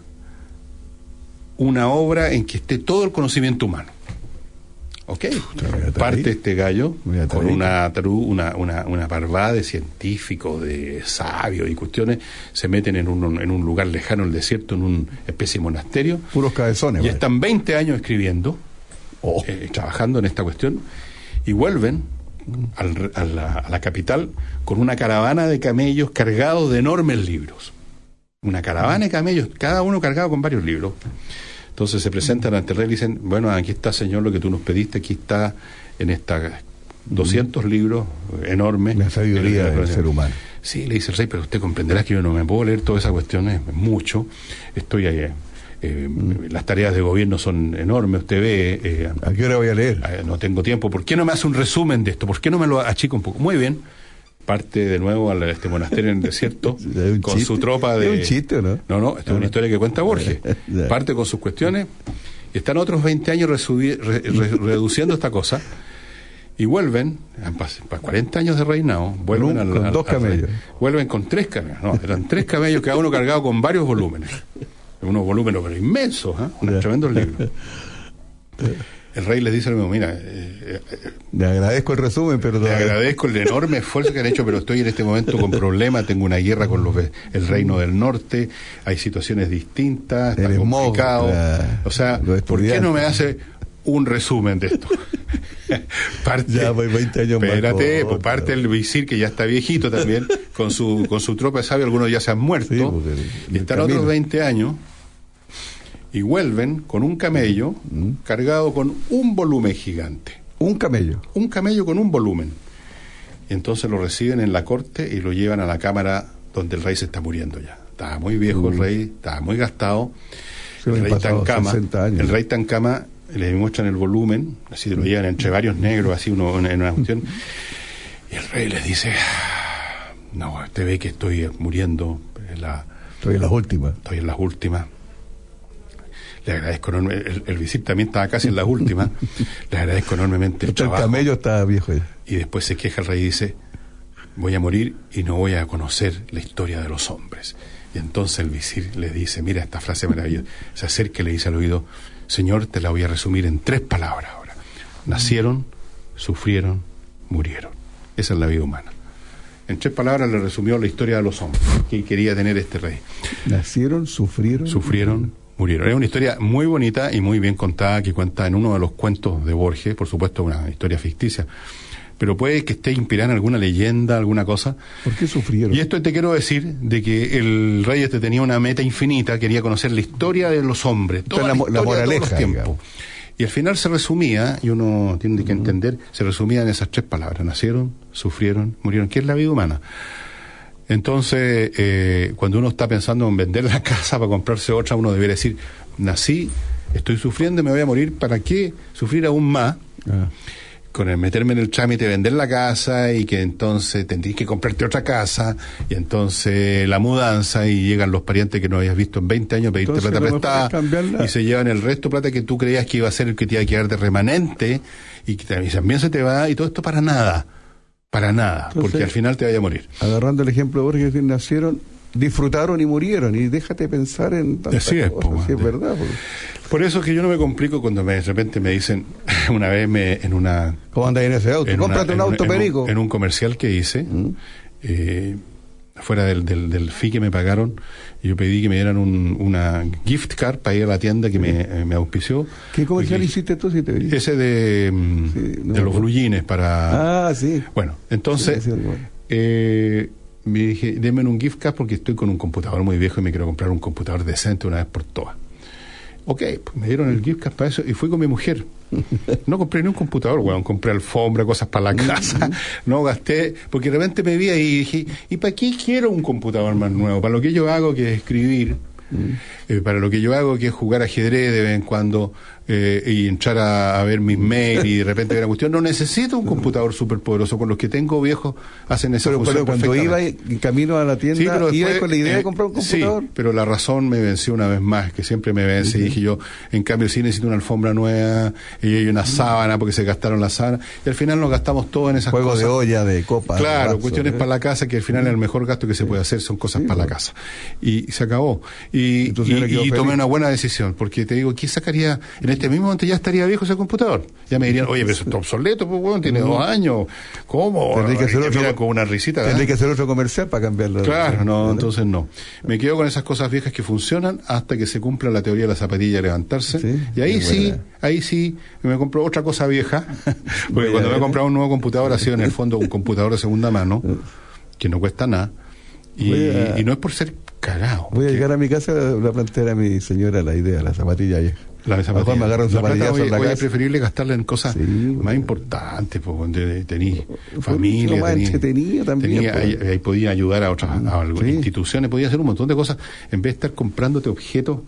una obra en que esté todo el conocimiento humano. Ok, parte este gallo con una, una, una, una parvada de científicos, de sabios y cuestiones, se meten en un, en un lugar lejano, el desierto, en una especie de monasterio. Puros cabezones. Y vale. Están veinte años escribiendo, oh. eh, trabajando en esta cuestión, y vuelven al, a, la, a la capital con una caravana de camellos cargados de enormes libros. Una caravana de camellos, cada uno cargado con varios libros. Entonces se presentan ante el rey y dicen, bueno, aquí está, señor, lo que tú nos pediste, aquí está en esta doscientos mm. libros enormes. La sabiduría del ser humano. Sí, le dice el rey, pero usted comprenderá que yo no me puedo leer todas esas cuestiones, mucho. Estoy ahí, eh, mm. las tareas de gobierno son enormes, usted ve... Eh, ¿A qué hora voy a leer? Eh, no tengo tiempo. ¿Por qué no me hace un resumen de esto? ¿Por qué no me lo achica un poco? Muy bien. Parte de nuevo a este monasterio en el desierto con chiste? Su tropa de... ¿Es un chiste o no? No, no, esta es una historia que cuenta Borges. Parte con sus cuestiones y están otros veinte años resubir, re, re, reduciendo esta cosa y vuelven, para cuarenta años de reinado, vuelven con, al, con al, dos al camellos. Rey, vuelven con tres camellos, no, eran tres camellos, cada uno cargado con varios volúmenes. Unos volúmenes pero inmensos, ¿eh? Unos tremendos libros. El rey les dice, mira, eh, eh, le agradezco el resumen, pero le agradezco el enorme esfuerzo que han hecho, pero estoy en este momento con problemas, tengo una guerra con los el reino del norte, hay situaciones distintas, está complicado, la, o sea, ¿por qué no me hace un resumen de esto? Parte, ya voy veinte años más. Espérate, pues parte el visir que ya está viejito también, con su con su tropa de sabios, algunos ya se han muerto, sí, y están camino. Otros veinte años. Y vuelven con un camello mm. cargado con un volumen gigante. ¿Un camello? Un camello con un volumen. Y entonces lo reciben en la corte y lo llevan a la cámara donde el rey se está muriendo ya. Estaba muy viejo mm. el rey, estaba muy gastado. Se el rey está en cama. Años. El rey está en cama, le muestran el volumen, así lo llevan entre varios negros, así uno en una cuestión. Y el rey les dice, no, usted ve que estoy muriendo. En la, estoy en las últimas. Estoy en las últimas. Le agradezco enormemente, el, el visir también estaba casi en las últimas, le agradezco enormemente el trabajo. El camello estaba viejo ya. Y después se queja el rey y dice, voy a morir y no voy a conocer la historia de los hombres. Y entonces el visir le dice, mira esta frase maravillosa, se acerca y le dice al oído, señor, te la voy a resumir en tres palabras ahora. Nacieron, sufrieron, murieron. Esa es la vida humana. En tres palabras le resumió la historia de los hombres que quería tener este rey. Nacieron, sufrieron, sufrieron, murieron. Es una historia muy bonita y muy bien contada que cuenta en uno de los cuentos de Borges, por supuesto una historia ficticia, pero puede que esté inspirada en alguna leyenda, alguna cosa. ¿Por qué sufrieron? Y esto te quiero decir de que el rey este tenía una meta infinita, quería conocer la historia de los hombres, toda la, la, la moraleja, de todos los tiempos. Digamos. Y al final se resumía, y uno tiene que entender, se resumía en esas tres palabras: nacieron, sufrieron, murieron. ¿Qué es la vida humana? Entonces, eh, cuando uno está pensando en vender la casa para comprarse otra, uno debería decir, nací, estoy sufriendo y me voy a morir, ¿para qué sufrir aún más? Ah. Con el meterme en el trámite de vender la casa y que entonces tendrías que comprarte otra casa y entonces la mudanza y llegan los parientes que no habías visto en veinte años, pedirte Entonces, plata prestada y se llevan el resto de plata que tú creías que iba a ser el que te iba a quedar de remanente y que también se te va y todo esto para nada, para nada, Entonces, porque al final te vaya a morir. Agarrando el ejemplo de Borges, que nacieron, disfrutaron y murieron y déjate pensar en tantas Así es, cosas, po, si es de- verdad. Porque... Por eso es que yo no me complico cuando me, de repente me dicen, una vez me, en una... ¿Cómo andas en ese auto? en Cómprate una- un en auto, en perico. En un comercial que hice, Mm. eh, fuera del, del, del fee que me pagaron, yo pedí que me dieran un, una gift card para ir a la tienda que me, eh, me auspició. ¿Qué comercial Y- hiciste tú? Si te vi? Ese de, mm, Sí, no de me los acuerdo. blue jeans para... Ah, sí. Bueno, entonces... Sí, sí, sí. eh, me dije, denme un gift card porque estoy con un computador muy viejo y me quiero comprar un computador decente una vez por todas. Ok, pues me dieron el gift card para eso y fui con mi mujer. No compré ni un computador, weón, compré alfombra, cosas para la casa, no gasté, porque de repente me vi ahí y dije, ¿y para qué quiero un computador más nuevo? Para lo que yo hago, que es escribir, eh, para lo que yo hago, que es jugar ajedrez de vez en cuando, eh, y entrar a, a ver mis mails y de repente ver la cuestión, no necesito un computador súper poderoso, con los que tengo viejos hacen esa Pero, función pero cuando iba perfectamente. en camino a la tienda, Sí, pero iba después, con la idea eh, de comprar un computador. Sí, pero la razón me venció una vez más, que siempre me vence. Y dije yo, en cambio, sí necesito una alfombra nueva, y hay una sábana, porque se gastaron la sábana. Y al final nos gastamos todo en esas Juegos cosas. de olla, de copa. Claro, vaso, cuestiones ¿eh? para la casa, que al final el mejor gasto que se puede hacer son cosas para la casa. Y, y se acabó. Y, tu y, señora quedó y tomé feliz. una buena decisión, porque te digo, ¿qué sacaría? En este mismo momento ya estaría viejo ese computador. Ya me dirían, oye, pero eso está obsoleto, pues, bueno, tiene No. dos años. ¿Cómo? Tendré que hacer Y otro- mira, con una risita. Tendré ¿eh? que hacer otro comercial para cambiarlo. Claro, no, ¿Verdad? entonces no. Me quedo con esas cosas viejas que funcionan hasta que se cumpla la teoría de la zapatilla de levantarse. Sí, y ahí qué sí, buena. ahí sí, me compro otra cosa vieja. Porque Voy a cuando me he ver. comprado un nuevo computador ha sido en el fondo un computador de segunda mano, que no cuesta nada. Y, Voy a- y no es por ser cagado. Voy a llegar a mi casa y voy a plantear a mi señora la idea, la zapatilla vieja. La A lo mejor me agarro un La plata zapatillazo hoy, en la hoy es casa. preferible gastarla en cosas más importantes, pues, donde tení familia, más tení- entretenido también, tenía- pues. ahí, ahí podía ayudar a otras a algunas Sí. instituciones, podía hacer un montón de cosas, en vez de estar comprándote objetos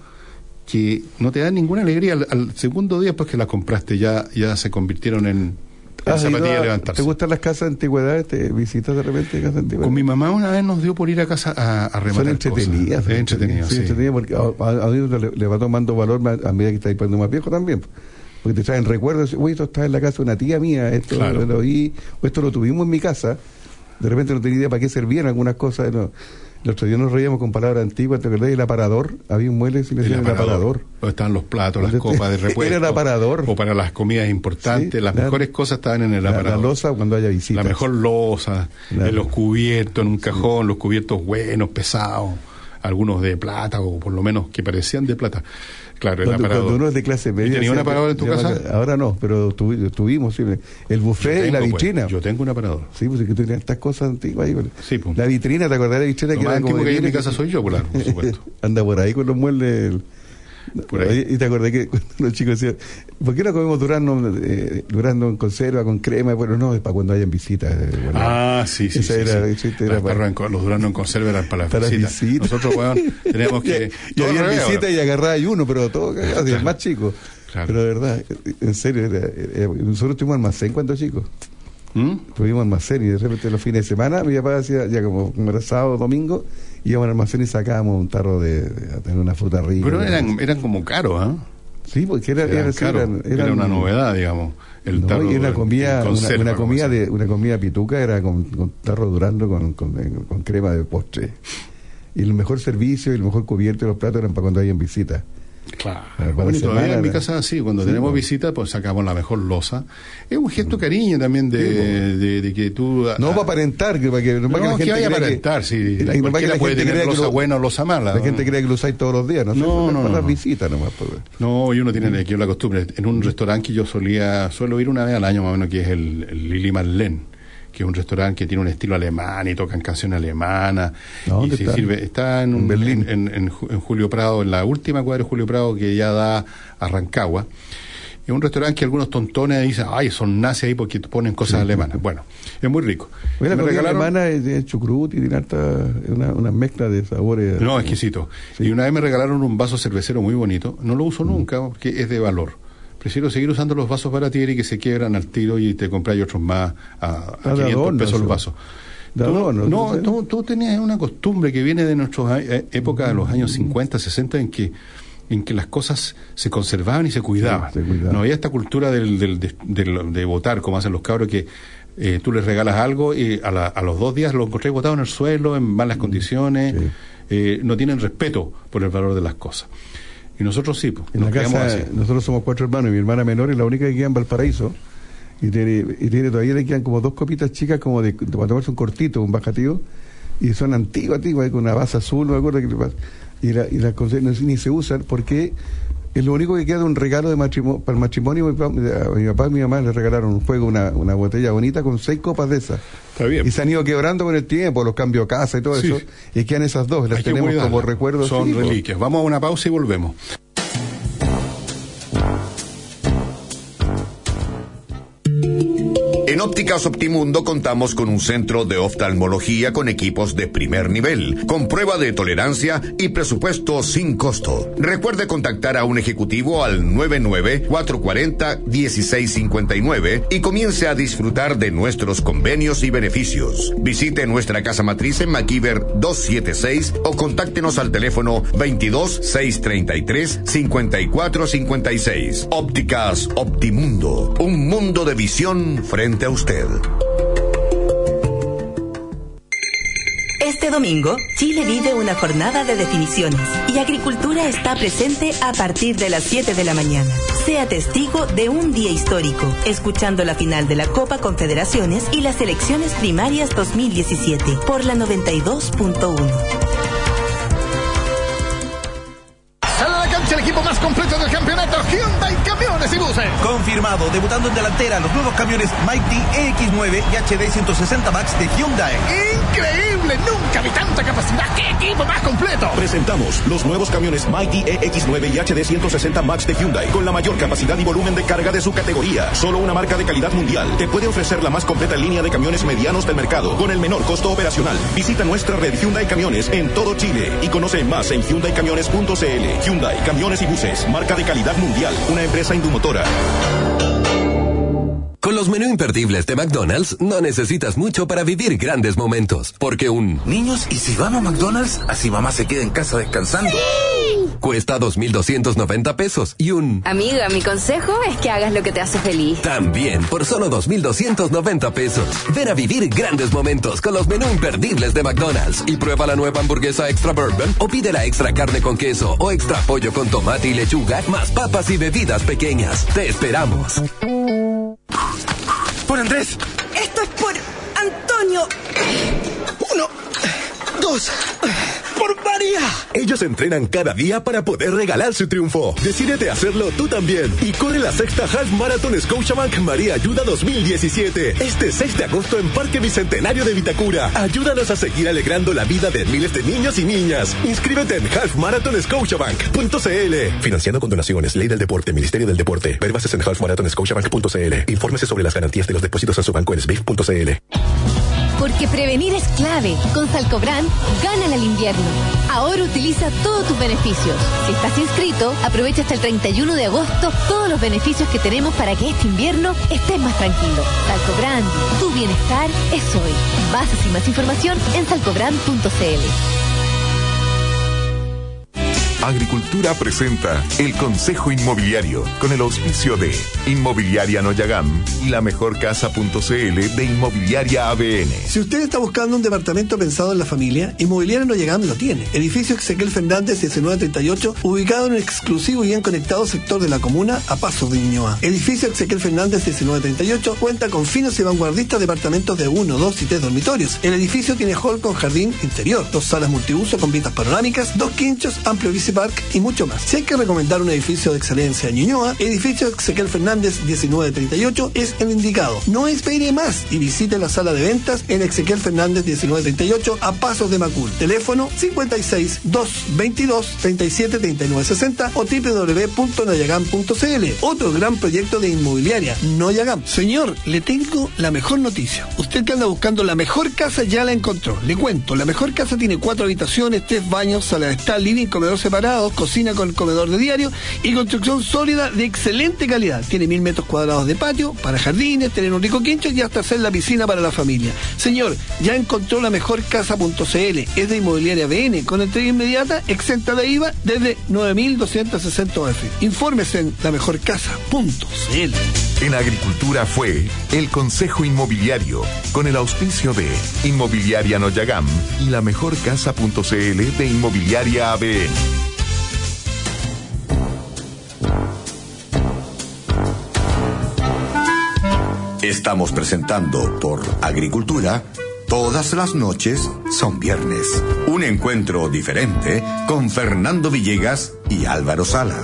que no te dan ninguna alegría. Al, al segundo día, pues que las compraste, ya, ya se convirtieron en, en ¿Has ido zapatillas de a- levantarse. ¿Te gustan las casas de antigüedad? ¿Te visitas de repente casas de antigüedad? Con mi mamá una vez nos dio por ir a casa a, a rematar Son entretenidas. cosas. Es entretenido, sí. sí. entretenidas porque a, a, a uno le, le va tomando valor más- a medida que estás poniendo más viejo también. Porque te traen recuerdos, uy, esto está en la casa de una tía mía, esto Claro. lo vi, o esto lo tuvimos en mi casa. De repente no tenía idea para qué servían algunas cosas. No. El otro día nos reíamos con palabras antiguas, ¿te acordás? El aparador, había un mueble que le El decían el aparador. aparador. Donde estaban los platos, las copas de repuesto. Era el aparador. O para las comidas importantes. Sí, las la- mejores cosas estaban en el La, la aparador. loza cuando haya visitas. La mejor loza, La- en los cubiertos, en un cajón, los cubiertos buenos, pesados, algunos de plata, o por lo menos que parecían de plata. Claro, el Cuando, aparador. cuando uno es de clase media. ¿Y tenía un siempre aparador en tu llama- casa? Ahora no, pero tuvi- tuvimos sí, el buffet Yo y la tengo, pues, vitrina. yo tengo un aparador. Sí, pues es que tú tenías estas cosas antiguas ahí. pues. Sí, pues. La vitrina, ¿te acordás de la vitrina Lo que más era como antiguo de que hay en mi vidrio? casa soy yo, claro, por supuesto. Anda por ahí con los muebles. el- Por ahí. Y te acordé que cuando los chicos decían, ¿por qué no comemos durazno, eh, durazno en conserva, con crema? Bueno, no, es para cuando hayan visitas. eh, bueno. Ah, sí, sí, Esa sí, era- sí. esa era Las para- perras en co- los duranos en conserva eran para las para las visitas. visitas. Nosotros, weón, tenemos que... Y todo al había revés, visitas ahora. y agarraba y uno, pero todo cagado, y el más chico. Claro. Pero de verdad, en serio, era- era- nosotros tuvimos almacén cuando chicos. ¿Mm? Tuvimos almacén y de repente los fines de semana mi papá decía, ya como, como era sábado, domingo, íbamos al almacén y sacábamos un tarro de, de- a tener una fruta rica. Pero eran, eran como caros, ¿ah? Sí, porque era, Eran era, sí, caros. eran- Era eran- una novedad, digamos. El No, tarro y una comida, en una, conserva, una como comida se de una comida pituca era con, con tarro durando con, con, con crema de postre. Y el mejor servicio y el mejor cubierto de los platos eran para cuando hayan visitas. Claro. Para Bueno, y la todavía semana en mi era- casa sí, cuando Sí, tenemos pues. visita, pues sacamos la mejor loza. Es un gesto de cariño también de, de, de que tú... No para aparentar, que para que no, para que la No, gente que vaya a crea aparentar, sí. y La, no para que cualquiera la puede gente tener crea que loza lo- buena o loza mala. La gente cree que lo usáis todos los días, no, No, sé, no, para no, las no. visitas nomás. Pues. No, y uno tiene aquí la costumbre. En un restaurante que yo solía, suelo ir una vez al año más o menos, que es el, el Lili Marlene, que es un restaurante que tiene un estilo alemán y tocan canciones alemanas. ¿A dónde y se está? sirve, está en, En un- Berlín. En, en- en Ju- en Julio Prado, en la última cuadra de Julio Prado que ya da a Rancagua. Es un restaurante que algunos tontones dicen, ay, son nazis ahí porque ponen cosas alemanas. Bueno, es muy rico. Oye, la Me comida regalaron- alemana es de chucrut y tiene harta, es una, una mezcla de sabores. No, exquisito. Y una vez me regalaron un vaso cervecero muy bonito. No lo uso nunca porque es de valor. prefiero seguir usando los vasos Baratieri que se quiebran al tiro y te compras otros más a, a Ah, de quinientos adorno, pesos el eso. vaso. De Tú- adorno, no, ¿sí? tú, tú tenías una costumbre que viene de nuestra época de los años cincuenta, sesenta, en que en que las cosas se conservaban y se cuidaban. Sí, se cuidaban. No había esta cultura del, del, de, del- de botar, como hacen los cabros, que eh, tú les regalas algo y a, la- a los dos días lo encontré botado en el suelo, en malas condiciones, eh, no tienen respeto por el valor de las cosas. Y nosotros sí, pues, En nos la quedamos casa, así. nosotros somos cuatro hermanos y mi hermana menor es la única que queda en Valparaíso. Y tiene, y tiene todavía le quedan como dos copitas chicas como de, de para tomarse un cortito, un bajativo. Y son antiguas, antiguas, con una base azul, no me acuerdo qué le pasa. Y, la, y las conse- no, ni se usan porque es lo único que queda de un regalo de matrimonio, para el matrimonio. Mi papá, a mi papá y mi mamá le regalaron un juego, una, una botella bonita con seis copas de esas. Está bien. Y se han ido quebrando con el tiempo, los cambios a casa y todo Sí. eso. Y quedan esas dos, las Hay que tenemos cuidarlas. como recuerdos. Son sí, po. reliquias. Vamos a una pausa y volvemos. En Ópticas Optimundo contamos con un centro de oftalmología con equipos de primer nivel, con prueba de tolerancia y presupuesto sin costo. Recuerde contactar a un ejecutivo al nueve nueve, cuatro cuatro cero, uno seis cinco nueve y comience a disfrutar de nuestros convenios y beneficios. Visite nuestra casa matriz en MacIver doscientos setenta y seis o contáctenos al teléfono veintidós, seiscientos treinta y tres, cincuenta y cuatro cincuenta y seis. Ópticas Optimundo, un mundo de visión frente a usted. Este domingo, Chile vive una jornada de definiciones y Agricultura está presente a partir de las siete de la mañana. Sea testigo de un día histórico, escuchando la final de la Copa Confederaciones y las elecciones primarias dos mil diecisiete por la noventa y dos punto uno. Sale a la cancha el equipo más completo del campeonato, Hyundai Camiones y Buses. Confirmado, debutando en delantera los nuevos camiones Mighty E X nueve y H D ciento sesenta Max de Hyundai. Increíble, nunca vi tanta capacidad. ¡Qué equipo más completo! Presentamos los nuevos camiones Mighty E X nueve y H D ciento sesenta Max de Hyundai con la mayor capacidad y volumen de carga de su categoría. Solo una marca de calidad mundial te puede ofrecer la más completa línea de camiones medianos del mercado con el menor costo operacional. Visita nuestra red Hyundai Camiones en todo Chile y conoce más en hyundai camiones punto c l. Hyundai Camiones y Buses, marca de calidad mundial, una empresa indumotora. Con los menú imperdibles de McDonald's no necesitas mucho para vivir grandes momentos, porque un Niños, ¿y si vamos a McDonald's? Así mamá se queda en casa descansando. cuesta dos mil doscientos noventa pesos y un Amiga, mi consejo es que hagas lo que te hace feliz. también por solo dos mil doscientos noventa pesos. Ven a vivir grandes momentos con los menú imperdibles de McDonald's y prueba la nueva hamburguesa extra bourbon o pide la extra carne con queso o extra pollo con tomate y lechuga más papas y bebidas pequeñas. Te esperamos. Por Andrés. Esto es por Antonio. Uno, dos, por María. Ellos entrenan cada día para poder regalar su triunfo. Decídete a hacerlo tú también y corre la sexta Half Marathon Scotiabank María Ayuda dos mil diecisiete. Este seis de agosto en Parque Bicentenario de Vitacura. Ayúdanos a seguir alegrando la vida de miles de niños y niñas. Inscríbete en half marathon scotiabank punto c l. Financiado con donaciones, Ley del Deporte, Ministerio del Deporte. Ver bases en half marathon scotiabank punto c l. Infórmese sobre las garantías de los depósitos en su banco en S B I F punto c l. Porque prevenir es clave. Con Salcobran, gana al invierno. Ahora utiliza todos tus beneficios. Si estás inscrito, aprovecha hasta el treinta y uno de agosto todos los beneficios que tenemos para que este invierno estés más tranquilo. Salcobran, tu bienestar es hoy. Bases y más información en salcobran punto c l. Agricultura presenta el Consejo Inmobiliario con el auspicio de Inmobiliaria Noyagam y la mejor casa punto c l de Inmobiliaria A B N. Si usted está buscando un departamento pensado en la familia, Inmobiliaria Noyagam lo tiene. Edificio Ezequiel Fernández diecinueve treinta y ocho, ubicado en un exclusivo y bien conectado sector de la comuna a pasos de Ñuñoa. Edificio Ezequiel Fernández diecinueve treinta y ocho cuenta con finos y vanguardistas departamentos de uno, dos y tres dormitorios. El edificio tiene hall con jardín interior, dos salas multiuso con vistas panorámicas, dos quinchos, amplio bici park y mucho más. Si hay que recomendar un edificio de excelencia en Ñuñoa, edificio Ezequiel Fernández diecinueve treinta y ocho es el indicado. No espere más y visite la sala de ventas en Ezequiel Fernández diecinueve treinta y ocho a pasos de Macul. Teléfono cincuenta y seis, doscientos veintidós, treinta y siete, treinta y nueve sesenta o doble u doble u doble u punto noyagam punto c l. Otro gran proyecto de inmobiliaria, Noyagam. Señor, le tengo la mejor noticia. Usted que anda buscando la mejor casa ya la encontró. Le cuento, la mejor casa tiene cuatro habitaciones, tres baños, sala de estar, living, comedor separado cuadrados, cocina con comedor de diario y construcción sólida de excelente calidad. Tiene mil metros cuadrados de patio para jardines, tener un rico quincho y hasta hacer la piscina para la familia. Señor, ya encontró la mejor casa punto c l. Es de Inmobiliaria B N, con entrega inmediata, exenta de I V A desde nueve mil doscientos sesenta U F. Infórmese en la mejor casa punto c l. En Agricultura fue el Consejo Inmobiliario, con el auspicio de Inmobiliaria Noyagam y la mejor casa punto c l de Inmobiliaria A B N. Estamos presentando por Agricultura, todas las noches son viernes. Un encuentro diferente con Fernando Villegas y Álvaro Salas.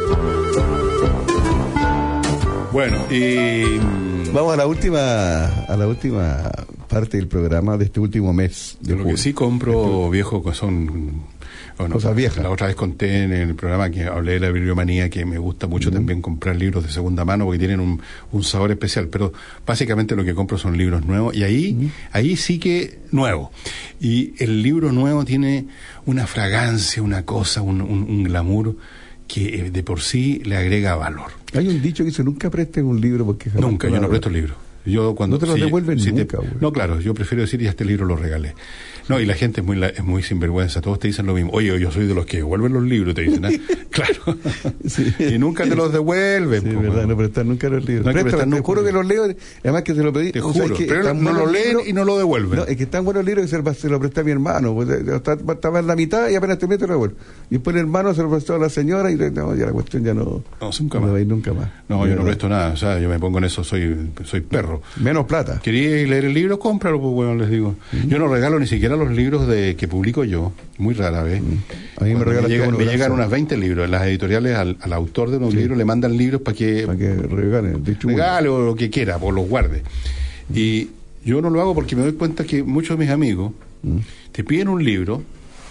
Bueno, y vamos a la última a la última parte del programa de este último mes. De lo que sí compro, este, viejo, que son bueno, cosas viejas. La otra vez conté en el programa que hablé de la bibliomanía, que me gusta mucho mm. también comprar libros de segunda mano porque tienen un, un sabor especial, pero básicamente lo que compro son libros nuevos y ahí mm. ahí sí que nuevo. Y el libro nuevo tiene una fragancia, una cosa, un, un, un glamour que de por sí le agrega valor. Hay un dicho que dice, nunca presten un libro porque jamás... Nunca, yo no presto libros. Yo cuando, no te lo si, devuelven si nunca. Te, no, claro, yo prefiero decir, ya este libro lo regalé. No, y la gente es muy es muy sinvergüenza, todos te dicen lo mismo. Oye, yo soy de los que devuelven los libros, te dicen, ¿eh? Claro. Sí. Y nunca te los devuelven. Sí, verdad, no prestar nunca los libros. No Presta, te juro que los leo, además que se lo pedí. Te juro, que pero no lo leen libros, y no lo devuelven. No, es que están buenos libros que se, se lo presté a mi hermano, pues, estaba en la mitad y apenas te meto lo devuelvo. Y después el hermano se lo prestó a la señora y no, ya la cuestión ya no... No, nunca más. No, nunca más. No, yo no presto nada, o sea, yo me pongo en eso, soy soy perro. Menos plata. ¿Querías leer el libro? Cómpralo, pues bueno, les digo. Mm. Yo no regalo ni siquiera los libros de que publico yo, muy rara vez. Mm. A mí me regalan me, llega, me llegan unas veinte libros. En las editoriales al, al autor de unos sí. libros le mandan libros para que, para que regale, regale o lo que quiera, o los guarde. Mm. Y yo no lo hago porque me doy cuenta que muchos de mis amigos mm. te piden un libro,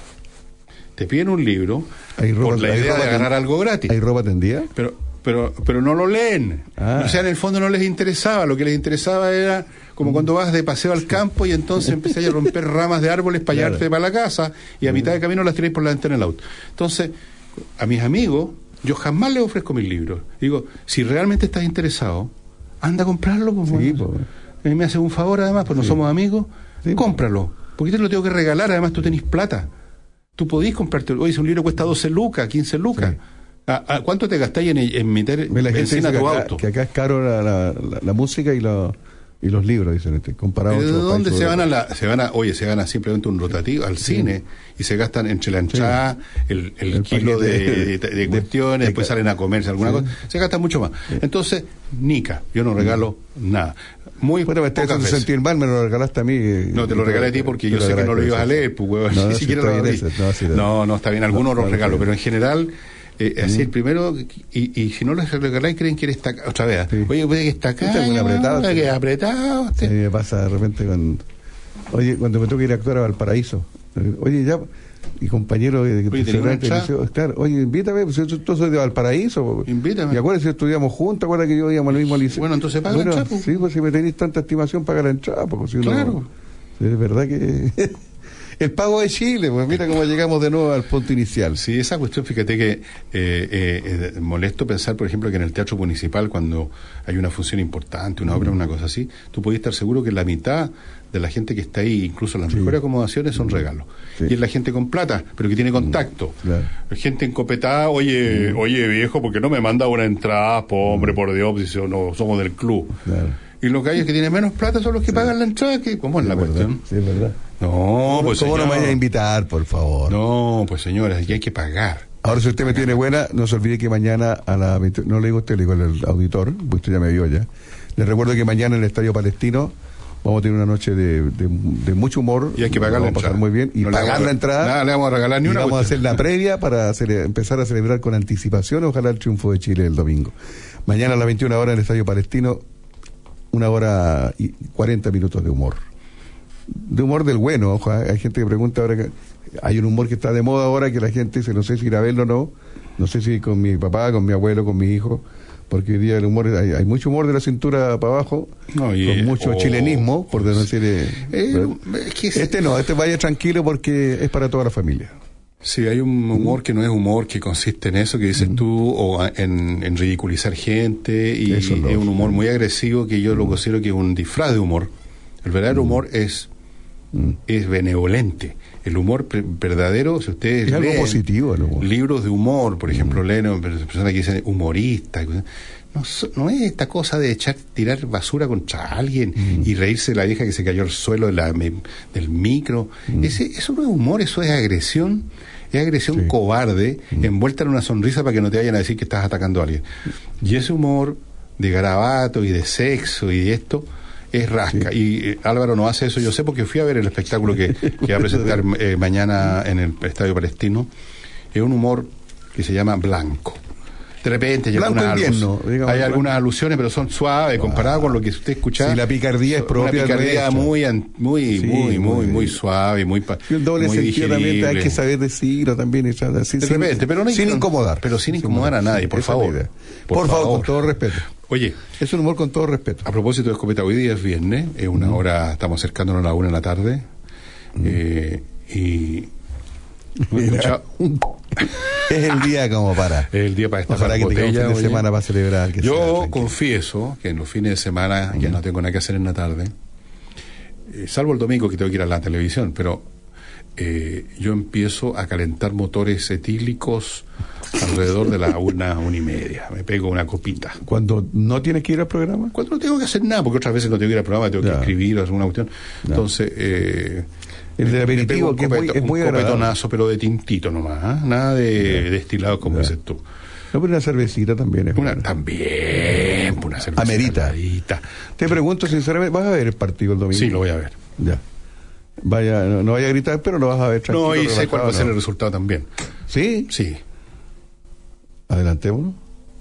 te piden un libro ¿Hay ropa, por la idea de agarrar algo gratis. ¿Hay ropa tendida? Pero pero pero no lo leen. Ah. O sea, en el fondo no les interesaba, lo que les interesaba era como cuando vas de paseo al campo y entonces empezás a romper ramas de árboles para claro. llevarte para la casa y a mitad de camino las tiráis por la ventana del auto. Entonces, a mis amigos, yo jamás les ofrezco mis libros. Digo, si realmente estás interesado, anda a comprarlo. Pues, sí, bueno. pues. Me hace un favor además, pues no sí. somos amigos, sí, cómpralo. Porque te lo tengo que regalar, además tú tenés plata. Tú podís comprarte, oye, si un libro cuesta doce lucas, quince lucas. Sí. ¿A, a ¿Cuánto te gastáis en, en meter benzina a tu acá, auto? Que acá es caro la, la, la, la música y, la, y los libros, dicen, este, comparado a ¿De dónde se van a la, se van a, oye, se van a simplemente un rotativo al sí. cine y se gastan entre la entrada, sí. el, el, el kilo de, de, de, de cuestiones, de, después de, salen a comerse alguna sí. cosa, se gasta mucho más. Sí. Entonces, nica, yo no regalo sí. nada. Muy bueno, me estás haciendo sentir mal, me lo regalaste a mí. No, te lo regalé a ti porque yo sé que no lo ibas a leer, pues, huevón, no, ni no, siquiera lo abrí. No, sí, no, no, está bien, algunos no, los regalo, pero en general... Eh, mm. Así el primero, y, y si no les regaláis, creen que eres acá, otra vez. Sí. Oye, puede que está acá, muy apretado. Puede que apretado. Usted. A mí me pasa de repente con. Oye, cuando me tengo que ir a actuar a Valparaíso. Oye, ya. Y compañero de oye, televisión, claro, oye, invítame, pues yo, yo soy de Valparaíso. Invítame. Y acuérdate si estudiamos juntos, acuérdate que yo íbamos al mismo liceo. Bueno, entonces paga bueno, la entrada. Sí, pues si me tenéis tanta estimación, paga la entrada. Porque si claro. Uno, es verdad que. El pago de Chile, pues mira cómo llegamos de nuevo al punto inicial. Sí, esa cuestión, fíjate que eh, eh, eh, molesto pensar, por ejemplo, que en el Teatro Municipal, cuando hay una función importante, una obra, una cosa así, tú podés estar seguro que la mitad de la gente que está ahí, incluso las sí. mejores acomodaciones, son regalos. Sí. Y es la gente con plata, pero que tiene contacto. Claro. Gente encopetada, oye, mm. oye viejo, ¿por qué no me manda una entrada? Po, hombre, por Dios, si no somos del club. Claro. Y los gallos que tienen menos plata son los que sí. pagan la entrada. Que, ¿Cómo es sí, la cuestión? Sí, es verdad. No, pues ¿Cómo señor? no me vaya a invitar, por favor? No, pues señores, aquí hay que pagar. Ahora, si usted me tiene buena, no se olvide que mañana a la veinte, no le digo a usted, le digo al auditor, porque usted ya me vio ya. Le recuerdo que mañana en el Estadio Palestino vamos a tener una noche de, de, de mucho humor. Y hay que pagar la entrada. Muy bien. Y no pagar la entrada. Nada, le vamos a regalar ni una. Vamos cuestión. a hacer la previa para hacer, empezar a celebrar con anticipación, ojalá el triunfo de Chile el domingo. Mañana a las veintiuna horas en el Estadio Palestino, una hora y cuarenta minutos de humor. De humor del bueno, ojo, hay gente que pregunta ahora que hay un humor que está de moda ahora que la gente dice, no sé si ir a verlo o no, no sé si con mi papá, con mi abuelo, con mi hijo, porque hoy día el humor, hay, hay mucho humor de la cintura para abajo, no, y, con mucho oh, chilenismo, por decir, eh, eh, es que este no, este vaya tranquilo porque es para toda la familia. Sí, hay un humor que no es humor, que consiste en eso que dices mm. tú, o en, en ridiculizar gente, y es un humor muy agresivo que yo lo considero que es un disfraz de humor. El verdadero mm. humor es, mm. es benevolente. El humor pre- verdadero, si ustedes es leen algo positivo, el humor. Libros de humor, por ejemplo, mm. leen personas que dicen humorista, no, no es esta cosa de echar, tirar basura contra alguien mm. y reírse de la vieja que se cayó al suelo de la, me, del micro. Mm. Ese, eso no es humor, eso es agresión. Es agresión sí. cobarde, mm. envuelta en una sonrisa para que no te vayan a decir que estás atacando a alguien. Y ese humor de garabato y de sexo y de esto es rasca. Sí. Y eh, Álvaro no hace eso, yo sé, porque fui a ver el espectáculo que, que va a presentar eh, mañana en el Estadio Palestino. Es un humor que se llama blanco. De repente hay, algunas, invierno, alus- digamos, hay algunas alusiones, pero son suaves wow. comparado con lo que usted escucha. Sí, la picardía es propia. Una picardía muy, muy, sí, muy, muy, muy suave, muy pa- y un doble muy sentido también hay que saber decirlo también. Y sin, de repente, pero no hay, sin incomodar. Pero sin incomodar a nadie, por favor. Por, por favor, favor, con todo respeto. Oye, es un humor con todo respeto. A propósito de Escopeta, hoy día es viernes, es una mm. hora, estamos acercándonos a la una de la tarde, mm. eh, y... Mira, es el día como para es el día para estar para que botella, fin de semana para celebrar que yo sea, confieso que en los fines de semana mm. ya no tengo nada que hacer en la tarde, eh, salvo el domingo que tengo que ir a la televisión, pero eh, yo empiezo a calentar motores etílicos alrededor de la una, una y media. Me pego una copita. ¿Cuando no tienes que ir al programa? Cuando no tengo que hacer nada, porque otras veces no tengo que ir al programa, tengo ya. que escribir o hacer una cuestión. Ya. Entonces, eh, el del aperitivo, que copeto, es muy, es muy un copetonazo, pero de tintito nomás, ¿eh? Nada de ya. destilado como ya. dices tú. No, pero una cervecita también es una, también, una cervecita. Amerita. Te pregunto sinceramente, ¿vas a ver el partido el domingo? Sí, lo voy a ver. Ya. Vaya, no, no vaya a gritar, pero lo vas a ver tranquilo. No, y sé cuál va a ser el resultado también. ¿Sí? Sí. Adelantémonos.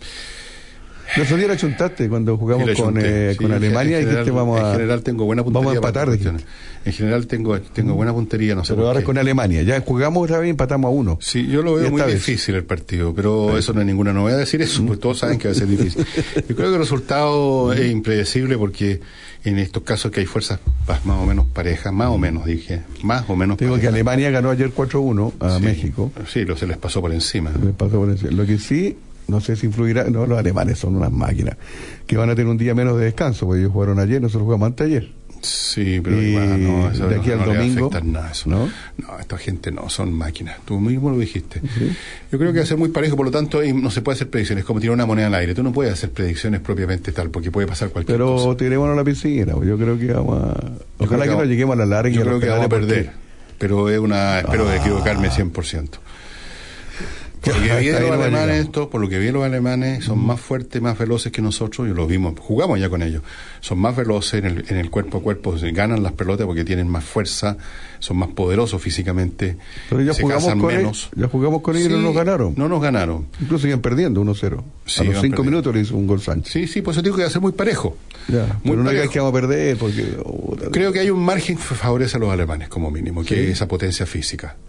Nosotros ya la chuntaste cuando jugamos con, eh, sí, con Alemania, general, y dijiste vamos a... En general tengo buena puntería. Vamos a empatar. En general tengo, tengo buena puntería, no sé pero ahora es con Alemania. Ya jugamos otra vez y empatamos a uno. Sí, yo lo veo muy difícil vez. el partido, pero sí. eso no es ninguna novedad decir eso, porque todos saben que va a ser difícil. Yo creo que el resultado es impredecible porque en estos casos que hay fuerzas más o menos parejas, más o menos dije, más o menos Digo parejas. que Alemania ganó ayer cuatro uno a sí, México. Sí, lo, se les pasó por encima. Se les pasó por encima. Lo que sí... No sé si influirá, no, los alemanes son unas máquinas que van a tener un día menos de descanso, porque ellos jugaron ayer, nosotros jugamos antes ayer. Sí, pero igual, no, eso de aquí no, al no domingo, le nada eso. ¿No? No, esta gente no, son máquinas. Tú mismo lo dijiste. ¿Sí? Yo creo que va a ser muy parejo, por lo tanto no se puede hacer predicciones, como tirar una moneda al aire. Tú no puedes hacer predicciones propiamente tal, porque puede pasar cualquier pero cosa. Pero tirémonos a la piscina, yo creo que vamos a... Ojalá que, que no lleguemos a la larga. Yo y creo que vamos a perder, porque... pero es una espero ah. equivocarme cien por ciento. Por lo que vi los alemanes, esto, por lo que vi los alemanes, son más fuertes, más veloces que nosotros, y lo vimos, jugamos ya con ellos. Son más veloces en el, en el cuerpo a cuerpo, ganan las pelotas porque tienen más fuerza, son más poderosos físicamente, pero ya se jugamos cansan con menos. Él, ya jugamos con ellos y sí, no nos ganaron. No nos ganaron. Incluso iban perdiendo uno cero. Sí, a los cinco perdiendo. minutos le hizo un gol Sánchez. Sí, sí, por eso digo que va a ser muy parejo. Ya, muy pero no parejo. que vamos a perder porque... Oh, creo que hay un margen que favorece a los alemanes como mínimo, que sí. es esa potencia física.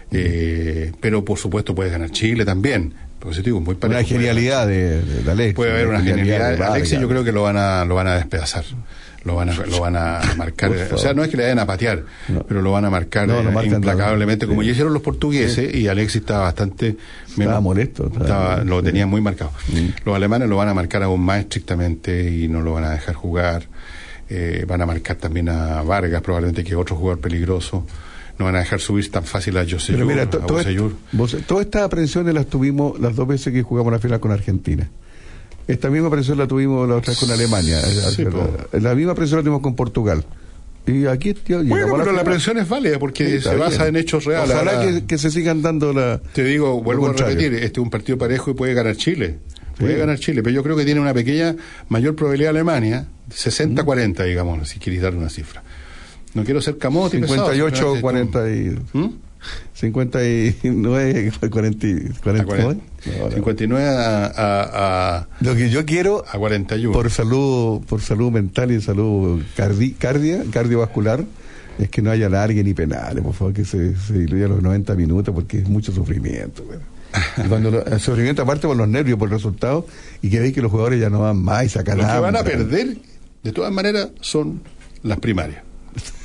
Eh, pero por supuesto puede ganar Chile también. Porque digo, muy parejo, una genialidad de, de Alexis. Puede haber una genialidad. genialidad de Alexis yo creo que lo van a lo van a despedazar. Lo van a lo van a marcar. O sea, no es que le vayan a patear, no. pero lo van a marcar no, eh, implacablemente, como sí. ya hicieron los portugueses, sí. y Alexis estaba bastante estaba menos, molesto. Estaba, estaba, lo sí. tenía muy marcado. Sí. Los alemanes lo van a marcar aún más estrictamente y no lo van a dejar jugar. Eh, van a marcar también a Vargas, probablemente, que es otro jugador peligroso. No van a dejar subir tan fácil a José Pero mira, to, a to est, vos, todas estas aprensiones las tuvimos las dos veces que jugamos la final con Argentina. Esta misma aprensión la tuvimos la otra vez con Alemania. Sí, la, la misma aprensión la tuvimos con Portugal. Y aquí, tío, bueno, pero la, la aprensión es válida porque sí, se basa bien. en hechos reales. Ojalá ahora, que, que se sigan dando la... Te digo, vuelvo a repetir, este es un partido parejo y puede ganar Chile. Puede sí. ganar Chile, pero yo creo que tiene una pequeña mayor probabilidad Alemania, sesenta cuarenta, mm. digamos, si quieres darle una cifra. No quiero ser camote cincuenta y ocho, cuarenta y... ¿Mm? cincuenta y nueve, cuarenta, cuarenta, cincuenta y nueve a, a, a... Lo que yo quiero... A cuarenta y uno. Por salud, por salud mental y salud cardi, cardia, cardiovascular, es que no haya largue ni penales, por favor, que se, se diluya los noventa minutos, porque es mucho sufrimiento, bueno. Y cuando lo, el sufrimiento aparte por los nervios, por el resultado, y que veis que los jugadores ya no van más y sacan Los que hambre. van a perder, de todas maneras, son las primarias.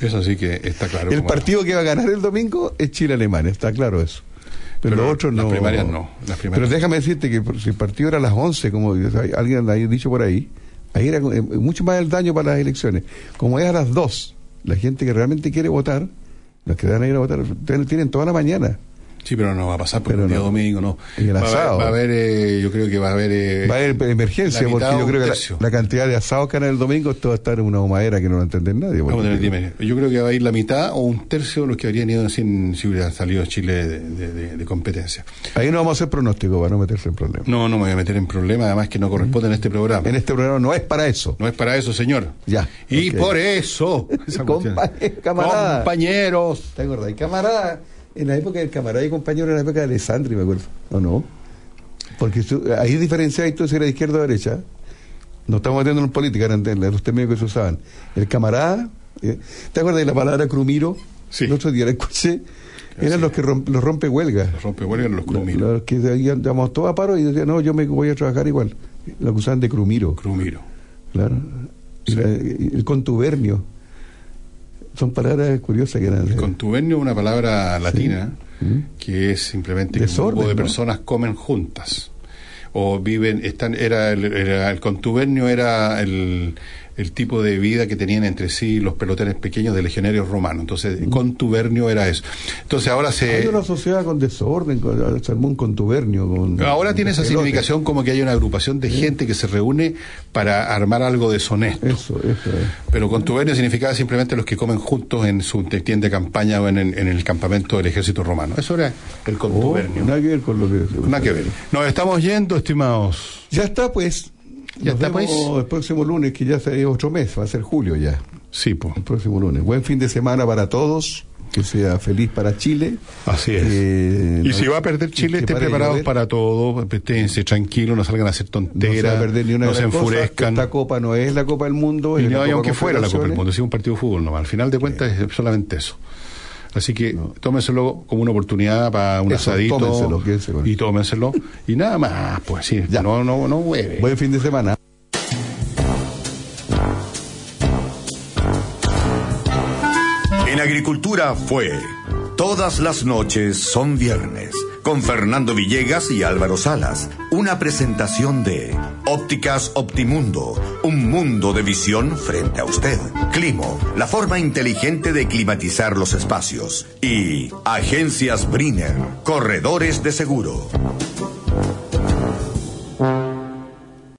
Eso sí que está claro. El partido era. que va a ganar el domingo es Chile-Alemania, está claro eso. Pero, pero los otros no. Las primarias no. Las primarias pero déjame decirte que si el partido era a las once, como alguien ha dicho por ahí, ahí era mucho más el daño para las elecciones. Como es a las dos, la gente que realmente quiere votar, los que van a ir a votar, tienen toda la mañana. Sí, pero no va a pasar por pero el día no. domingo, no. Y el asado. Va a haber, va a haber eh, yo creo que va a haber... Eh, va a haber emergencia, porque yo creo que la, la cantidad de asados que harán el domingo, esto va a estar en una humadera que no va a entender nadie. Vamos a tener dime. Yo creo que va a ir la mitad o un tercio de los que habrían ido sin, si hubiera salido Chile de, de, de, de competencia. Ahí no vamos a hacer pronóstico para no meterse en problemas. No, no me voy a meter en problemas, además que no corresponde en este programa. En este programa no es para eso. No es para eso, señor. Ya. Y okay. por eso... Compañeros, camarada. Compañeros. ¿Te acordás? Y camarada... En la época del camarada y compañero, en la época de Alessandri, me acuerdo, ¿o no? Porque su, ahí diferenciáis tú si era de izquierda o derecha. No estamos metiendo en política, eran los términos que se usaban. El camarada, ¿eh? ¿Te acuerdas de la palabra crumiro? Sí. El otro día la escuché. Eran sí. los que romp, los rompehuelgas. Los rompehuelgas eran los crumiros. Los, los que íbamos todos a paro y decían, no, yo me voy a trabajar igual. Lo que usaban de crumiro. Crumiro. Claro. Sí. La, el contubernio. Son palabras curiosas que eran. El contubernio es una palabra latina sí. que es simplemente que un grupo de personas ¿no? comen juntas o viven, están, era el, era el contubernio era el, el tipo de vida que tenían entre sí los pelotones pequeños de legionarios romanos. Entonces, mm. contubernio era eso. Entonces ahora se... Hay una sociedad con desorden, con, se armó un contubernio. Con, ahora con tiene esa pelote. Significación como que hay una agrupación de sí. gente que se reúne para armar algo deshonesto. Eso, eso es. Pero contubernio significaba simplemente los que comen juntos en su tienda de campaña o en el, en el campamento del ejército romano. Eso era el contubernio. Oh, nada que ver con lo que... Nada que ver. Nos estamos yendo, estimados. Ya está, pues. Ya Nos está, vemos pues. El próximo lunes, que ya es otro mes, va a ser julio ya. Sí, pues. El próximo lunes. Buen fin de semana para todos. Que sea feliz para Chile. Así es. Eh, y no, si va a perder Chile, estén preparados para todo. Esténse tranquilos, no salgan a hacer tonteras. No se va a perder ni una no se enfurezcan. Esta Copa no es la Copa del Mundo. Y es no, la Copa aunque fuera la Copa del Mundo, es un partido de fútbol nomás. Al final de cuentas sí. es solamente eso. Así que no. tómenselo como una oportunidad para un eso, asadito. Tómenselo, y tómenselo. Y nada más, pues sí. Ya. No, no, no hueve. Buen fin de semana. En Agricultura fue Todas las noches son viernes, con Fernando Villegas y Álvaro Salas. Una presentación de Ópticas Optimundo, un mundo de visión frente a usted. Climo, la forma inteligente de climatizar los espacios. Y Agencias Briner, corredores de seguro.